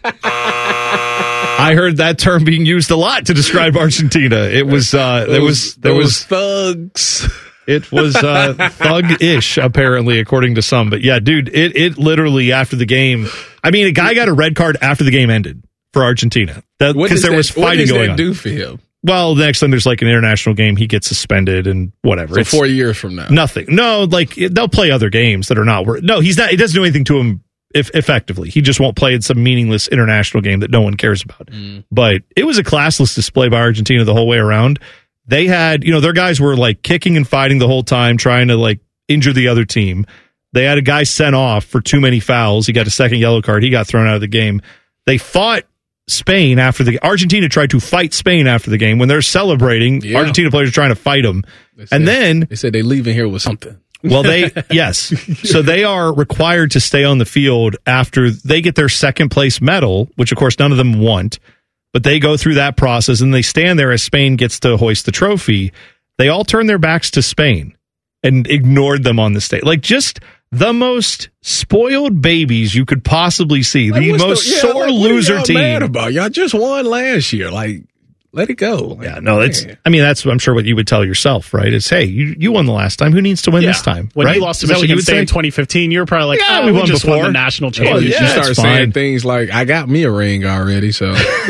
I heard that term being used a lot to describe Argentina. It was uh, there was there Those was thugs. It was uh, thug-ish, apparently, according to some. But yeah, dude, it it literally after the game. I mean, a guy got a red card after the game ended for Argentina What because does there that- was what fighting does going that on. do for him? Well, the next time there's like an international game, he gets suspended and whatever. So It's four years from now. nothing. No, like it, they'll play other games that are not. wor- No, he's not. It doesn't do anything to him. If effectively, he just won't play in some meaningless international game that no one cares about. Mm. But it was a classless display by Argentina the whole way around. They had, you know, their guys were like kicking and fighting the whole time, trying to like injure the other team. They had a guy sent off for too many fouls. He got a second yellow card. He got thrown out of the game. They fought Spain after the Argentina tried to fight Spain after the game when they're celebrating. Yeah. Argentina players are trying to fight them, They said- and then they said they leaving here with something. well, they, yes. So they are required to stay on the field after they get their second place medal, which of course none of them want, but they go through that process and they stand there as Spain gets to hoist the trophy. They all turn their backs to Spain and ignored them on the stage. Like just the most spoiled babies you could possibly see. Like, the what's most yeah, sore like, what are loser y'all team. Mad about y'all just won last year. Like, let it go. Like, Yeah, no, it's. man. I mean, that's I'm sure what you would tell yourself, right? Is hey, you, you won the last time. Who needs to win Yeah. this time? When right? you lost to Is that what Michigan would State in say? twenty fifteen, you were probably like, Yeah, oh, we we, won just won before. the national Well, championship. you yeah, start it's saying fine. things like, I got me a ring already. So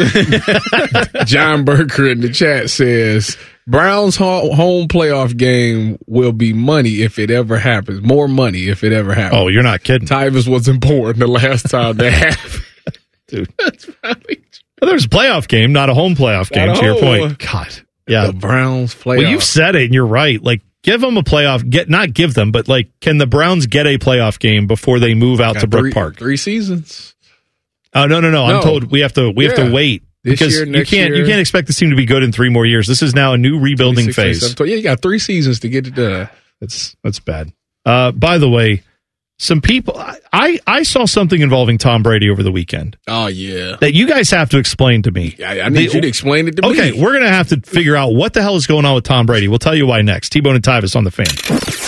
John Burker in the chat says, Browns ho- home playoff game will be money if it ever happens. More money if it ever happens. Oh, you're not kidding, Tyvus was important the last time that happened. dude. Well, there's a playoff game, not a home playoff game. Not a To your home. point, God, yeah. The Browns playoff. Well, you've said it, and you're right. Like, give them a playoff. Get not give them, but like, can the Browns get a playoff game before they move out Got to Brook three, Park? Three seasons. Oh no, no, no, No. I'm told we have to. We have Yeah. to wait This because year, you next can't. You year. can't expect this team to be good in three more years. This is now a new rebuilding twenty-six, phase. twenty-seven, Yeah, you got three seasons to get it done. That's that's bad. Uh, by the way, some people. I I saw something involving Tom Brady over the weekend Oh, yeah. that you guys have to explain to me. I, I need The- you to explain it to Okay, me. we're going to have to figure out what the hell is going on with Tom Brady. We'll tell you why next. T-Bone and Tyvus on the Fan.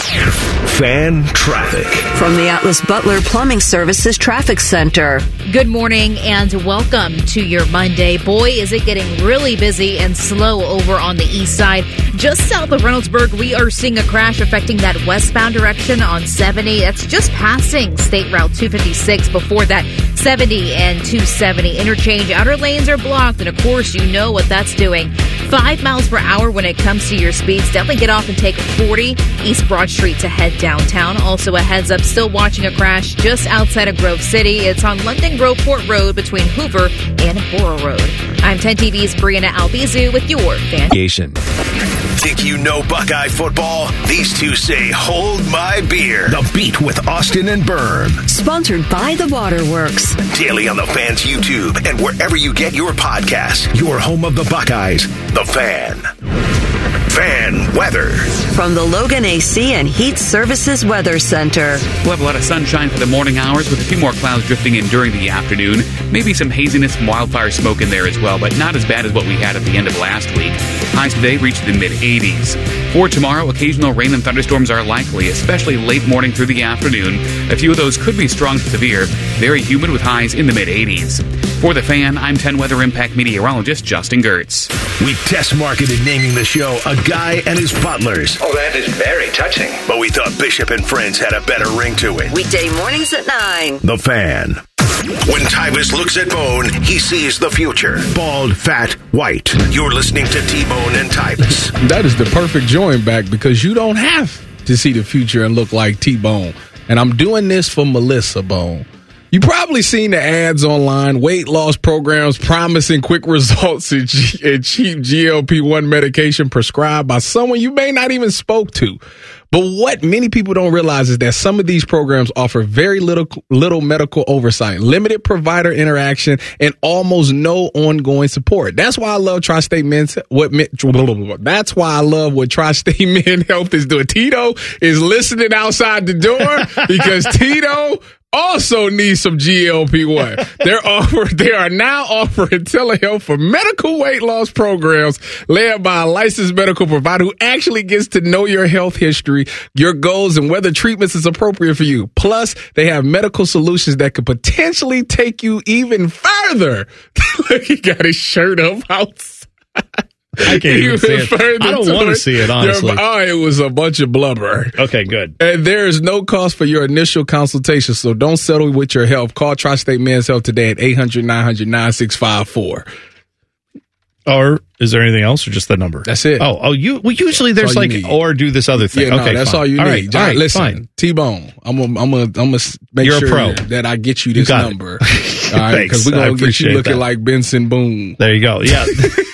Fan traffic. From the Atlas Butler Plumbing Services Traffic Center. Good morning and welcome to your Monday. Boy, is it getting really busy and slow over on the east side. Just south of Reynoldsburg, we are seeing a crash affecting that westbound direction on seventy. That's just passing State Route two fifty-six. Before that, seventy and two seventy interchange. Outer lanes are blocked, and of course, you know what that's doing. Five miles per hour when it comes to your speeds. Definitely get off and take forty East Broad Street to head downtown. Also, a heads up, still watching a crash just outside of Grove City. It's on London Groveport Road between Hoover and Borough Road. I'm ten T V's Brianna Albizu with your fan. Think you know Buckeye football? These two say, hold my beer. The Beat with Austin and Byrne. Sponsored by the Waterworks. Daily on the Fan's YouTube and wherever you get your podcasts. Your home of the Buckeyes, The Fan. Fan weather. From the Logan A C and Heat Services Weather Center. We'll have a lot of sunshine for the morning hours with a few more clouds drifting in during the afternoon. Maybe some haziness and wildfire smoke in there as well, but not as bad as what we had at the end of last week. Highs today reach the mid-eighties. For tomorrow, occasional rain and thunderstorms are likely, especially late morning through the afternoon. A few of those could be strong to severe. Very humid with highs in the mid-eighties. For The Fan, I'm ten Weather Impact meteorologist Justin Gertz. We test marketed naming the show A Guy and His Butlers. Oh, that is very touching. But we thought Bishop and Friends had a better ring to it. Weekday mornings at nine. The Fan. When Tyvus looks at Bone, he sees the future. Bald, fat, white. You're listening to T-Bone and Tyvus. That is the perfect join back because you don't have to see the future and look like T-Bone. And I'm doing this for Melissa Bone. You probably seen the ads online, weight loss programs promising quick results and, G- and cheap G L P one medication prescribed by someone you may not even spoke to. But what many people don't realize is that some of these programs offer very little little medical oversight, limited provider interaction, and almost no ongoing support. That's why I love Tri-State Men's. What that's why I love what Tri-State Men Health is doing. Tito is listening outside the door because Tito also needs some G L P one. They're offer, they are now offering telehealth for medical weight loss programs led by a licensed medical provider who actually gets to know your health history, your goals, and whether treatments is appropriate for you. Plus, they have medical solutions that could potentially take you even further. Look, he got his shirt up outside. I can't even see it. I don't want to see it, honestly. Your, oh, it was a bunch of blubber. Okay, good. And there is no cost for your initial consultation, so don't settle with your health. Call Tri-State Men's Health today at eight hundred, nine hundred, nine six five four. Or is there anything else or just the number? That's it. Oh, oh, you. Well, usually there's like, need. or do this other thing. Yeah, no, okay, that's fine. all you all need. Right, John, all right, listen, fine. T-Bone, I'm gonna, I'm gonna, I'm gonna make You're sure a pro. that I get you this You number. All right, because we're I gonna get you appreciate looking that. like Benson Boone. There you go. Yeah.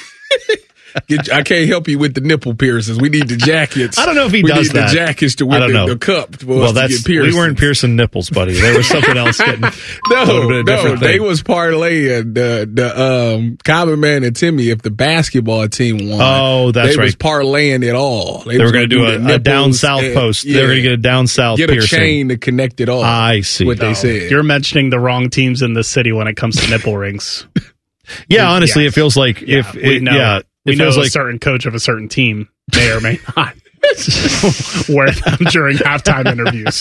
Get, I can't help you with the nipple piercings. We need the jackets. I don't know if he we does need that. the jackets to I wear don't the, know. the cup for well, us that's to get pierced. we weren't piercing nipples, buddy. There was something else getting. no, a no, they thing. was parlaying the the um, Common Man and Timmy. If the basketball team won, Oh, that's they right. was parlaying it all. They, were going to do the a, a nipples down south and- post. yeah. They were going to get a down south Get a piercing. chain to connect it all. I see. What they No, said. You're mentioning the wrong teams in the city when it comes to nipple rings. Yeah, honestly, Yes. it feels like Yeah, if we it, know, yeah, we it know feels a like certain coach of a certain team may or may not wear them during halftime interviews.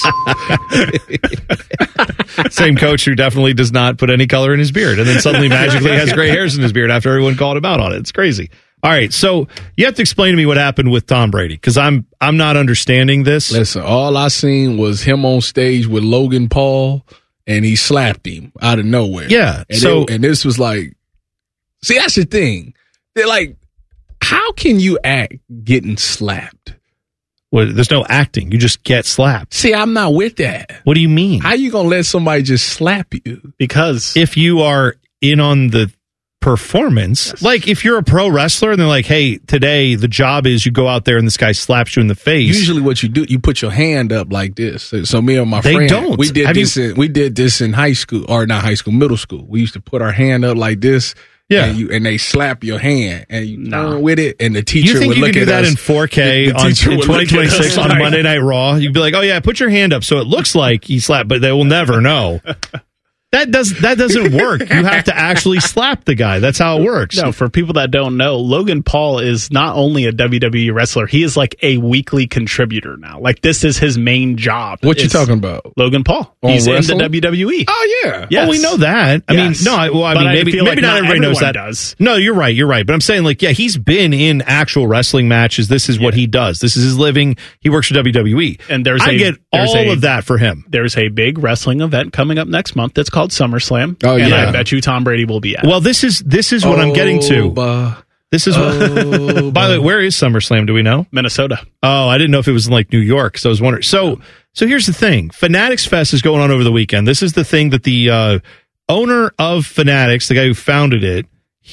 same coach who definitely does not put any color in his beard, and then suddenly magically has gray hairs in his beard after everyone called him out on it. It's crazy. All right, so you have to explain to me what happened with Tom Brady because I'm I'm not understanding this. Listen, all I seen was him on stage with Logan Paul, and he slapped him out of nowhere. Yeah, and so- it- and this was like, see, that's the thing. They're like, how can you act getting slapped? Well, there's no acting; you just get slapped. See, I'm not with that. What do you mean? How you gonna let somebody just slap you? Because if you are in on the performance, yes. Like if you're a pro wrestler and they're like, hey, today the job is you go out there and this guy slaps you in the face. Usually what you do, you put your hand up like this. So, so me and my they friend, don't. we did Have this you, in, we did this in high school, or not high school, middle school. We used to put our hand up like this. Yeah. And, you, and they slap your hand and you nah. turn with it, and the teacher you think would you look could do at that us, in four K the, the on in teacher would look twenty twenty-six at us on like- Monday Night Raw? You'd be like, oh yeah, put your hand up so it looks like he slapped, but they will never know. That does that doesn't work. You have to actually slap the guy. That's how it works. No, for people that don't know, Logan Paul is not only a W W E wrestler, he is like a weekly contributor now. Like this is his main job. What you is talking about? Logan Paul. On He's wrestling? in the W W E. Oh yeah. Yes. Well, we know that. I Yes. mean, no, I, well, I But mean, I maybe feel maybe like not, not everybody knows that. everyone does. No, you're right. You're right. But I'm saying, like, yeah, he's been in actual wrestling matches. This is what he does. This is his living. He works for W W E. And there's I a, get there's all a, of that for him. There's a big wrestling event coming up next month that's called SummerSlam. Oh, and yeah. I bet you Tom Brady will be at. Well, this is this is what I'm getting to. Bah. This is what. Oh, By the way, where is SummerSlam? Do we know? Minnesota. Oh, I didn't know if it was in like New York. So I was wondering. So, so here's the thing: Fanatics Fest is going on over the weekend. This is the thing that the uh, owner of Fanatics, the guy who founded it,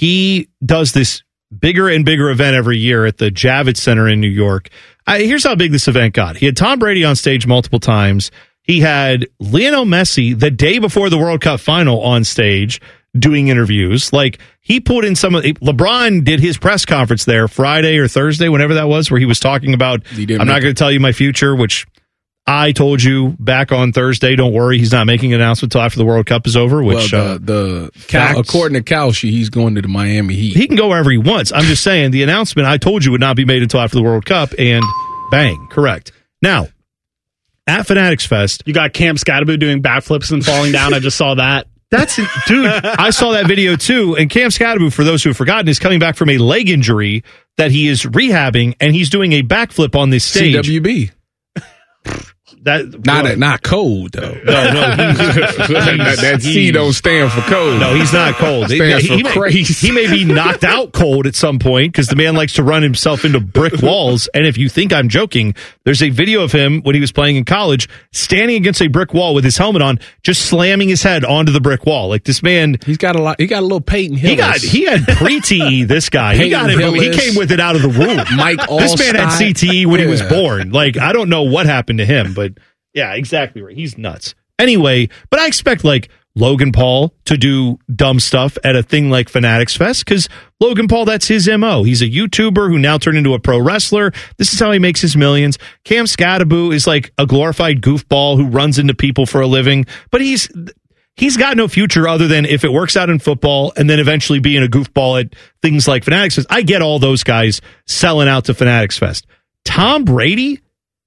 he does this bigger and bigger event every year at the Javits Center in New York. I, here's how big this event got. He had Tom Brady on stage multiple times. He had Lionel Messi the day before the World Cup final on stage doing interviews. Like he put in some of LeBron did his press conference there Friday or Thursday, whenever that was, where he was talking about, I'm not going to tell you my future, which I told you back on Thursday. Don't worry. He's not making an announcement until after the World Cup is over, which well, uh, the, the Cal, according to Kalshi, he's going to the Miami Heat. He can go wherever he wants. I'm just saying the announcement I told you would not be made until after the World Cup, and bang, correct. Now, at Fanatics Fest, you got Cam Scatterboo doing backflips and falling down. I just saw that. That's dude. I saw that video too. And Cam Scatterboo, for those who have forgotten, is coming back from a leg injury that he is rehabbing, and he's doing a backflip on this stage. C W B. That Not well, not cold though. No, no, he's, that, that C don't stand for cold. No, he's not cold. It stands he, he, for may, crazy. he may be knocked out cold at some point because the man likes to run himself into brick walls. And if you think I'm joking, there's a video of him when he was playing in college standing against a brick wall with his helmet on, just slamming his head onto the brick wall. Like this man, he's got a lot. He got a little Peyton Hillis. he got he had pre-T E. This guy, he got it. From, he came with it out of the womb. Mike This man had C T E when yeah. he was born. Like I don't know what happened to him, but. Yeah, exactly right. He's nuts. Anyway, but I expect like Logan Paul to do dumb stuff at a thing like Fanatics Fest because Logan Paul, that's his M O. He's a YouTuber who now turned into a pro wrestler. This is how he makes his millions. Cam Scattaboo is like a glorified goofball who runs into people for a living, but he's he's got no future other than if it works out in football and then eventually being a goofball at things like Fanatics Fest. I get all those guys selling out to Fanatics Fest. Tom Brady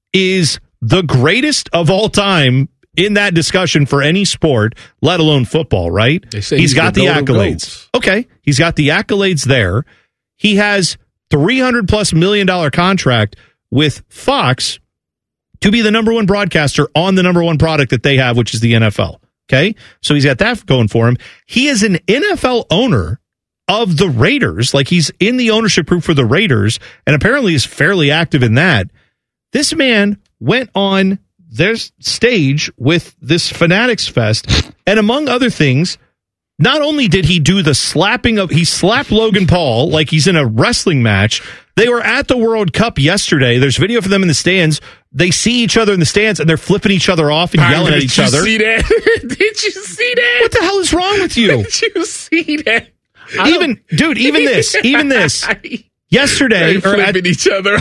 is the greatest of all time in that discussion for any sport, let alone football, right? They say he's he's got the the goat of accolades. goats. Okay. He's got the accolades there. He has three hundred plus million dollar contract with Fox to be the number one broadcaster on the number one product that they have, which is the N F L. Okay. So he's got that going for him. He is an N F L owner of the Raiders. Like he's in the ownership group for the Raiders and apparently is fairly active in that. This man went on their stage with this Fanatics Fest, and among other things, not only did he do the slapping of, he slapped Logan Paul like he's in a wrestling match. They were at the World Cup yesterday. There's video for them in the stands. They see each other in the stands, and they're flipping each other off and yelling at each Did you other. see that? Did you see that? What the hell is wrong with you? Did you see that? Even, dude, even this, even this. Yesterday, They or at, flipping each other.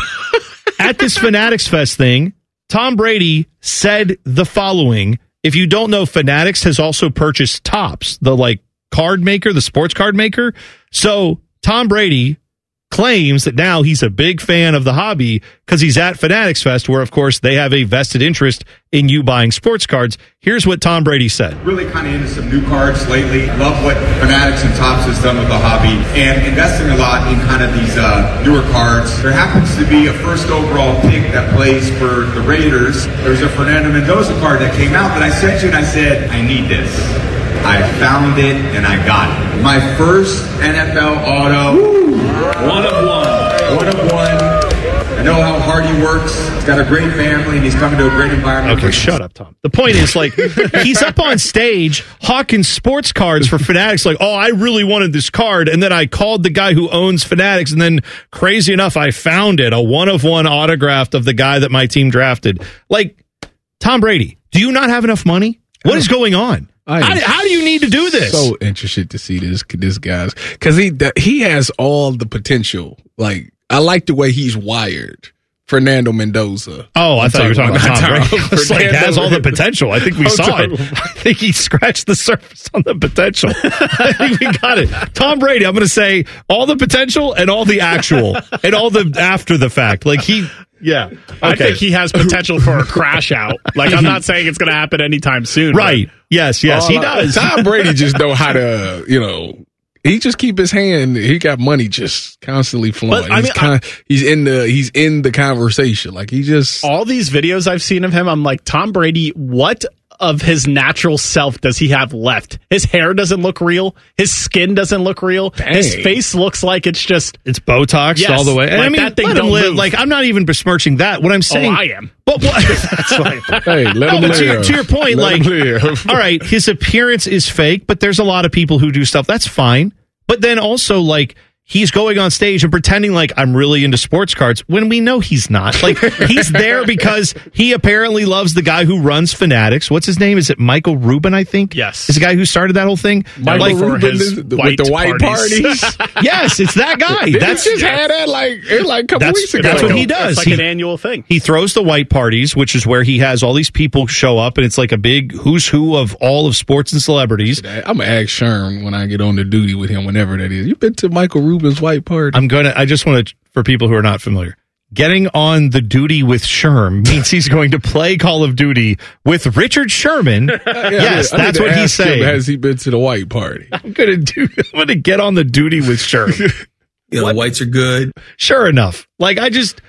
at this Fanatics Fest thing, Tom Brady said the following. If you don't know, Fanatics has also purchased Topps, the like card maker, the sports card maker. So Tom Brady claims that now he's a big fan of the hobby because he's at Fanatics Fest, where, of course, they have a vested interest in you buying sports cards. Here's what Tom Brady said. Really kind of into some new cards lately. Love what Fanatics and Topps has done with the hobby and investing a lot in kind of these uh, newer cards. There happens to be a first overall pick that plays for the Raiders. There's a Fernando Mendoza card that came out that I sent you and I said, I need this. I found it and I got it. My first N F L auto. Woo! One of one. One of one. I know how hard he works. He's got a great family and he's coming to a great environment. Okay, shut up, Tom. The point is, like, he's up on stage hawking sports cards for Fanatics. Like, oh, I really wanted this card. And then I called the guy who owns Fanatics. And then, crazy enough, I found it. A one of one autograph of the guy that my team drafted. Like, Tom Brady, do you not have enough money? What is going on? How, how do you need to do this? So interested to see this this guy's because he the, he has all the potential. Like I like the way he's wired. Fernando Mendoza. Oh, I I'm thought you were talking about Tom Brady. I was like, Fernando has all the potential. I think we I'm saw talking- it. I think he scratched the surface on the potential. I think we got it. Tom Brady, I'm going to say all the potential and all the actual and all the after the fact. Like he, yeah. I Okay. think he has potential for a crash out. Like, I'm not saying it's going to happen anytime soon. Right. Yes, yes, he does. Tom Brady just know how to, you know, he just keep his hand. He got money just constantly flowing. But, I he's mean, kind of he's in the he's in the conversation. Like he just All these videos I've seen of him, I'm like, Tom Brady, what of his natural self does he have left? His hair doesn't look real. His skin doesn't look real. Dang. His face looks like it's just It's Botox Yes, all the way. And like I mean, that thing let him don't live. move. Like, I'm not even besmirching that. What I'm saying. Oh, I am. But what? That's like, hey, let No, him but to, your, live. to your point, Let like, him live. all right, his appearance is fake, but there's a lot of people who do stuff. That's fine. But then also, like, he's going on stage and pretending like I'm really into sports cards when we know he's not. Like, he's there because he apparently loves the guy who runs Fanatics. What's his name? Is it Michael Rubin, I think? Yes. Is the guy who started that whole thing? Michael Like, Rubin his is the, with white the white parties. parties. yes, it's that guy. Didn't That's he just had that like it like a couple That's- weeks ago. that's what he does. It's like He- an annual thing. He throws the white parties, which is where he has all these people show up, and it's like a big who's who of all of sports and celebrities. I'm gonna ask Sherm when I get on the duty with him, whenever that is. You been to Michael Rubin's white party? I'm gonna. I just want to, for people who are not familiar, getting on the duty with Sherm means he's going to play Call of Duty with Richard Sherman. Yeah, yes, I need that's to what he's ask him, saying. Has he been to the white party? I'm gonna do. I'm gonna get on the duty with Sherm. Yeah, the whites are good. Sure enough, like I just.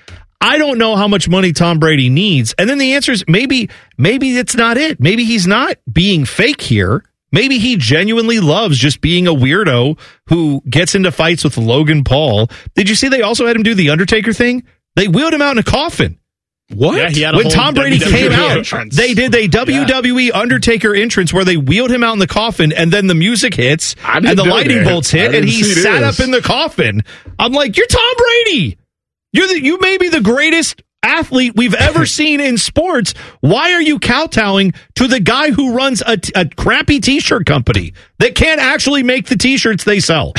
I don't know how much money Tom Brady needs. And then the answer is maybe, maybe it's not it. Maybe he's not being fake here. Maybe he genuinely loves just being a weirdo who gets into fights with Logan Paul. Did you see they also had him do the Undertaker thing? They wheeled him out in a coffin. What? Yeah, he had a when whole Tom Brady W W E came out, entrance. they did a W W E yeah. Undertaker entrance where they wheeled him out in the coffin, and then the music hits and the lightning that. bolts hit, and he sat this. up in the coffin. I'm like, you're Tom Brady. You're the, you may be the greatest athlete we've ever seen in sports. Why are you kowtowing to the guy who runs a, t- a crappy T-shirt company that can't actually make the T-shirts they sell?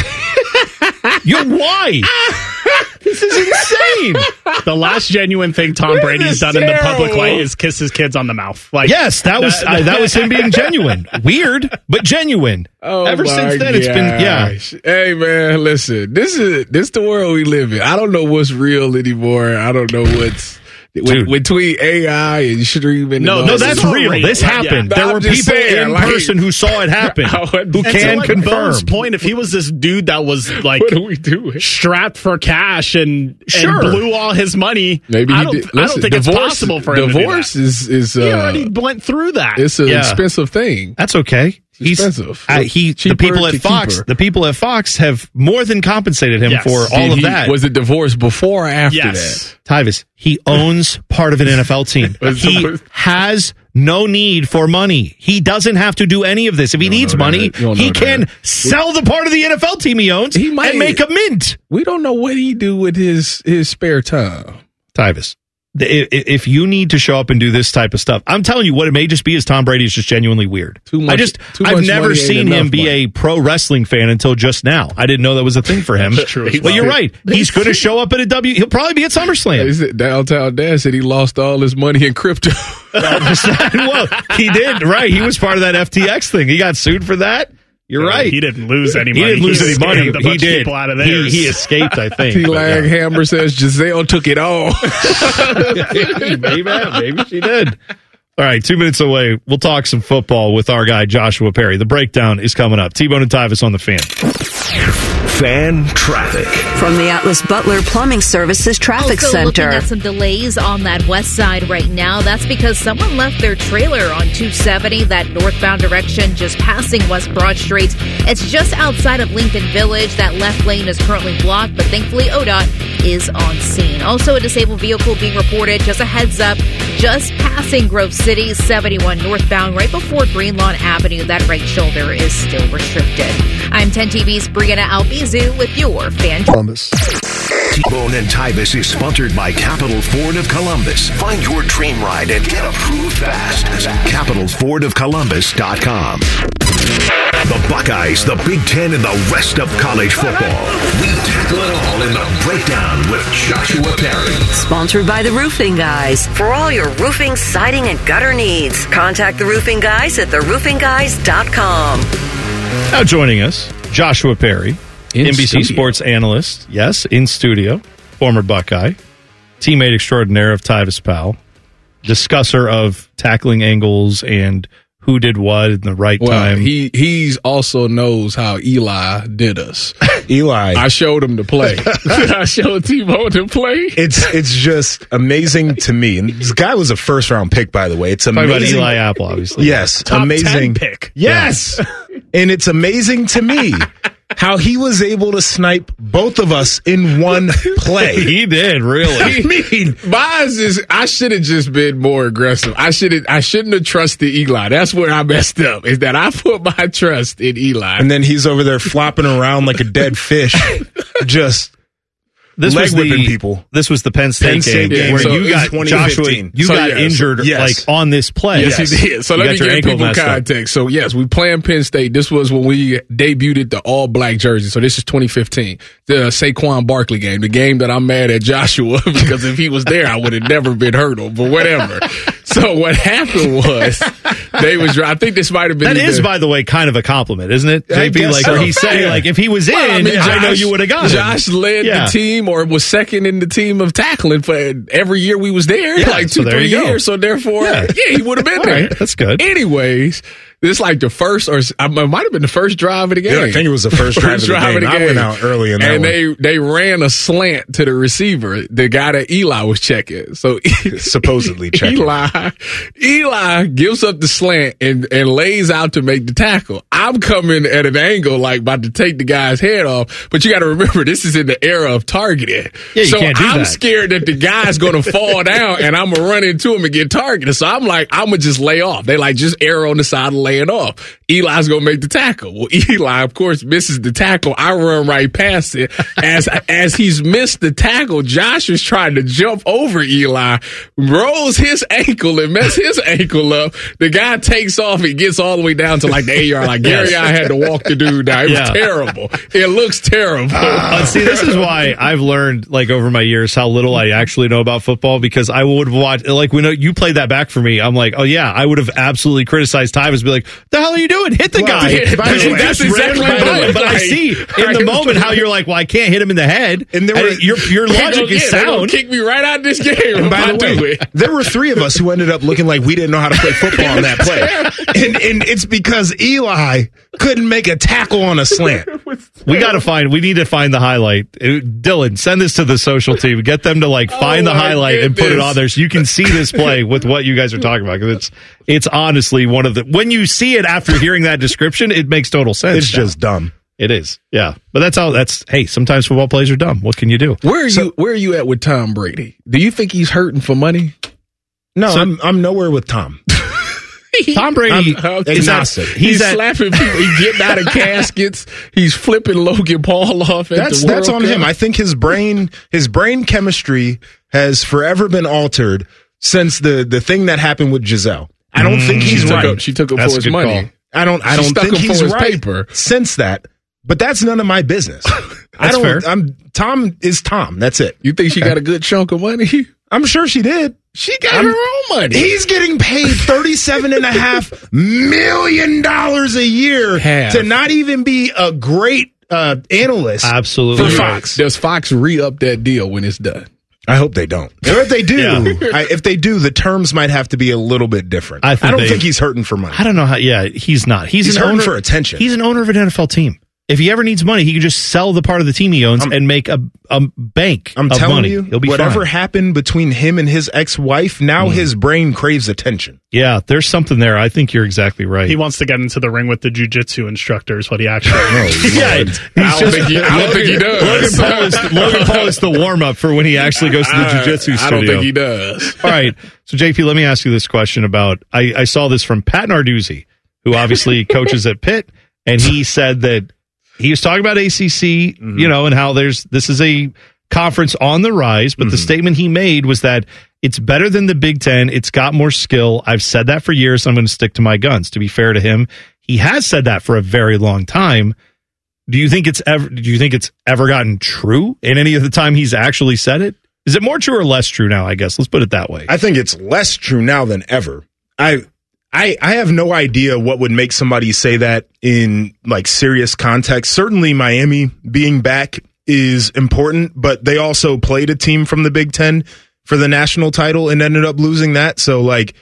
You're why? This is insane. The last genuine thing Tom Brady's done terrible. in the public light is kiss his kids on the mouth. Like, yes, that was that, that was him being genuine. Weird, but genuine. Oh Ever since then, gosh. it's been yeah. Hey man, listen, this is this the world we live in. I don't know what's real anymore. I don't know what's. Dude. Between A I and streaming. No, and no, that's real. real. This happened. Yeah. There I'm were people saying, in like, person who saw it happen, who and can so, like, confirm. Bo's point, if he was this dude that was like what are we doing? strapped for cash and, sure. and blew all his money, maybe I don't, did, listen, I don't think divorce, it's possible for him divorce to do that. is is uh, he already went through that. It's an yeah. expensive thing. That's okay. He's expensive. Uh, he cheaper the people at Fox. Cheaper. The people at Fox have more than compensated him yes. for Did all of he, that. Was it divorce before or after yes. that? Tyvis, he owns part of an N F L team. He has no need for money. He doesn't have to do any of this. If he needs money, he can that. sell the part of the N F L team he owns he might, and make a mint. We don't know what he do with his his spare time. Tyvis, if you need to show up and do this type of stuff, I'm telling you what it may just be is Tom Brady is just genuinely weird. Too much, I just, too I've much never seen him be money. a pro wrestling fan until just now. I didn't know that was a thing for him. That's true. But you're right. He's going to show up at a W. He'll probably be at SummerSlam. Downtown Dad said he lost all his money in crypto. Well, he did, right. He was part of that F T X thing. He got sued for that. You're no, right. He didn't lose any money. He didn't lose he any money. A bunch He did. Out of he, he escaped, I think. T. Lag yeah. Hammer says Giselle took it all. maybe, maybe she did. All right, two minutes away. We'll talk some football with our guy, Joshua Perry. The breakdown is coming up. T-Bone and Tyvis on the Fan. Fan traffic. From the Atlas Butler Plumbing Services Traffic also Center. Looking at some delays on that west side right now. That's because someone left their trailer on two seventy, that northbound direction, just passing West Broad Street. It's just outside of Lincoln Village. That left lane is currently blocked, but thankfully O D O T is on scene. Also, a disabled vehicle being reported. Just a heads up, just passing Grove City, seventy-one northbound, right before Greenlawn Avenue. That right shoulder is still restricted. I'm ten T V's Brianna Albizu with your Fan Columbus. T-Bone and Tyvis is sponsored by Capital Ford of Columbus. Find your dream ride and get approved fast at capital ford of columbus dot com. The Buckeyes, the Big Ten, and the rest of college football. We tackle it all in the breakdown with Joshua Perry. Sponsored by the Roofing Guys. For all your roofing, siding, and gutter needs, contact the Roofing Guys at the roofing guys dot com. Now joining us, Joshua Perry, in N B C studio. Sports analyst. Yes, in studio. Former Buckeye. Teammate extraordinaire of Tyvis Powell. Discusser of tackling angles and who did what in the right well, time. He he's also knows how Eli did us. Eli. I showed him to play. I showed T-Bone to play. It's it's just amazing to me. And this guy was a first round pick, by the way. It's Talking amazing. about Eli Apple, obviously. Yes, Top amazing ten pick. Yes, and it's amazing to me how he was able to snipe both of us in one play. He did, really. I mean, Mine is I should have just been more aggressive. I should have I shouldn't have trusted Eli. That's where I messed up. Is that I put my trust in Eli. and then he's over there flopping around like a dead fish, just This leg was whipping the, people. This was the Penn State, Penn State game, game. where So you it got was Joshua. twenty fifteen. You So got yes. injured Yes. like on this play. Yes, he did. So You let got me your give ankle people messed up. context. So yes, we playing Penn State. This was when we debuted the all black jersey. So this is twenty fifteen, the Saquon Barkley game, the game that I'm mad at Joshua because if he was there, I would have never been hurdled. But whatever. So what happened was they was. I think this might have been That is, the, by the way, kind of a compliment, isn't it? I J P, guess like so. where he's saying, like if he was in, Well, I, I mean, know Josh- you would have got him. Josh led Yeah. the team or was second in the team of tackling for every year we was there, Yeah, like so two, there three you go. years. So therefore, Yeah. yeah, he would have been All there. right, that's good. Anyways, This like the first, or it might have been the first drive of the game. Yeah, I think it was the first drive, of, the game. of the game. I went out early in that and one. they they ran a slant to the receiver, the guy that Eli was checking. So supposedly checking. Eli Eli gives up the slant and and lays out to make the tackle. I'm coming at an angle like about to take the guy's head off, but you got to remember this is in the era of targeting. Yeah, you so can't do I'm that. scared that the guy's going to fall down and I'm gonna run into him and get targeted. So I'm like, I'm gonna just lay off. They like just err on the side of laying off. Eli's gonna make the tackle. Well, Eli, of course, misses the tackle. I run right past it. As as he's missed the tackle, Josh is trying to jump over Eli, rolls his ankle and mess his ankle up. The guy takes off and gets all the way down to like the eight yard line. Gary, I had to walk the dude down. It was Yeah. terrible. It looks terrible. Uh, see, this is why I've learned, like, over my years, how little I actually know about football, because I would watch, like, when you played that back for me, I'm like, oh, yeah, I would have absolutely criticized Tyvus, be like, the hell are you doing? Hit the Well, guy. yeah, by the way, That's that's exactly exactly right. right. But I see in the moment how you're like, well, I can't hit him in the head. And there And were- your, your They logic gonna is get- they gonna sound. kick me right out of this game. And if by I the do way, it. there were three of us who ended up looking like we didn't know how to play football on that play. And, and it's because Eli couldn't make a tackle on a slant. We got to find, we need to find the highlight. Uh, Dylan, send this to the social team. Get them to like find Oh, the my highlight and put it goodness. on there so you can see this play with what you guys are talking about. Because it's, it's honestly one of the, when you see it after hearing that description, it makes total sense. It's now. just dumb. It is. Yeah. But that's how, that's, hey, sometimes football players are dumb. What can you do? Where are you? Where are you at with Tom Brady? Do you think he's hurting for money? No, So- I'm I'm nowhere with Tom. Tom Brady I'm is that, agnostic. He's, he's that, slapping people. He's getting out of caskets. He's flipping Logan Paul off. At That's the that's World on him. Cup. I think his brain his brain chemistry has forever been altered since the the thing that happened with Giselle. I don't think she he's took right. Up, she took him That's for a his good money. call. I don't I She don't stuck think him for he's his right paper. since that. But that's none of my business. I That's don't. fair. I'm Tom is Tom. That's it. You think she got a good chunk of money? I'm sure she did. She got I'm- her own money. He's getting paid thirty-seven and a half million dollars a year Half. to not even be a great uh, analyst absolutely. for right. Fox. Does Fox re-up that deal when it's done? I hope they don't. Or if they do, Yeah. I, if they do, the terms might have to be a little bit different. I think I don't they- think he's hurting for money. I don't know how, yeah, he's not. He's, He's an hurting owner for attention. He's an owner of an N F L team. If he ever needs money, he can just sell the part of the team he owns I'm- and make a, a bank I'm of telling money. you, He'll be whatever fine. happened between him and his ex-wife, now his brain craves attention. Yeah, there's something there. I think you're exactly right. He wants to get into the ring with the jujitsu instructors. What he actually yeah, he's I don't just- think he, I don't think he does. Logan Paul is, Logan Paul is the warm up for when he actually goes to the jiu-jitsu studio. I don't think he does. All right. So, J P, let me ask you this question about I, I saw this from Pat Narduzzi, who obviously coaches at Pitt, and he said that he was talking about A C C, Mm-hmm. you know, and how there's this is a conference on the rise, but the Mm-hmm. statement he made was that it's better than the Big Ten. It's got more skill. I've said that for years. I'm going to stick to my guns. To be fair to him, he has said that for a very long time. Do you think it's ever? Do you think it's ever gotten true in any of the time he's actually said it? Is it more true or less true now? I guess let's put it that way. I think it's less true now than ever. I I I have no idea what would make somebody say that in like serious context. Certainly Miami being back is important, but they also played a team from the Big Ten for the national title and ended up losing that. So like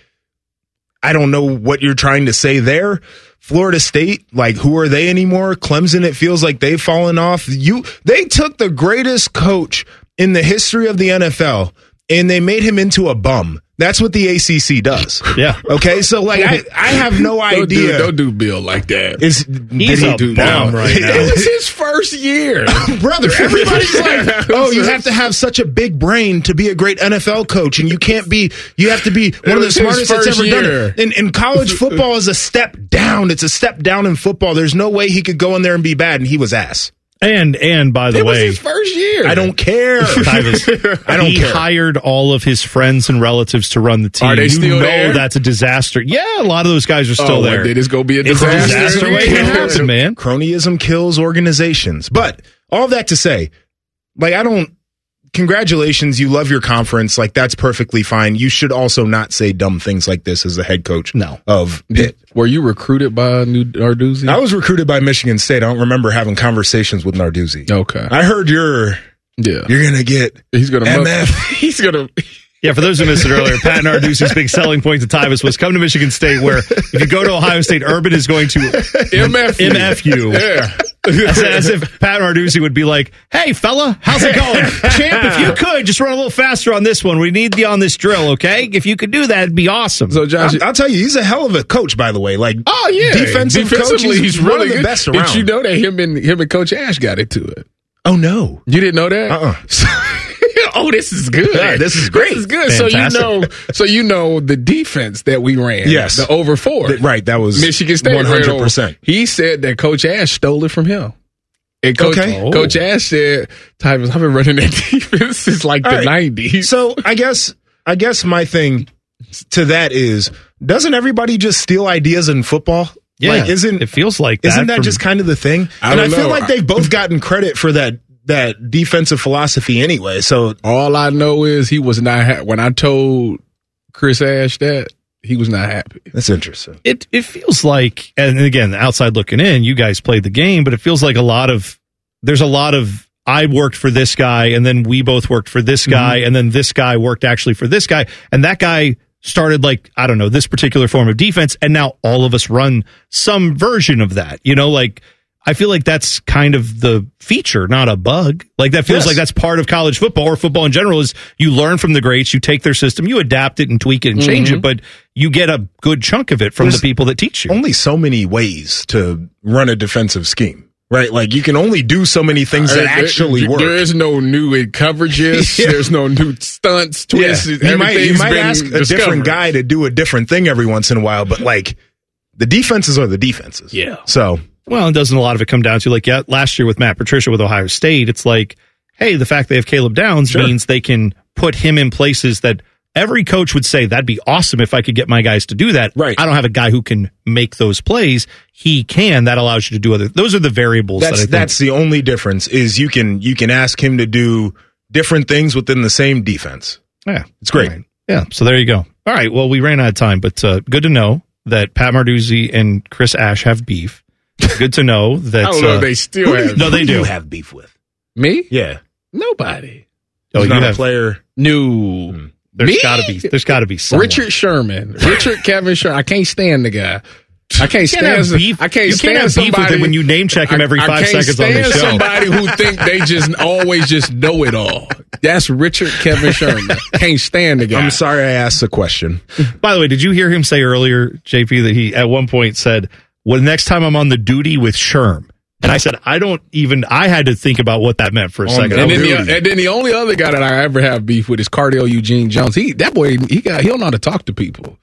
I don't know what you're trying to say there. Florida State, like who are they anymore? Clemson, it feels like they've fallen off. You they took the greatest coach in the history of the N F L and they made him into a bum. That's what the A C C does. Yeah. Okay. So like I, I have no Don't do, idea. don't do Bill like that. Is He's a bum right now. It was his first year. Brother, everybody's like, oh, you have to have such a big brain to be a great N F L coach, and you can't be, you have to be one of the was his smartest that's first ever done year. it. And, and college football is a step down. It's a step down in football. There's no way he could go in there and be bad, and he was ass. And and by the It was way, his first year. I don't care. Tyvus, I don't he care. hired all of his friends and relatives to run the team. Are they you still know there? that's a disaster. Yeah, a lot of those guys are still oh, there. Then it's gonna be a It's a disaster. disaster waiting to happen, man. Cronyism kills organizations. But all that to say, like, I don't, congratulations, you love your conference. Like, that's perfectly fine. You should also not say dumb things like this as a head coach No. of Pitt. Were you recruited by New Narduzzi? I was recruited by Michigan State. I don't remember having conversations with Narduzzi. Okay. I heard you're, Yeah. you're going to get He's gonna M mu- F. He's gonna Yeah, for those who missed it earlier, Pat Narduzzi's big selling point to Tyvus was come to Michigan State, where if you go to Ohio State, Urban is going to M F U. M F U. Yeah. As, as if Pat Narduzzi would be like, hey, fella, how's it going? Champ, if you could, just run a little faster on this one. We need you on this drill, okay? If you could do that, it'd be awesome. So, Josh, I'll, I'll tell you, he's a hell of a coach, by the way. Like, oh, yeah. defensive Defensively, coach, he's one really of the good. best around. Did you know that him and him and Coach Ash got into it? Oh, no. You didn't know that? Uh-uh. Oh, this is good. Yeah, this is great. This is good. Fantastic. So you know, so you know the defense that we ran. Yes. The over four. Th- right. That was Michigan State. one hundred percent. He said that Coach Ash stole it from him. And Coach, Okay. Oh. Coach Ash said, Tyvus, I've been running that defense since like All the right. nineties. So I guess I guess my thing to that is, doesn't everybody just steal ideas in football? Yeah, like, isn't it feels like that isn't that from- just kind of the thing? I and I don't feel know. like they've both gotten credit for that that defensive philosophy anyway. So all I know is he was not ha- when I told Chris Ash that, he was not happy. That's interesting. It it feels like, and again, outside looking in, you guys played the game, but it feels like a lot of, there's a lot of, I worked for this guy, and then we both worked for this guy, Mm-hmm. and then this guy worked actually for this guy, and that guy started like, I don't know, this particular form of defense, and now all of us run some version of that. You know, like, I feel like that's kind of the feature, not a bug. Like, that feels Yes. like that's part of college football or football in general, is you learn from the greats, you take their system, you adapt it and tweak it and change Mhm. it, but you get a good chunk of it from There's the people that teach you. Only so many ways to run a defensive scheme, right? Like, you can only do so many things that There- actually there- work. There is no new coverages. Yeah. There's no new stunts, twists. Yeah. You might, you Everything's might been ask a discovered. different guy to do a different thing every once in a while, but like, the defenses are the defenses. Yeah. So, Well, and doesn't a lot of it come down to, like, yeah, last year with Matt Patricia with Ohio State, it's like, hey, the fact they have Caleb Downs Sure. means they can put him in places that every coach would say, that'd be awesome if I could get my guys to do that. Right. I don't have a guy who can make those plays. He can. That allows you to do other. Those are the variables. that's that I think, that's the only difference is you can you can ask him to do different things within the same defense. Yeah, It's great. All right. Yeah. So there you go. All right. Well, we ran out of time, but uh, good to know that Pat Narduzzi and Chris Ash have beef. Good to know that. I don't know uh, if they still Who do you- have. No, they who do. you have beef with? Me? Yeah. Nobody. Oh, He's you not have- a player. No. There's Me? got to be. There's got to be someone. Richard Sherman. Richard Kevin Sherman. I can't stand the guy. I can't You stand. can't have some- beef. I can't You stand can't have beef with somebody him when you name check him every I- I five can't seconds on the stand show. Somebody who think they just always just know it all. That's Richard Kevin Sherman. Can't stand the guy. I'm sorry I asked the question. By the way, did you hear him say earlier, J P, that he at one point said, well, next time I'm on the duty with Sherm. And I said, I don't even, I had to think about what that meant for a On second. the And then, duty. the, and then the only other guy that I ever have beef with is Cardale Eugene Jones. He that boy, he got he don't know how to talk to people.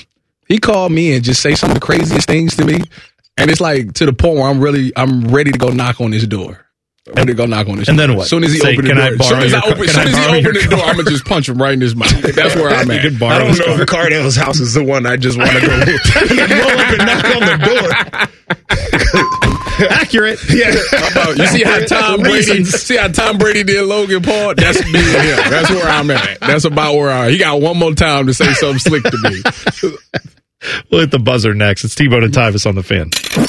He called me and just say some of the craziest things to me, and it's like to the point where I'm really I'm ready to go knock on his door. I'm ready to go knock on his And door. then what? As soon as he Say, opened the "Can I door, borrow soon as your I car- open, can soon I as he borrow opened your the door, car?" I'm gonna just punch him right in his mouth. That's where I'm You at. could borrow I don't his know car. if Cardale's house is the one I just want to go roll up and knock on the door. Accurate. Yeah. How about- you see how Tom Brady Reasons. see how Tom Brady did Logan Paul? That's me and him. That's where I'm at. That's about where I am. He got one more time to say something slick to me. We'll hit the buzzer next. It's T-Bone and Tyvus on the Fan.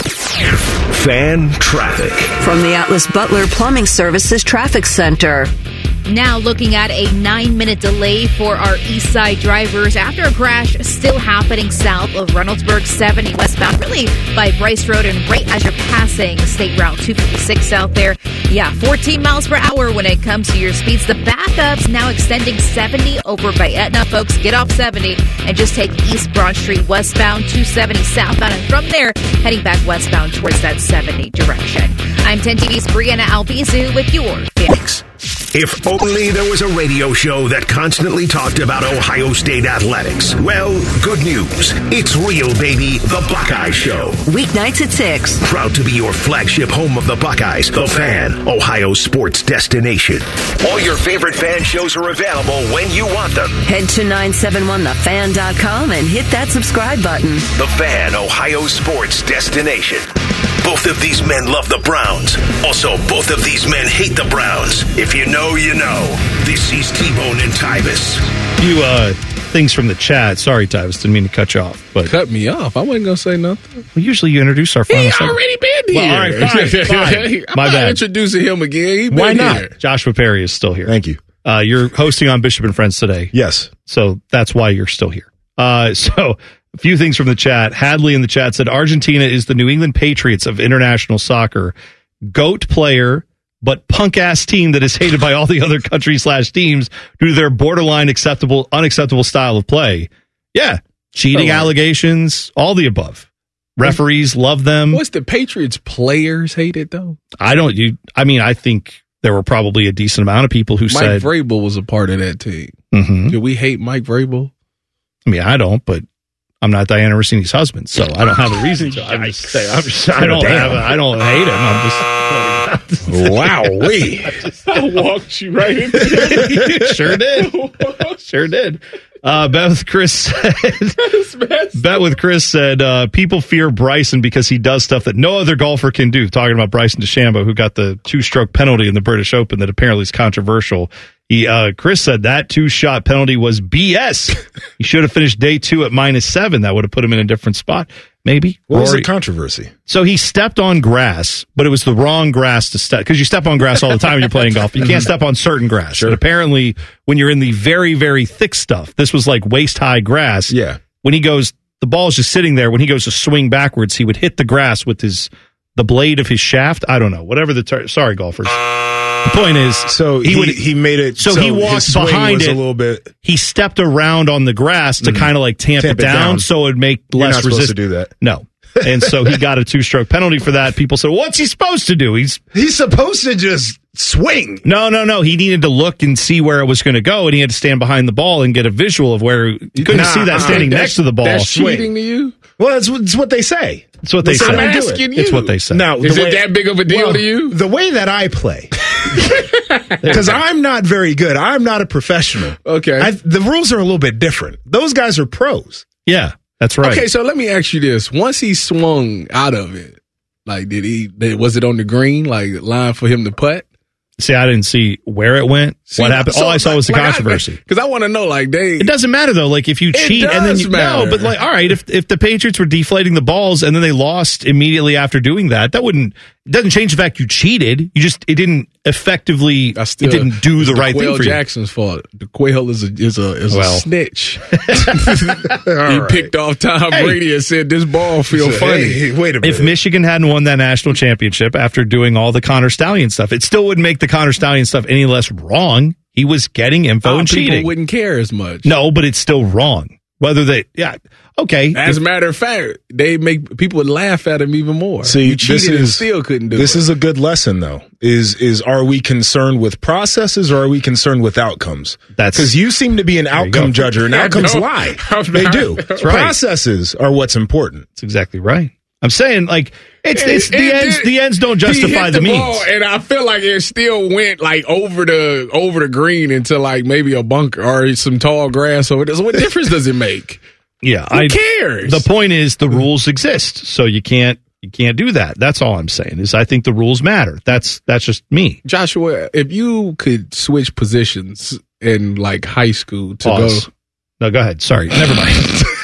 Fan traffic. From the Atlas Butler Plumbing Services Traffic Center. Now looking at a nine-minute delay for our east side drivers after a crash still happening south of Reynoldsburg seventy westbound, really by Bryce Road and right as you're passing State Route two fifty-six out there. Yeah, fourteen miles per hour when it comes to your speeds. The backups now extending seventy over by Etna. Folks, get off seventy and just take East Broad Street westbound, two seventy southbound, and from there, heading back westbound towards that seventy direction. I'm ten T V's Brianna Albizu with your Phoenix. If only there was a radio show that constantly talked about Ohio State athletics. Well, good news. It's real, baby. The Buckeye Show. Weeknights at six. Proud to be your flagship home of the Buckeyes, The Fan, Ohio sports destination. All your favorite fan shows are available when you want them. Head to nine seven one the fan dot com and hit that subscribe button. The Fan, Ohio sports destination. Both of these men love the Browns. Also, both of these men hate the Browns. If you know, you know. This is T-Bone and Tyvus. You, uh, things from the chat. Sorry, Tyvus, didn't mean to cut you off. But Cut me off. I wasn't gonna say nothing. well, usually you introduce our final He segment. already been here. Well, all right, fine, fine. I'm My not bad. introducing him again. He been Why not? here. Joshua Perry is still here. Thank you. Uh, you're hosting on Bishop and Friends today. Yes. So that's why you're still here. Uh, so a few things from the chat. Hadley in the chat said Argentina is the New England Patriots of international soccer. GOAT player, but punk ass team that is hated by all the other countries slash teams due to their borderline acceptable, unacceptable style of play. Yeah. Cheating Oh, wow. allegations, all the above. Referees love them. What's the Patriots players hate it though? I don't, you, I mean, I think there were probably a decent amount of people who Mike said, Vrabel was a part of that team. Mhm. Do we hate Mike Vrabel? I mean, I don't, but I'm not Diana Rossini's husband, so I don't have a reason to. I'm just saying, I'm just, I don't Damn. have, a, I don't hate him. I'm just. Wow, we I walked you right into it. Sure did. Sure did. Uh, Bet with Chris said, Bet with Chris said, uh, people fear Bryson because he does stuff that no other golfer can do. Talking about Bryson DeChambeau, who got the two stroke penalty in the British Open that apparently is controversial. He, uh, Chris said that two shot penalty was B S. He should have finished day two at minus seven. That would have put him in a different spot. Maybe. What was Rory- the controversy? So he stepped on grass, but it was the wrong grass to step, because you step on grass all the time when you're playing golf. You can't step on certain grass. Sure. But apparently, when you're in the very, very thick stuff, this was like waist high grass. Yeah. When he goes, the ball's just sitting there. When he goes to swing backwards, he would hit the grass with his the blade of his shaft. I don't know. Whatever the ter- sorry, golfers. The point is, So he, he would he made it. So, So, he his walked swing behind was it a little bit. He stepped around on the grass to Mhm. kind of like tamp, Tamp it it down, down. so it'd make You're less not supposed resistance. to do that. No. And so he got a two stroke penalty for that. People said, what's he supposed to do? He's He's supposed to just swing. no, no, no. He needed to look and see where it was going to go, and he had to stand behind the ball and get a visual of where you couldn't Nah, see that uh, standing That's- next to the ball. That's Swing. cheating to you? Well, it's, it's what they say. It's what they Listen, say. I'm I'm do it. asking you. It's what they say. Now, Is the it way- that big of a deal well, to you? The way that I play, because I'm not very good. I'm not a professional. Okay. I, the rules are a little bit different. Those guys are pros. Yeah, that's right. Okay, so let me ask you this: once he swung out of it, like did he? Did, was it on the green, like line for him to putt? See, I didn't see where it went. See, what happened? so, All I saw was the like, controversy. Because I, want to know, like they. It doesn't matter though. Like if you It cheat and then does you matter. no, but like all right, if if the Patriots were deflating the balls and then they lost immediately after doing that, that wouldn't it doesn't change the fact you cheated. You just it didn't effectively I still, it didn't do it's the right Quail thing for you. Jackson's fault. The Quail is a is a is Well. a snitch. All he right. picked off Tom Hey. Brady and said this ball feel So, funny. hey, wait a minute. If Michigan hadn't won that national championship after doing all the Connor Stallion stuff, it still wouldn't make the Connor Stallion stuff any less wrong. He was getting info Oh, and people cheating. wouldn't care as much. No, but it's still wrong. Whether they, yeah, okay. As If- a matter of fact, they make people would laugh at him even more. See, you cheated this and is still couldn't do This it. is a good lesson, though. Is is are we concerned with processes or are we concerned with outcomes? That's- because you seem to be an you outcome go. judger, and Yeah, outcomes no, lie. I'm They not. do. That's right. Processes are what's important. That's exactly right. I'm saying like it's it's And- the and ends. then The ends don't he justify hit the, means. ball, and I feel like it still went like over the over the green into like maybe a bunker or some tall grass over there. So what difference does it make? Yeah, Who I, cares? The point is the rules exist, so you can't you can't do that. That's all I'm saying. Is I think the rules matter. That's that's just me. Joshua, if you could switch positions in like high school to Pause. go. No, go ahead. Sorry, never mind.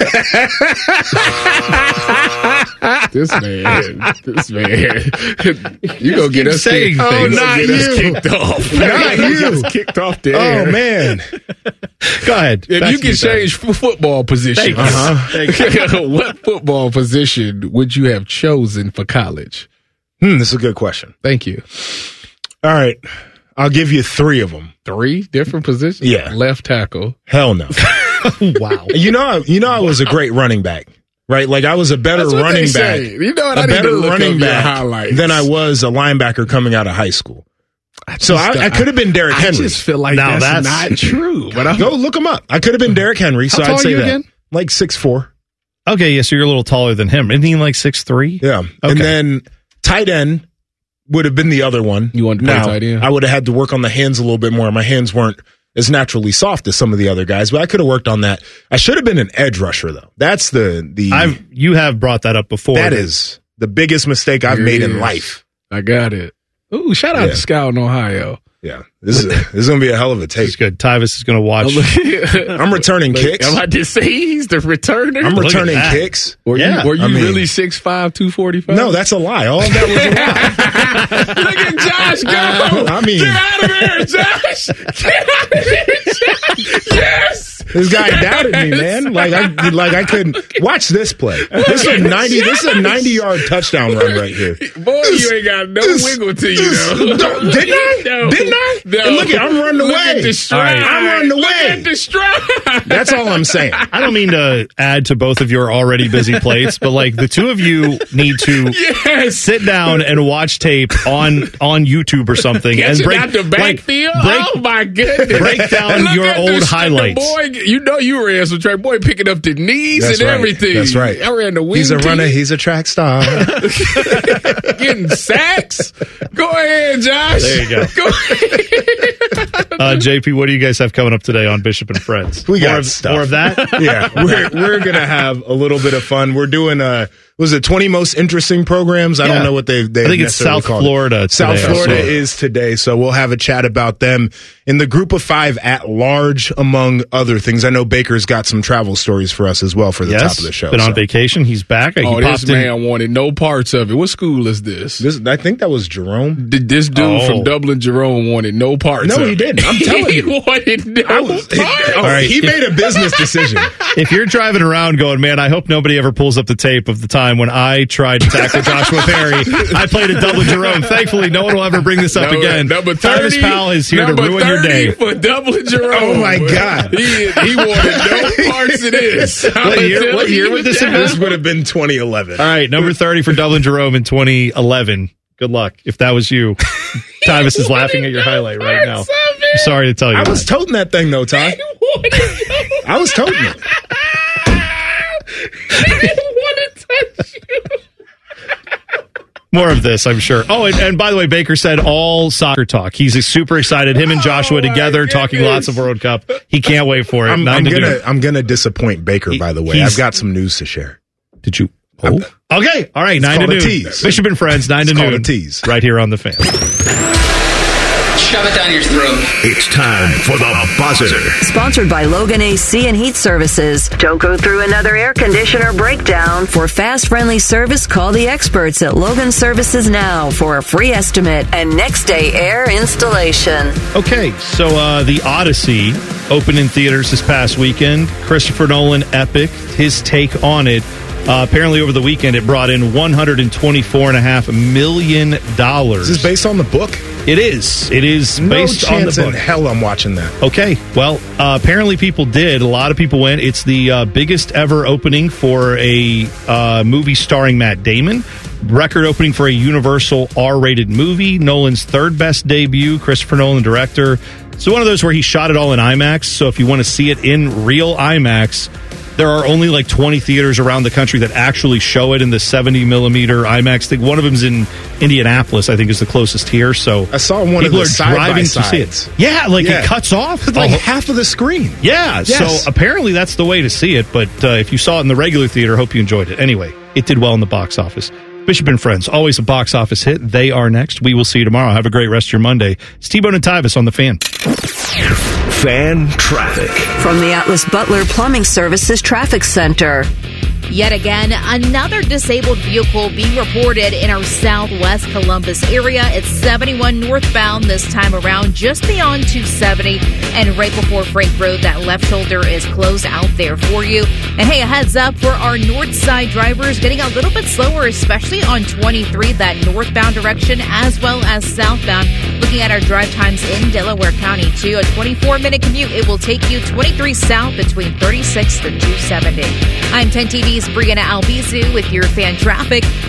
This man, this man, you gonna get keep us saying kicked, things. you gonna Not get us you. kicked off. Not You you. got us kicked off the air. Oh man, Go ahead. If Back you to could Tyler. change f- football positions, Thank you. Thank you. what football position would you have chosen for college? hmm, this is a good question. Thank you. All right, I'll give you three of them. Three different positions. Yeah. Left tackle. Hell no. Wow. You know, I- you know, I was a great running back, right? Like I was a better That's what running they back, say. You know what? I a need to better look running up your back highlights. than I was a linebacker coming out of high school. So just- I, I could have been Derrick I Henry. just feel like Now that's, that's- not true. But I'm, Go look him up. I could have been Derrick Henry. So How tall I'd are say you that. again? Like six four. Okay, yeah, so you're a little taller than him. Isn't he like six three? Yeah. And Okay. then tight end would have been the other one. You wanted to play now, tight end? I would have had to work on the hands a little bit more. My hands weren't as naturally soft as some of the other guys, but I could have worked on that. I should have been an edge rusher though. That's the the I've you have brought that up before. that is the biggest mistake I've Here made it in is. life. I got it. Ooh, shout out Yeah. to Scout in Ohio. Yeah, this is a, this is gonna be a hell of a tape. It's good. Tyvis is gonna watch. I'm returning kicks. I'm about to say he's the returner. I'm Look returning at that. kicks. Were Yeah. you, were you I mean- really six five, two forty-five? No, that's a lie. All of that was a lie. Look at Josh go. I mean- Get out of there, Josh. Get out of there, Josh. Yes. This guy doubted me, man. Like I, like I couldn't watch this play. This is a ninety. This is a ninety-yard touchdown run right here. Boy, you ain't got no wiggle to you, though. No, didn't I? No. Didn't I? No. And look at, I'm running away. Look at the stride. I'm running away. Look at the stride. That's all I'm saying. I don't mean to add to both of your already busy plates, but like the two of you need to Yes. sit down and watch tape on on YouTube or something and Catching break out the like, backfield. break, Oh my goodness! break down Look your at old the- highlights. The boy, you know you were answering track. Boy, picking up the knees That's and right. everything. That's right. I ran the wing. He's a runner. tee. He's a track star. Getting sacks. Go ahead, Josh. There you go. Go ahead. Uh, J P, what do you guys have coming up today on Bishop and Friends? We got more of, stuff. more of that. Yeah, we're we're gonna have a little bit of fun. We're doing uh was it twenty most interesting programs? I Yeah. don't know what they they I think it's necessarily South called it. Florida South today, I Florida saw. is today, so we'll have a chat about them in the group of five at large, among other things. I know Baker's got some travel stories for us as well for the Yes, top of the show. been on so. vacation. He's back. He Oh, this popped in. man wanted no parts of it. What school is this? This, I think that was Jerome. Did this dude Oh. from Dublin, Jerome, wanted no parts No, of he it. didn't. I'm telling you. He wanted no I was, parts. oh, All right. he made a business decision. If you're driving around going, man, I hope nobody ever pulls up the tape of the time when I tried to tackle Joshua Perry. I played a Dublin Jerome. Thankfully, no one will ever bring this up Number- again. Number Travis thirty, Powell is here to number ruin your thirty day. for Dublin Jerome. Oh, my God. He, he wanted no parts of this. What year, what year would this have been? This would have been twenty eleven. All right, number thirty for Dublin Jerome in twenty eleven. Good luck if that was you. Tyvis is laughing at your highlight right now. I'm sorry to tell you. I that. was toting that thing though, Ty. I was toting it. He didn't want to touch you. More of this, I'm sure. Oh, and, and by the way, Baker said all soccer talk. He's super excited. Him and Joshua Oh, my together talking goodness. lots of World Cup. He can't wait for it. I'm, Nine I'm to gonna noon. I'm gonna disappoint Baker. By the way, He's- I've got some news to share. Did you? Oh, okay. All right. Nine to called a noon. tease. Bishop and Friends. Nine It's to called noon. a tease. Right here on the Fan. Shove it down your throat. It's time for the buzzer. Sponsored by Logan A C and Heat Services. Don't go through another air conditioner breakdown. For fast, friendly service, call the experts at Logan Services now for a free estimate and next day air installation. Okay, so uh, the Odyssey opened in theaters this past weekend. Christopher Nolan epic. His take on it. Uh, apparently, over the weekend, it brought in one hundred twenty-four point five million dollars. Is this based on the book? It is. It is No based on the chance book. in hell I'm watching that. Okay, well, uh, apparently people did. A lot of people went. It's the uh, biggest ever opening for a uh, movie starring Matt Damon. Record opening for a Universal R-rated movie. Nolan's third best debut. Christopher Nolan, director. So one of those where he shot it all in IMAX. So if you want to see it in real IMAX, there are only like twenty theaters around the country that actually show it in the seventy millimeter IMAX thing. One of them's in Indianapolis, I think, is the closest here. So I saw one of people the are side driving by to see it. sides. Yeah, like Yeah. it cuts off It's like a- half of the screen. yeah, Yes. so apparently that's the way to see it. But uh, if you saw it in the regular theater, hope you enjoyed it. Anyway, it did well in the box office. Bishop and Friends, always a box office hit. They are next. We will see you tomorrow. Have a great rest of your Monday. It's T-Bone and Tyvis on the Fan. Fan traffic. From the Atlas Butler Plumbing Services Traffic Center. Yet again, another disabled vehicle being reported in our southwest Columbus area. It's seventy-one northbound this time around, just beyond two seventy. And right before Frank Road, that left shoulder is closed out there for you. And hey, a heads up for our north side drivers, getting a little bit slower, especially on twenty-three, that northbound direction, as well as southbound. Looking at our drive times in Delaware County, too. A twenty-four minute commute. It will take you twenty-three south between thirty-sixth and two seventy. I'm ten T V's Brianna Albizu with your fan traffic.